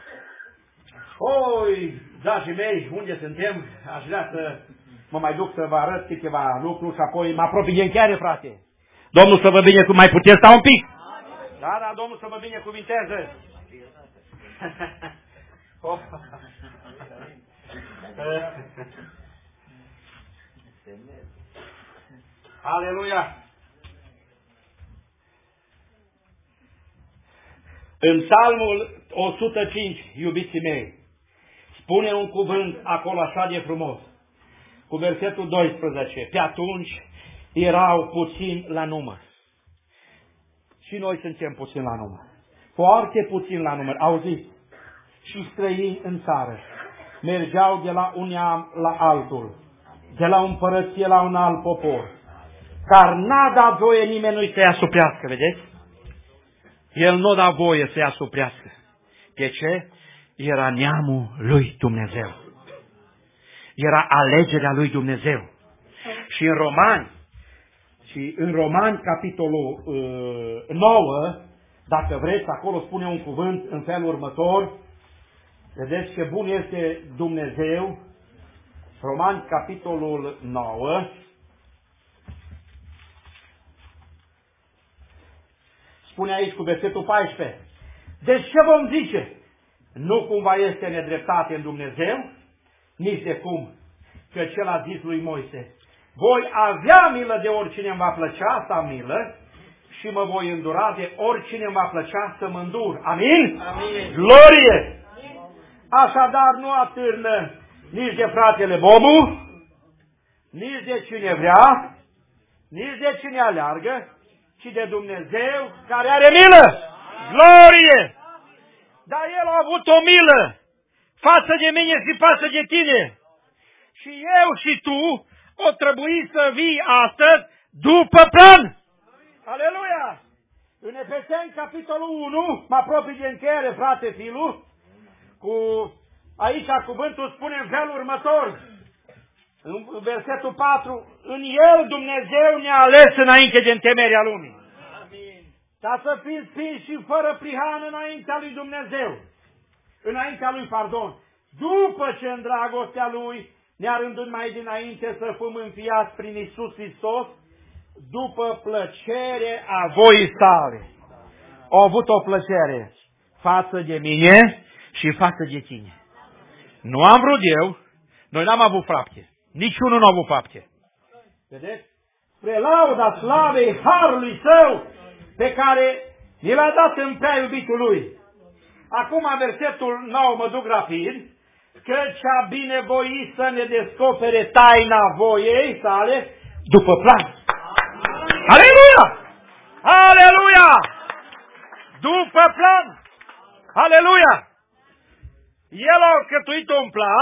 Oi, dragii mei, unde suntem? Aș vrea să mă mai duc să vă arăt câteva lucruri și apoi mă apropii de încheiare, frate. Domnul să vă binecuvinteze. Mai puteți sta un pic? Da, da, Domnul să vă binecuvinteze. Aleluia! În Psalmul o sută cinci, iubiții mei, spune un cuvânt acolo așa de frumos, cu versetul doisprezece. Pe atunci erau puțini la număr. Și noi suntem puțini la număr. Foarte puțini la număr. Auziți? Și străini în țară. Mergeau de la un neam la altul. De la o împărăție la un alt popor. Dar n-a dat voie nimeni să-i asuprească, vedeți? El nu da voie să-i asuprească. De ce? Era neamul lui Dumnezeu. Era alegerea lui Dumnezeu. Și în Romani, și în Romani, capitolul uh, nouă, dacă vreți, acolo spune un cuvânt în felul următor. Vedeți ce bun este Dumnezeu. Romani, capitolul nouă. Spune aici cu versetul paisprezece. Deci ce vom zice? Nu cumva este nedreptate în Dumnezeu? Nici de cum. Că cel a zis lui Moise: voi avea milă de oricine îmi va plăcea să am milă și mă voi îndura de oricine îmi va plăcea să mă îndur. Amin? Amin. Glorie! Așadar nu atârnă nici de fratele Bobu, nici de cine vrea, nici de cine aleargă, ci de Dumnezeu care are milă. Glorie! Dar El a avut o milă față de mine și față de tine. Și eu și tu o trebuie să vii astăzi după plan. Aleluia! În Efeseni, capitolul unu, mă apropii de încheiere, frate Filu, cu aici cuvântul spune în felul următor, în versetul patru, în El Dumnezeu ne-a ales înainte de întemeierea lumii. Amin. Ca să fim sfinți și fără prihană înaintea lui Dumnezeu. Înaintea lui, pardon. După ce în dragostea Lui ne-a rândut mai dinainte să fim înfiați prin Iisus Hristos, după plăcere a voii sale. Au avut o plăcere față de mine și față de tine. Nu am vrut eu, noi n-am avut fapte. Niciunul nu a avut fapte. Vedeți? Spre lauda slavei harului Său, pe care ni l-a dat în prea iubitul Lui. Acum versetul nou, mă duc rapid, căci a binevoit să ne descopere taina voiei sale după plan. Aleluia! Aleluia! După plan! Aleluia! El a cătuit un plan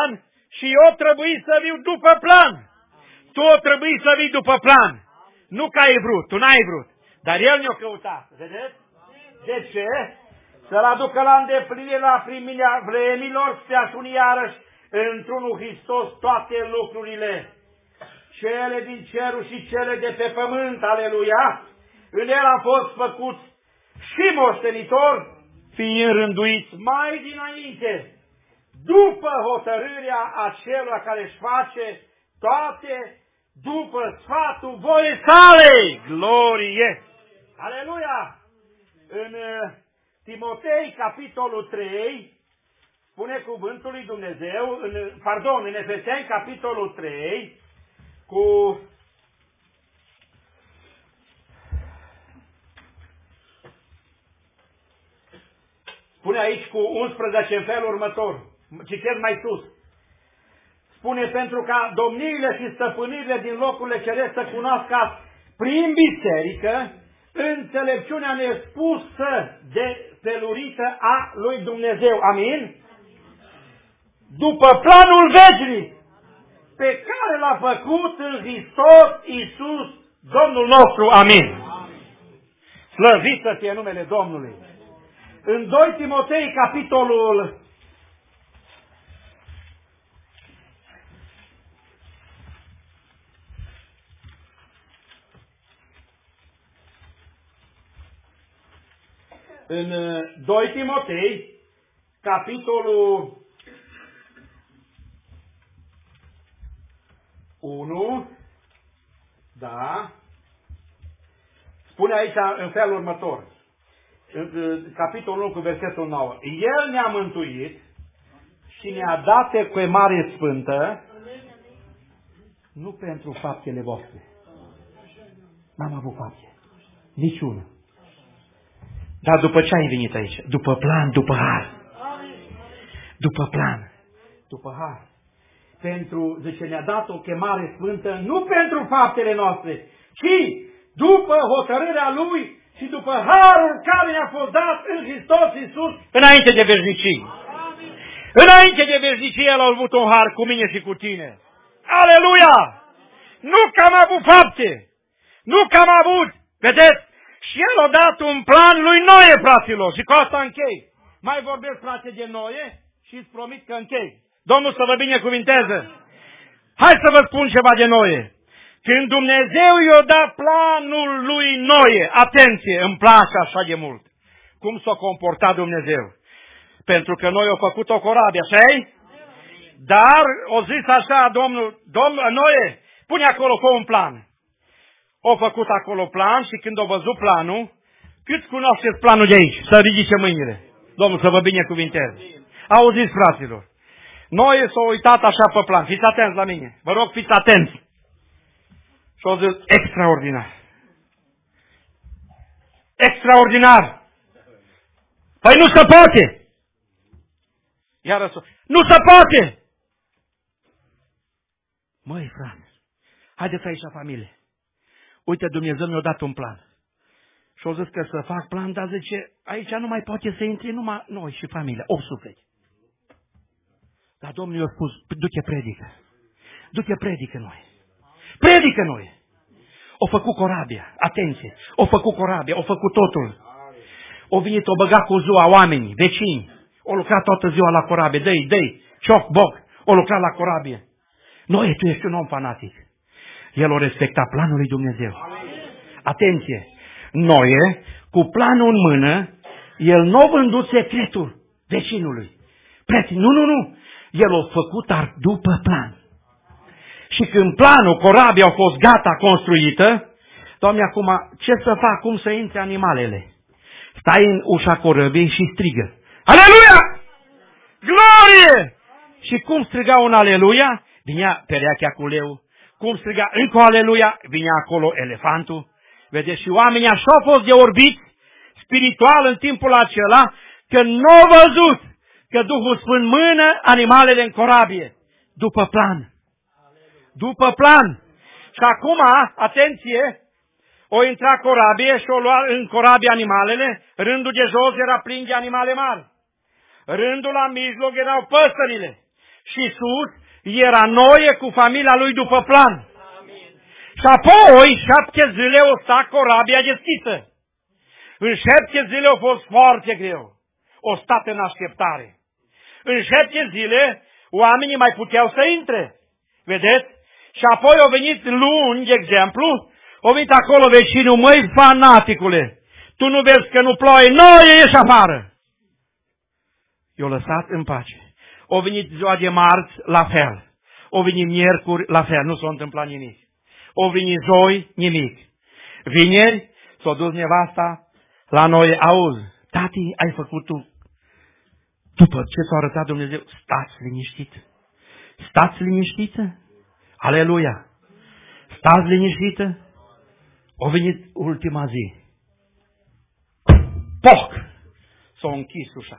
Și eu trebuie să viu după plan. Tu o trebuie să vii după plan. Nu că ai vrut, tu n-ai vrut. Dar El ne-a căutat. Vedeți? De ce? Să-L aducă la îndeplinire la primirea vremilor, să asuni iarăși într-unul Hristos toate lucrurile. Cele din cerul și cele de pe pământ, aleluia. În El am fost făcuți și moștenitor, fiind rânduiți mai dinainte, după hotărârea acelora care își face toate după sfatul voiei sale. Glorie! Aleluia! În Timotei, capitolul trei, spune cuvântul lui Dumnezeu, în, pardon, în Efeseni, capitolul trei, cu spune aici cu unsprezece în felul următor. Citesc mai sus. Spune, pentru ca domniile și stăpânirile din locurile cerești să cunoască prin biserică înțelepciunea nespusă de felurită a lui Dumnezeu. Amin? După planul veșnic pe care l-a făcut în Hristos Iisus, Domnul nostru. Amin. Slăvit să fie numele Domnului. În doi Timotei, capitolul În doi Timotei, capitolul unu, da, spune aici în felul următor, capitolul unu cu versetul nouă. El ne-a mântuit și ne-a dat cu mare sfântă, nu pentru faptele voastre. N-am avut fapte, niciună. Dar după ce ai venit aici? După plan, după har. După plan, după har. Pentru, zice, ne-a dat o chemare sfântă, nu pentru faptele noastre, ci după hotărârea Lui și după harul care ne-a fost dat în Hristos Iisus înainte de veșnicii. Înainte de veșnicii El a avut un har cu mine și cu tine. Aleluia! Nu că am avut fapte, nu că am avut, vedeți? Și El a dat un plan lui Noe, fraților, și cu asta închei. Mai vorbesc, frate, de Noe și îți promit că închei. Domnul să vă binecuvinteze. Hai să vă spun ceva de Noe. Când Dumnezeu i-a dat planul lui Noe, atenție, îmi place așa de mult, cum s-a comportat Dumnezeu. Pentru că noi am făcut o corabie, așa-i? Dar o zis așa, Domnul, Domnul Noe, pune acolo cu un plan. O făcut acolo plan și când a văzut planul, cât cunoașteți planul de aici? Să ridice mâinile. Domnul să vă binecuvinteze. Auziți, fraților, Noe s-a uitat așa pe plan. Fiți atenți la mine. Vă rog, fiți atenți. Și a zis, extraordinar. Extraordinar. Păi nu se poate. Iar răsul, nu se poate. Măi, frate, haideți aici la familie. Uite, Dumnezeu mi-a dat un plan. Și a zis că să fac plan, dar zice, aici nu mai poate să intri numai noi și familia, opt suflete. Dar Domnul i-a spus, du-te predică. Du-te predică noi. Predică noi. O făcut corabia, atenție, o făcut corabia, o făcut totul. O venit, o băgat cu ziua oamenii, vecini. O lucrat toată ziua la corabie, dă-i, dă-i, cioc, boc, o lucrat la corabie. Noi, tu ești un om fanatic. El o respecta planul lui Dumnezeu. Atenție! Noe, cu planul în mână, el nu a vândut secretul vecinului. Prieteni, nu, nu, nu! El a făcut dar după plan. Și când planul, corabia a fost gata construită, Doamne, acum, ce să fac? Cum să intre animalele? Stai în ușa corăbiei și strigă. Aleluia! Glorie! Și cum striga un aleluia? Vinea perechea cu leu. Cum striga încă o aleluia? Vinea acolo elefantul. Vedeți, și oamenii așa au fost de orbiți spiritual în timpul acela, că nu au văzut că Duhul Sfânt mână animalele în corabie. După plan. După plan. Și acum, atenție, o intra corabie și o lua în corabie animalele, rândul de jos era plin de animale mari. Rândul la mijloc erau păsările. Și sus Era Noe cu familia lui după plan. Și apoi, șapte zile o sta corabia deschisă. În șapte zile a fost foarte greu. O stat în așteptare. În șapte zile, oamenii mai puteau să intre. Vedeți? Și apoi au venit luni, de exemplu, au venit acolo vecinul, măi, fanaticule, tu nu vezi că nu ploaie, noi ieși afară. I-au lăsat în pace. Au venit ziua de marți, la fel. Au venit miercuri, la fel, nu s-a întâmplat nimic. Au venit joi, nimic. Vineri, s-a dus nevasta la noi, auzi, tati, ai făcut tu. După ce s-a arătat Dumnezeu, stați liniștit. Stați liniștită. Aleluia. Stați liniștită. A venit ultima zi. Poc! S-a închis ușa.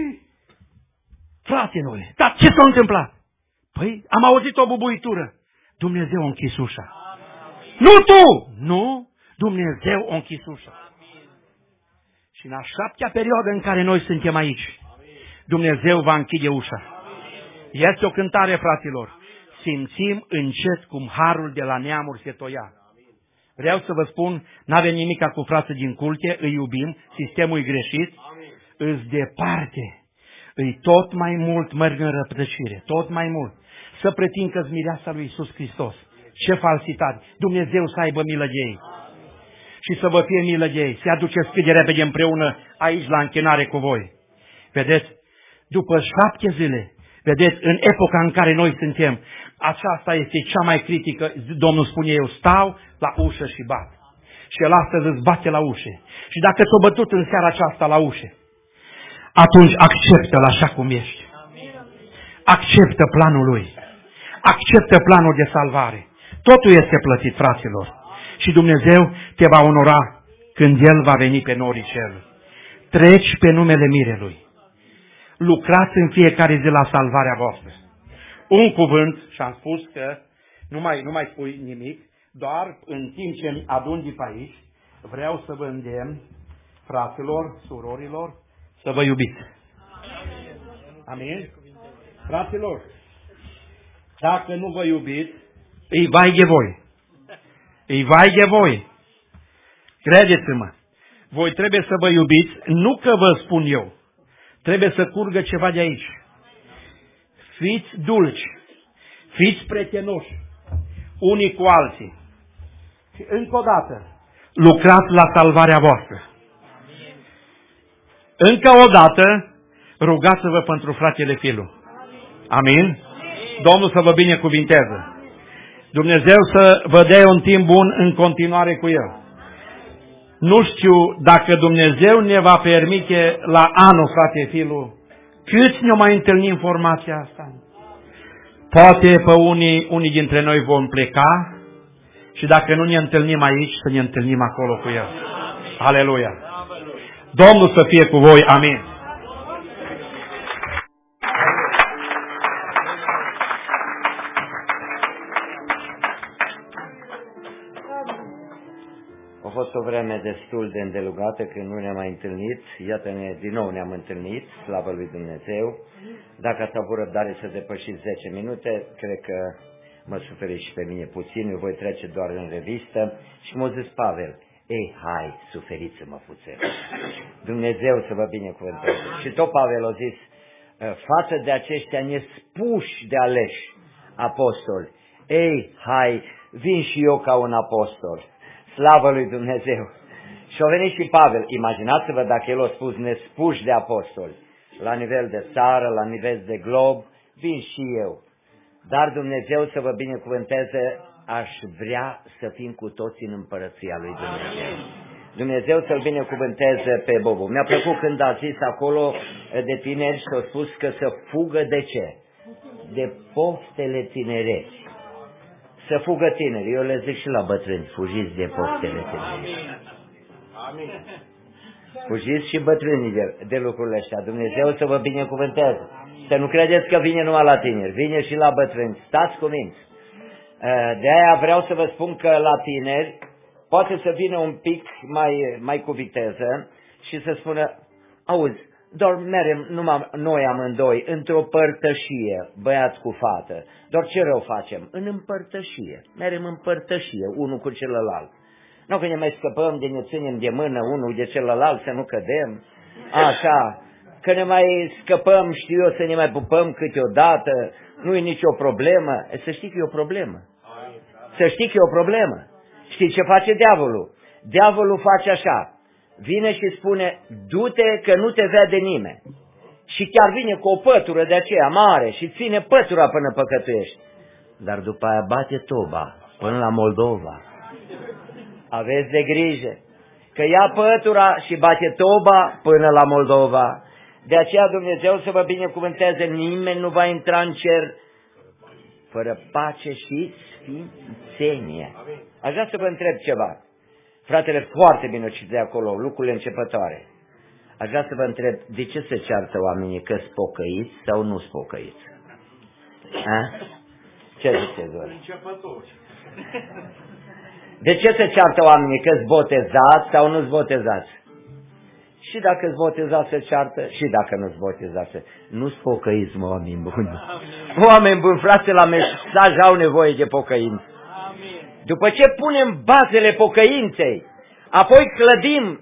Frate noi, dar ce s-a întâmplat? Păi, am auzit o bubuitură. Dumnezeu a închis ușa. Nu tu! Nu, Dumnezeu a închis ușa. Și în a șaptea perioadă în care noi suntem aici, Dumnezeu va închide ușa. Este o cântare, fraților. Simțim încet cum harul de la neamuri se toia. Vreau să vă spun, n-avem nimica cu frații din culte, îi iubim, sistemul e greșit, îs departe, îi tot mai mult merg în răptăcire, tot mai mult. Să pretind că-s mireasa lui Iisus Hristos. Ce falsitate! Dumnezeu să aibă milă de ei. Și să vă fie milă de ei. Se aduceți cât de repede împreună aici la închinare cu voi. Vedeți? După șapte zile, vedeți, în epoca în care noi suntem, aceasta este cea mai critică. Domnul spune, eu stau la ușă și bat. Și el astăzi îți bate la ușă. Și dacă ți-o bătut în seara aceasta la ușă, atunci acceptă-l așa cum ești. Acceptă planul lui. Acceptă planul de salvare. Totul este plătit, fraților. Și Dumnezeu te va onora când El va veni pe norii cerului. Treci pe numele mirelui. Lucrați în fiecare zi la salvarea voastră. Un cuvânt, și am spus că nu mai, nu mai spui nimic, doar în timp ce îmi adun de pe aici, vreau să vă îndemn, fraților, surorilor, să vă iubiți. Amin? Fraților, dacă nu vă iubiți, îi vai de voi. Îi vai de voi. Credeți-mă, voi trebuie să vă iubiți, nu că vă spun eu, trebuie să curgă ceva de aici. Fiți dulci, fiți prietenoși, unii cu alții. Și încă o dată, lucrați la salvarea voastră. Încă o dată, rugați-vă pentru fratele Filu. Amin? Domnul să vă binecuvinteze. Dumnezeu să vă dea un timp bun în continuare cu El. Nu știu dacă Dumnezeu ne va permite la anul, frate Filu, câți ne mai întâlni informația asta? Poate pe unii, unii dintre noi vom pleca și dacă nu ne întâlnim aici, să ne întâlnim acolo cu El. Aleluia! Domnul să fie cu voi. Amin! A fost o vreme destul de îndelugată când nu ne-am mai întâlnit. Iată-ne, din nou ne-am întâlnit, slavă lui Dumnezeu. Dacă ați avut răbdare să depășiți zece minute, cred că mă suferi și pe mine puțin, eu voi trece doar în revistă. Și m-a zis Pavel, ei, hai, suferiți-mă puțin. Dumnezeu să vă binecuvânteze. Și tot Pavel a zis, față de aceștia nespuși de aleși apostoli, ei, hai, vin și eu ca un apostol. Slavă lui Dumnezeu! Și a venit și Pavel. Imaginați-vă dacă el a spus nespuși de apostoli. La nivel de țară, la nivel de glob, vin și eu. Dar Dumnezeu să vă binecuvânteze, aș vrea să fim cu toți în împărăția lui Dumnezeu. Dumnezeu să-l binecuvânteze pe Bobu. Mi-a plăcut când a zis acolo de tineri și a spus că să fugă de ce? De poftele tinereți. Să fugă tinerii. Eu le zic și la bătrâni, fugiți de poftele tinerii. Amin. Fugiți și bătrânii de, de lucrurile astea. Dumnezeu să vă binecuvânteze. Să nu credeți că vine numai la tineri, vine și la bătrâni. Stați cuminți. De aia vreau să vă spun că la tineri poate să vină un pic mai, mai cu viteză și să spună, auzi, doar merem numai noi amândoi, într-o părtășie, băiat cu fată. Doar ce rău facem? În împărtășie. Merem în părtășie, unul cu celălalt. Nu că ne mai scăpăm de ne ținem de mână unul de celălalt să nu cădem. Așa, că ne mai scăpăm, știu eu, să ne mai pupăm câteodată, nu e nicio problemă. Să știi că e o problemă. Să știi că e o problemă. Știi ce face diavolul? Diavolul face așa. Vine și spune, du-te că nu te vede nimeni. Și chiar vine cu o pătură de aceea mare și ține pătura până păcătuiești. Dar după aia bate toba până la Moldova. Aveți de grijă că ia pătura și bate toba până la Moldova. De aceea Dumnezeu să vă binecuvânteze, nimeni nu va intra în cer fără pace și sfințenie. Aș vrea să vă întreb ceva. Fratele foarte bine citea acolo, lucrurile începătoare. Aș vrea să vă întreb, de ce se ceartă oamenii, că sunt pocăiți sau nu sunt pocăiți? A? Ce ziceți voi? De ce se ceartă oamenii, că sunt botezați sau nu sunt botezați? Și dacă sunt botezați se ceartă, și dacă nu sunt botezați. Nu sunt pocăiți, mă, oameni buni. Oameni buni, frate, la mesaj au nevoie de pocăință. După ce punem bazele pocăinței, apoi clădim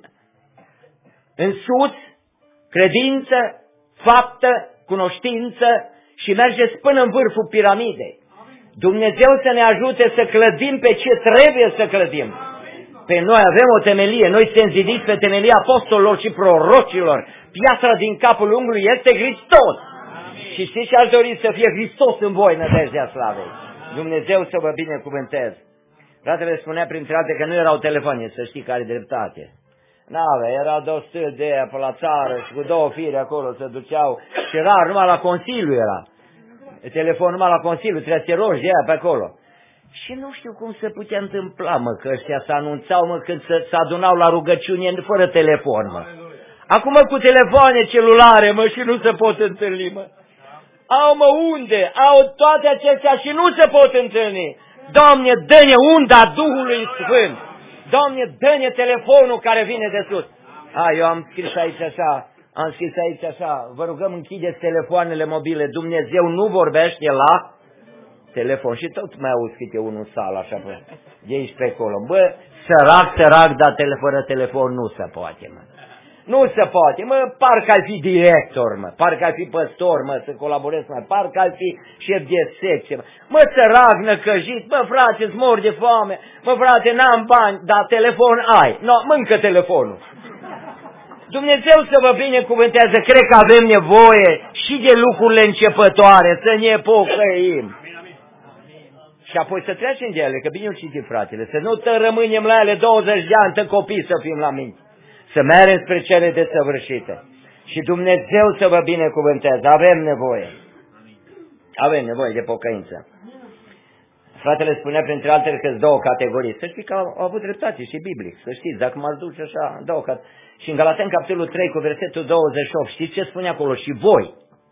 în sus credință, faptă, cunoștință și mergeți până în vârful piramidei. Dumnezeu să ne ajute să clădim pe ce trebuie să clădim. Pe noi avem o temelie, noi suntem zidiți pe temelia apostolilor și prorocilor. Piatra din capul unghiului este Hristos. Și știți ce aș dori? Să fie Hristos în voi, nădejdea slavei. Dumnezeu să vă binecuvânteze. Fratele spunea printre alte că nu erau telefoane, să știi că are dreptate. N-avea, erau două stâlpi de aia pe la țară și cu două fire acolo se duceau. Și rar, numai la Consiliu era. Telefon numai la Consiliu, trebuie să te rogi de aia pe acolo. Și nu știu cum se putea întâmpla, mă, că ăștia se anunțau, mă, când se, se adunau la rugăciune fără telefon, mă. Acum cu telefoane celulare, mă, și nu se pot întâlni, mă. Au, mă, unde? Au toate acestea și nu se pot întâlni. Doamne, dă-ne unda Duhului Sfânt. Doamne, dă-ne telefonul care vine de sus. A, eu am scris aici așa, am scris aici așa, vă rugăm închideți telefoanele mobile, Dumnezeu nu vorbește la telefon. Și tot mai auzi câte unul în sală, așa, bă, de aici pe acolo. Bă, sărac, sărac, dar tele, fără telefon nu se poate, mă. Nu se poate, mă, parcă ai fi director, mă, parcă ai fi păstor, mă, să colaborezi, mă, parcă ai fi șef de secție, mă, mă, sărac, năcăjit, mă, frate, îți mor de foame, mă, frate, n-am bani, dar telefon ai, no, mâncă telefonul. Dumnezeu să vă binecuvântează, cred că avem nevoie și de lucrurile începătoare, să ne pocăim. Și apoi să trecem de ele, că bine o citim, fratele, să nu te rămânem la ele douăzeci de ani, tă copii să fim la minte. Să mergem spre cele desăvârșite. Și Dumnezeu să vă binecuvânteze. Avem nevoie. Avem nevoie de pocăință. Fratele spunea printre altele că sunt două categorii. Să știi că au, au avut dreptate și biblic. Să știți, dacă m-ați duce așa, două categorii. Și în Galateni, capitolul trei, cu versetul douăzeci și opt, știți ce spune acolo? Și voi.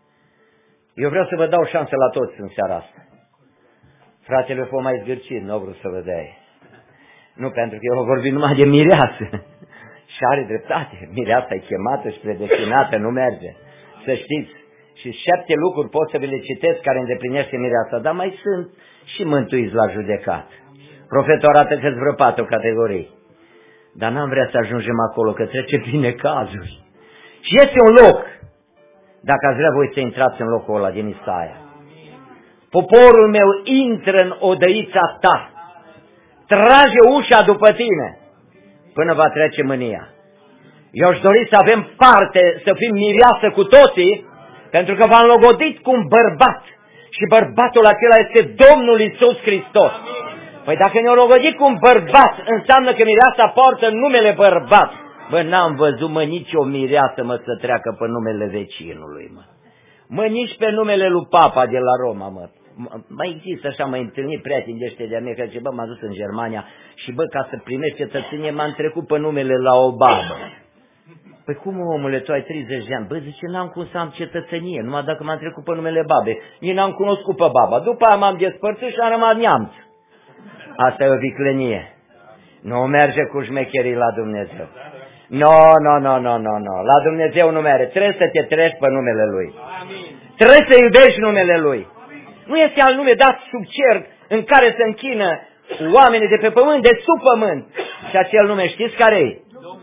Eu vreau să vă dau șansă la toți în seara asta. Fratele f-o mai zgârcit, nu vreau să vă dai. Nu, pentru că eu vorbim numai de mireasă. Și are dreptate, mireasa e chemată și predestinată, nu merge. Să știți, și șapte lucruri pot să vi le citesc care îndeplinește mireasa, dar mai sunt și mântuiți la judecat. Profetul arată că-ți vreo patru categorii. Dar n-am vrea să ajungem acolo, că trece prin necazuri. Și este un loc, dacă ați vrea voi să intrați în locul ăla din Isaia. Poporul meu intră în odăița ta, trage ușa după tine, până va trece mânia. Eu aș dori să avem parte, să fim mireasă cu toții, pentru că v-am logodit cu un bărbat. Și bărbatul acela este Domnul Iisus Hristos. Păi dacă ne-au logodit cu un bărbat, înseamnă că mireasa poartă numele bărbat. Bă, n-am văzut, mă, nici o mireasă, mă, să treacă pe numele vecinului, mă. Mă, nici pe numele lui Papa de la Roma, mă. Mai există așa, m-ai întâlnit prieteni de ăștia de-a mea, că zice, bă, m-am dus în Germania și, bă, ca să primești cetățenie, m-am trecut pe numele la o babă. Păi cum, omule, tu ai treizeci de ani? Bă, zice, n-am cum să am cetățenie, numai dacă m-am trecut pe numele babe. Nici n-am cunoscut pe baba. După aia m-am despărțit și am rămas neamț. Asta e o viclenie. Nu merge cu șmecherii la Dumnezeu. No, no, no, no, no, no. La Dumnezeu nu mere. Trebuie să te treci pe numele Lui. Amin. Trebuie să iubești numele Lui. Nu este alt nume dat sub cer în care se închină oamenii de pe pământ, de sub pământ. Și acel nume știți care e?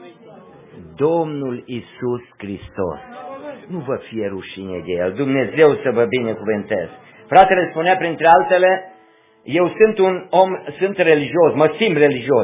Domnul Iisus Hristos. Nu vă fie rușine de El. Dumnezeu să vă binecuvânteze. Fratele spunea printre altele, eu sunt un om, sunt religios, mă simt religios.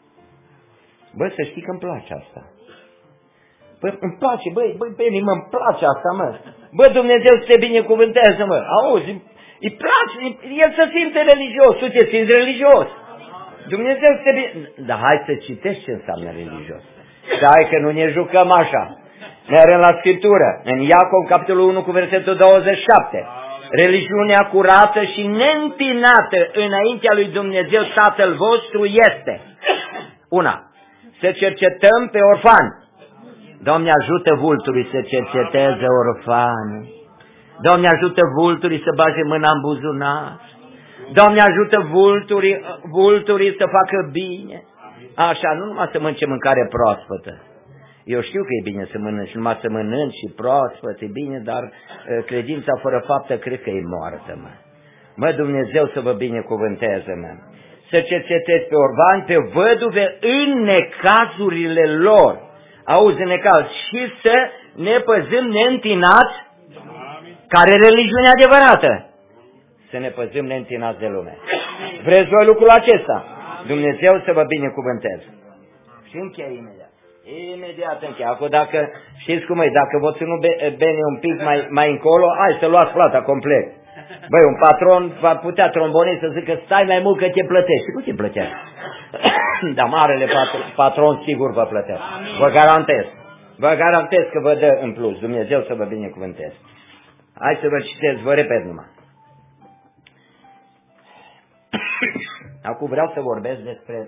Bă, să știi că îmi place asta. Bă, îmi place, băi, băi, băi, mă, îmi place asta, mă. Bă, Dumnezeu să te binecuvânteze, mă. Auzi, îi place, el să simte religios, tu te simți religios. Dumnezeu să te bine... Dar hai să citești ce înseamnă religios. Și hai că nu ne jucăm așa. Mergem la Scriptură, în Iacov, capitolul unu, cu versetul douăzeci și șapte. Religiunea curată și neîntinată înaintea lui Dumnezeu Tatăl vostru este. Una, să cercetăm pe orfani. Doamne, ajută vulturii să cerceteze orfani. Doamne, ajută vulturii să bage mâna în buzunar. Doamne, ajută vulturii, vulturii să facă bine. Așa, nu numai să mănânce mâncare proaspătă. Eu știu că e bine să mănânci, numai să mănânci și proaspăt, e bine, dar credința fără faptă cred că e moartă, mă. Mă, Dumnezeu să vă binecuvânteze, mă. Să cercetezi pe orfani, pe văduve în necazurile lor. Auzi, în necaz. Și să ne păzim neîntinați, care e religiunea adevărată. Să ne păzim neîntinați de lume. Vreți voi lucrul acesta? Dumnezeu să vă binecuvânteze. Și încheie imediat. Imediat încheie. Acum dacă, știți cum e, dacă vă ținu bine un pic mai, mai încolo, hai să luați plata complet. Băi, un patron va putea tromboni să zică stai mai mult că te plătești. Nu te plătești. Dar marele patron, patron sigur vă plătește. Vă garantez. Vă garantez că vă dă în plus. Dumnezeu să vă binecuvânteze. Hai să vă citesc, vă repet numai. Acum vreau să vorbesc despre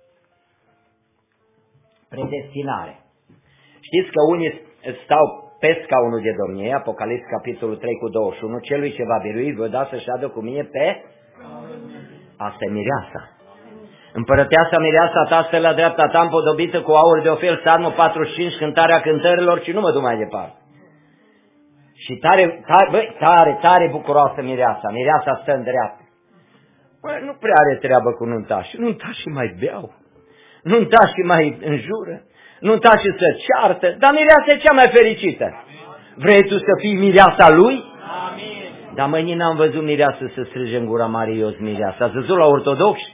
predestinare. Știți că unii stau pe scaunul de domnie, Apocalips capitolul trei cu douăzeci și unu, celui ce va birui vă da să șadă cu mine pe... Asta e mireasa. Împărăteasa mireasa ta stă la dreapta ta împodobită cu aur de ofel, Psalmul patruzeci și cinci, cântarea cântărilor și nu mă duc mai departe. Și tare, tare, băi, tare, tare bucuroasă mireasa, mireasa stă în dreapta. Băi, nu prea are treabă cu nuntașii, nuntașii mai beau, nuntașii mai înjură, nuntașii să ceartă, dar mireasa e cea mai fericită. Vrei tu să fii mireasa lui? Amin. Dar mâine n-am văzut mireasă să strige în gura mare, eu sunt mireasa. Ați văzut la ortodoxi?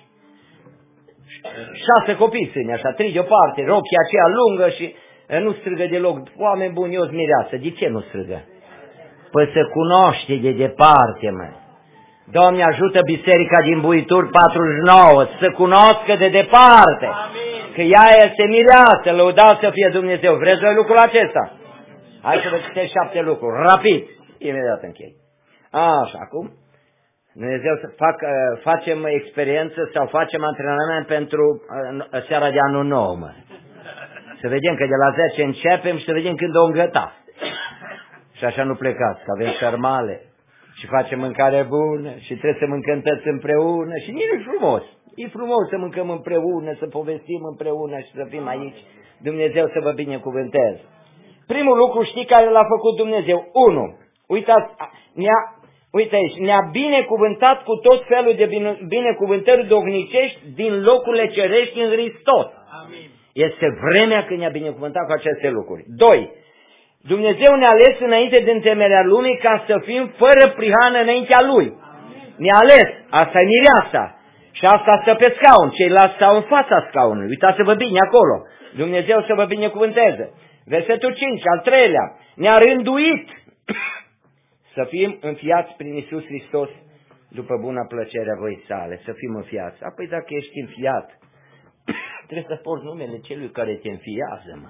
Șase copii sunt așa, trei deoparte, rochia aceea lungă și nu strigă deloc. Oameni buni, eu sunt mireasă. De ce nu strigă? Păi să cunoaște de departe, mă. Doamne, ajută biserica din Buituri patruzeci și nouă să cunoască de departe. Amin. Că ea este mireasă, lăudat să fie Dumnezeu. Vreți voi lucrul acesta? Hai să vă citesc șapte lucruri, rapid, imediat închei. Așa, acum, Dumnezeu să fac, facem experiență sau facem antrenament pentru seara de anul nou, mă. Să vedem că de la zece începem și să vedem când o îngăta. Și așa nu plecați, că avem sărmale și facem mâncare bună și trebuie să mâncăm toți împreună și nici nu e frumos. E frumos să mâncăm împreună, să povestim împreună și să fim aici. Dumnezeu să vă binecuvânteze. Primul lucru știi care l-a făcut Dumnezeu? Unu, uitați, ne-a, uite aici, ne-a binecuvântat cu tot felul de bine, binecuvântări dognicești din locurile cerești în Hristos. Amin. Este vremea când ne-a binecuvântat cu aceste lucruri. Doi, Dumnezeu ne-a ales înainte de întemeierea lumii ca să fim fără prihană înaintea Lui. Ne-a ales, asta e mireasa. Și asta stă pe scaun, ceilalți stau în fața scaunului. Uitați-vă bine acolo. Dumnezeu să vă binecuvânteze. Versetul cinci, al treilea, ne-a rânduit să fim înfiați prin Iisus Hristos după buna plăcere a voii sale, să fim înfiați. Apoi dacă ești înfiat, trebuie să porți numele celui care te înfiază, mă.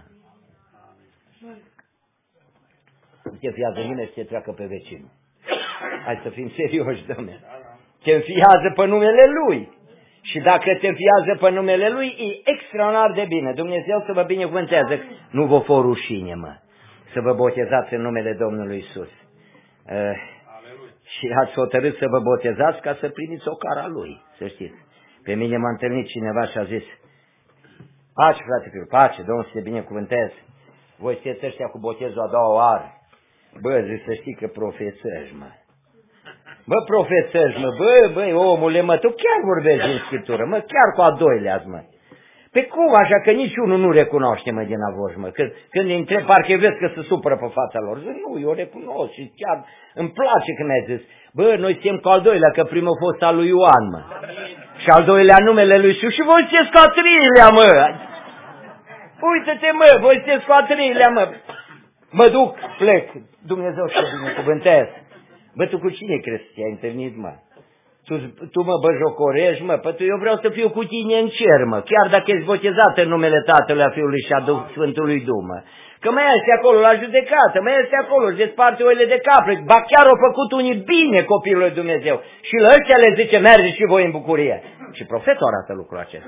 Nu te înfiază nimeni să te treacă pe vecinul. Hai să fim serioși, Doamne. Te înfiază pe numele Lui. Și dacă te înfiază pe numele Lui, e extraordinar de bine. Dumnezeu să vă binecuvânteze. Nu vă fă rușine, mă, să vă botezați în numele Domnului Iisus. Uh, și ați hotărât să vă botezați ca să primiți o cara Lui, să știți. Pe mine m-a întâlnit cineva și a zis, Pace, frate fiul, pace, Domnul să te binecuvânteze. Voi sunteți ăștia cu botezul a doua oară. Bă, zic să știi că profețăși, mă. Bă, profețăși, mă, bă, băi, omule, mă, tu chiar vorbești din Scriptură, mă, chiar cu a doilea, mă. Pe cum așa că niciunul nu recunoaște, mă, din avoși, mă, când, când îi întreb, parcă vezi că se supără pe fața lor. Zic, nu, eu recunosc și chiar îmi place că mi-ai zis, bă, noi suntem cu al doilea, că primul a fost al lui Ioan, mă. Și al doilea numele lui Iisus și voi sunteți cu a treilea, mă. Uite-te, mă, voi sunteți cu a treilea, mă. Mă duc, plec, Dumnezeu să te binecuvântez. Bă, tu cu cine crezi că te-ai întâlnit, mă? Tu, tu mă băjocorești, mă? Păi tu, eu vreau să fiu cu tine în cer, mă. Chiar dacă ești botezat în numele Tatălui, a Fiului și a Duh, Sfântului Duh, mă. Că mai este acolo la judecată, mai este acolo, își desparte oile de capre. Ba chiar au făcut unii bine copilul lui Dumnezeu. Și la ăștia le zice, merge și voi în bucurie. Și profetul arată lucrul acesta.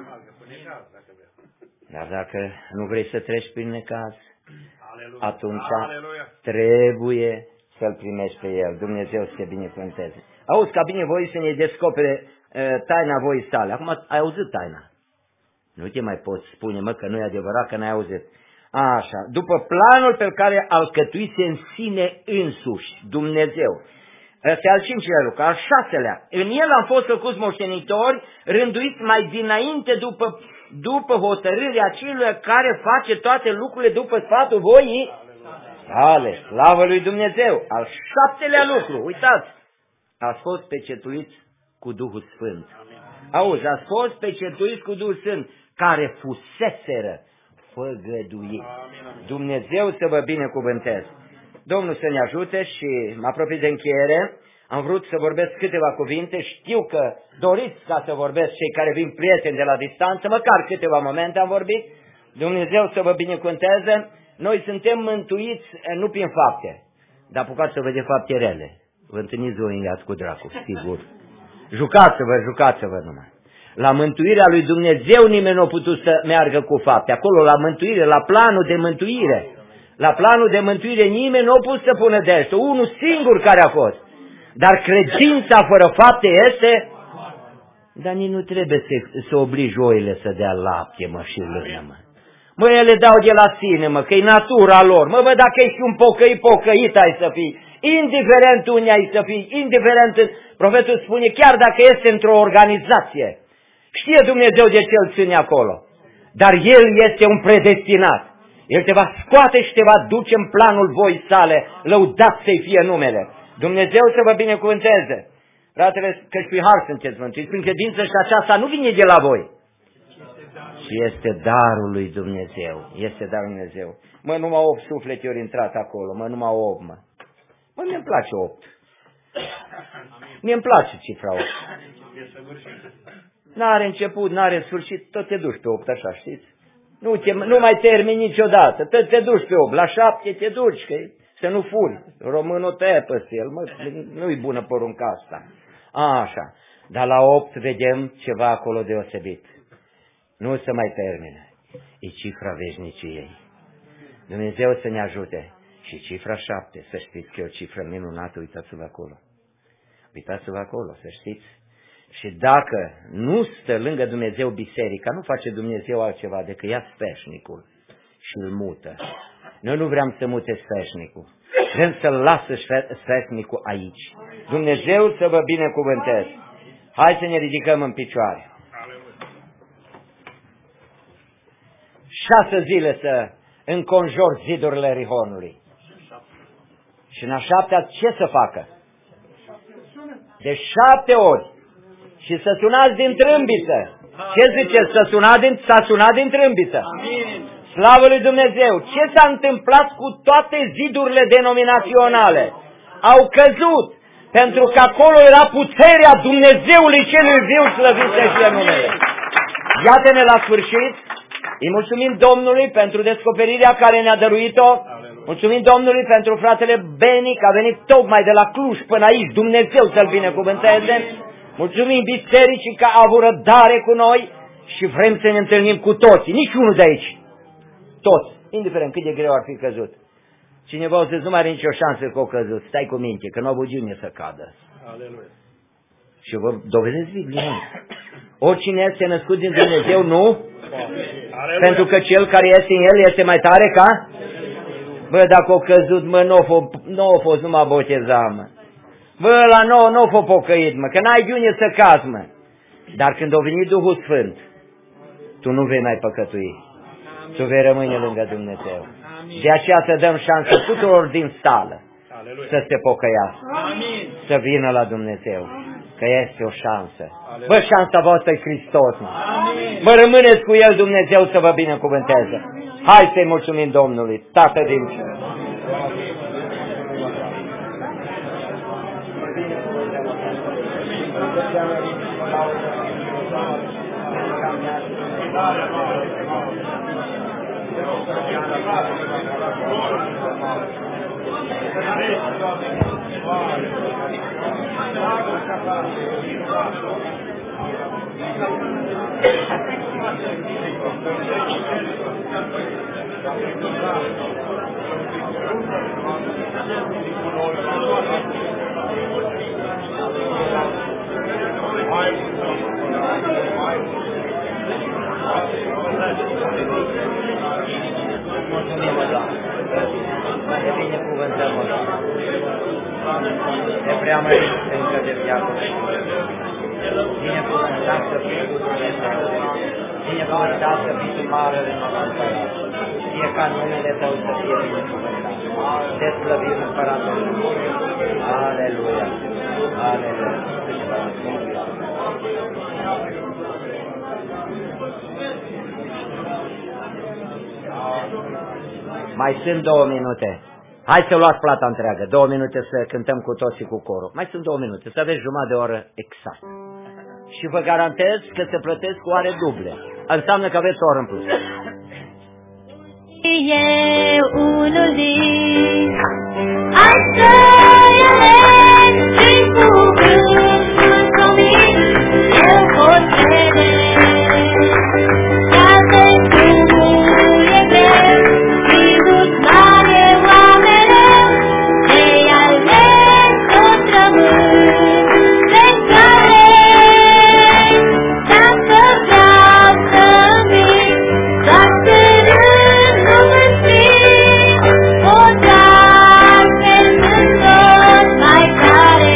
Dar dacă nu vrei să treci prin necaz, atunci trebuie să-L primești pe El. Dumnezeu să te binecuvânteze. Auzi, ca binevoie să ne descopere uh, taina voii sale. Acum ai auzit taina. Nu te mai poți spune, mă, că nu e adevărat, că n-ai auzit. Așa, după planul pe care alcătuise în sine însuși Dumnezeu. Ăsta e al cincilea lucru. Al șaselea. În El am fost făcuți moștenitori, rânduiți mai dinainte după, după hotărârea celui care face toate lucrurile după sfatul voii. Ale, slavă lui Dumnezeu! Al șaptelea lucru, uitați, ați fost pecetuiți cu Duhul Sfânt. Auzi, ați fost pecetuiți cu Duhul Sfânt, care fuseseră făgăduiți. Dumnezeu să vă binecuvânteze. Domnul să ne ajute și mă apropii de încheiere. Am vrut să vorbesc câteva cuvinte, știu că doriți ca să vorbesc cei care vin prieteni de la distanță, măcar câteva momente am vorbit. Dumnezeu să vă binecuvânteze. Noi suntem mântuiți nu prin fapte, dar apucați-vă de fapte rele. Vă întâlniți voi în cu dracu, sigur. Jucați-vă, jucați-vă numai. La mântuirea lui Dumnezeu nimeni nu a putut să meargă cu fapte. Acolo, la mântuire, la planul de mântuire. La planul de mântuire nimeni nu a putut să pună degetul. Unul singur care a fost. Dar credința fără fapte este... Dar nici nu trebuie să, să obligi oile să dea lapte, mă, și lână, mă. Mă, ele dau de la sine, mă, că e natura lor. Mă, bă, dacă ești un pocăit, pocăit ai să fii. Indiferent unde ai să fii, indiferent... Profetul spune, chiar dacă este într-o organizație, știe Dumnezeu de ce îl ține acolo. Dar El este un predestinat. El te va scoate și te va duce în planul voii sale, lăudat să-i fie numele. Dumnezeu să vă binecuvânteze. Fratele, că și har sunteți mântuiți, prin credință și aceasta nu vine de la voi. Și este darul lui Dumnezeu. Este darul lui Dumnezeu. Mă, numai opt suflete ori intrat acolo, mă, numai opt, mă. Mă, mi-mi place opt. Mie-mi place cifra opt. N-are început, n-are sfârșit, tot te duci pe opt, așa, știți? Nu, te, nu mai termini niciodată, tot te duci pe opt, la șapte te duci, că să nu furi. Românul tăia peste el, mă, nu-i bună porunca asta. A, așa, dar la opt vedem ceva acolo deosebit. Nu se mai termine. E cifra veșniciei. Dumnezeu să ne ajute. Și cifra șapte, să știți că e o cifră minunată, uitați-vă acolo. Uitați-vă acolo, să știți. Și dacă nu stă lângă Dumnezeu biserica, nu face Dumnezeu altceva decât ia sfeșnicul și îl mută. Noi nu vrem să mute sfeșnicul. Vrem să-l lasă sfeșnicul aici. Dumnezeu să vă binecuvânteze. Hai să ne ridicăm în picioare. Șase zile să înconjor zidurile Rihonului. Și în a șaptea ce să facă? De șapte ori. Și să sunați din trâmbiță. Ce ziceți? Să sunați din, s-a sunat din trâmbiță. Slavă lui Dumnezeu! Ce s-a întâmplat cu toate zidurile denominaționale? Au căzut. Pentru că acolo era puterea Dumnezeului celui viu, slăvit să fie numele. Iată-ne la sfârșit. Îi mulțumim Domnului pentru descoperirea care ne-a dăruit-o. Mulțumim Domnului pentru fratele Beni, că a venit tocmai de la Cluj până aici. Dumnezeu să-l binecuvânteze. Mulțumim bisericii că a avut răbdare cu noi și vrem să ne întâlnim cu toți. Niciunul de aici. Toți. Indiferent cât de greu ar fi căzut. Cineva o zis, nu mai are nicio șansă că o căzut. Stai cu minte, că nu au bugiune să cadă. Aleluia. Și vă dovedesc Biblia. Oricine este născut din Dumnezeu, nu? Pentru că cel care este în el este mai tare ca? Bă, dacă o căzut, mă, nu n-o a fost numai botezat, mă. Bă, la nou nu a fost pocăit, mă, că n-ai de unde să cazi, mă. Dar când a venit Duhul Sfânt, tu nu vei mai păcătui. Tu vei rămâne lângă Dumnezeu. De aceea să dăm șansă tuturor din sală să se pocăiască, să vină la Dumnezeu, că este o șansă. Bă, șansa voastră e Hristos, mă. Bă, rămâneți cu El, Dumnezeu să vă binecuvânteze. Hai să-i mulțumim Domnului, Tată din cer. Ne binecuvântăm, ne preamărim încă de viață. Binecuvântat să fii cu Dumnezeu, binecuvântat să fii cu Marele nostru, fie ca numele Tău să fie binecuvântat. Te slăvim, Împăratul Dumnezeu. Aleluia, aleluia. Mai sunt două minute. Hai să luați plata întreagă. Două minute să cântăm cu toții cu corul. Mai sunt două minute, să aveți jumătate de oră exact. Și vă garantez că se plătesc cu ore duble. Înseamnă că aveți o oră în plus. E unul din ai să-i aleg prin cuvântul promis, eu pot crede. Chiar de drumul e greu, sigur mare oamenel, de-i aleg tot rămân pe care, dacă vreau să-mi toate rând cuvântii, o dar pentru tot mai tare.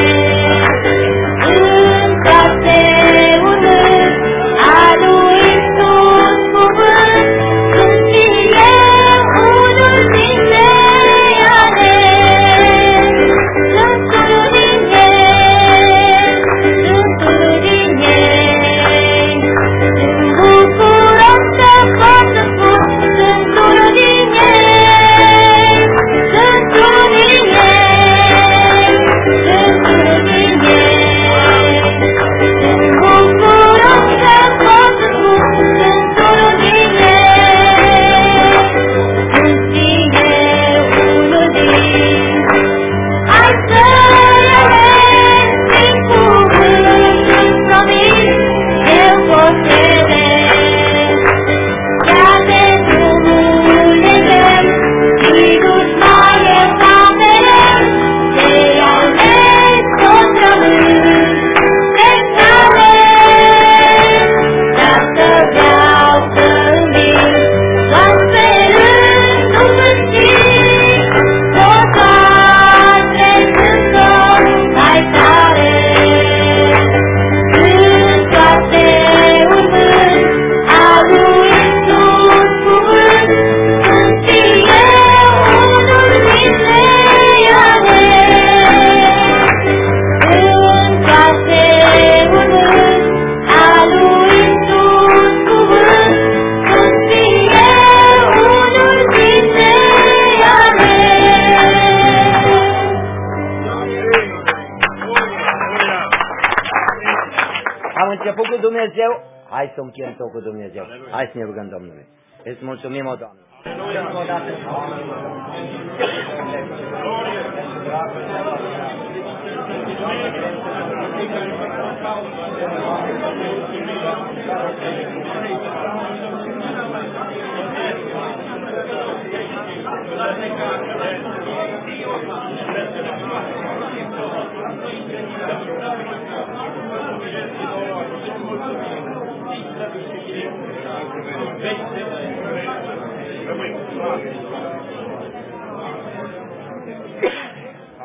În toate urmând a lui Iisus cuvânt, sunt și eu unul dintre aleși. Sunt unul din ei, sunt unul din ei. Sunt bucuros să pot să spun, sunt unul din ei. Sunt unul din ei, sunt unul din ei. Sunt bucuros să pot să spun, sunt unul din ei. Sunt și eu unul din. Hai să-i aleg prin cuvântul promis, eu pot crede. Chiar de drumul e greu, sigur mai e mereu, de-i aleg tot rămân pe cale. Dacă vreau să-mi toate rând cuvântii, o doar trecând tot mai tare. În toate urmând a lui Iisus cuvânt, sunt și eu unul dintre aleși. În toate urmând a lui Iisus cuvânt, sunt și eu unul dintre aleși. Am început cu Dumnezeu, hai să încheiem tot cu Dumnezeu. Hai să ne rugăm Domnului. Îți mulțumim, o Doamne. Încă o dată. Veci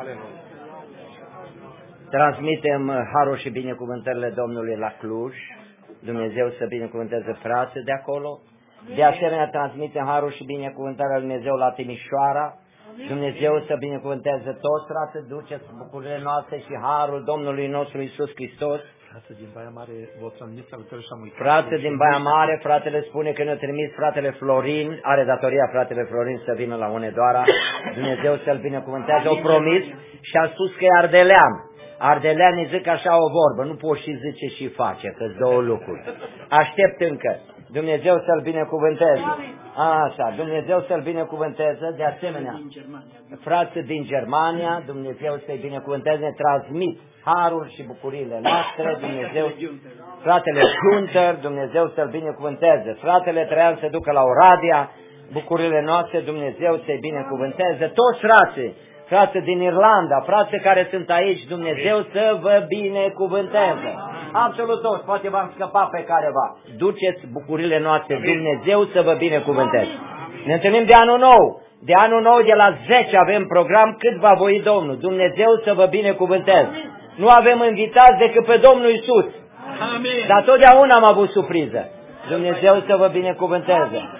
Transmitem harul și binecuvântările Domnului la Cluj. Dumnezeu să binecuvânteze frații de acolo. De asemenea, transmitem harul și binecuvântarea lui Dumnezeu la Timișoara. Dumnezeu să binecuvânteze toți, frate, duceți bucurile noastre și harul Domnului nostru Iisus Hristos. Frate din Baia Mare, vă transmit salutări și am uitat. Frate din Baia Mare, fratele spune că ne-a trimis fratele Florin, are datoria fratele Florin să vină la Hunedoara. Dumnezeu să-l binecuvânteze, o promis și a spus că e ardelean. Ardeleanii zic așa o vorbă, nu poți și zice și face, că-s două lucruri. Aștept încă. Dumnezeu să-l binecuvânteze. Așa, Dumnezeu să-l binecuvânteze, de asemenea, frații din Germania, Dumnezeu să-i binecuvânteze, ne transmit harul și bucuriile noastre, Dumnezeu, fratele Günther, Dumnezeu să-l binecuvânteze, fratele Traian se ducă la Oradea, bucurile noastre, Dumnezeu să-i binecuvânteze, toți frații, frații din Irlanda, frații care sunt aici, Dumnezeu să vă binecuvânteze. Absolut toți, poate v-am scăpat pe careva. Duceți bucurile noastre, Dumnezeu să vă binecuvânteze. Ne întâlnim de anul nou. De anul nou, de la zece avem program cât va voi Domnul. Dumnezeu să vă binecuvânteze. Nu avem invitați decât pe Domnul Iisus. Dar totdeauna am avut surpriză. Dumnezeu să vă binecuvânteze.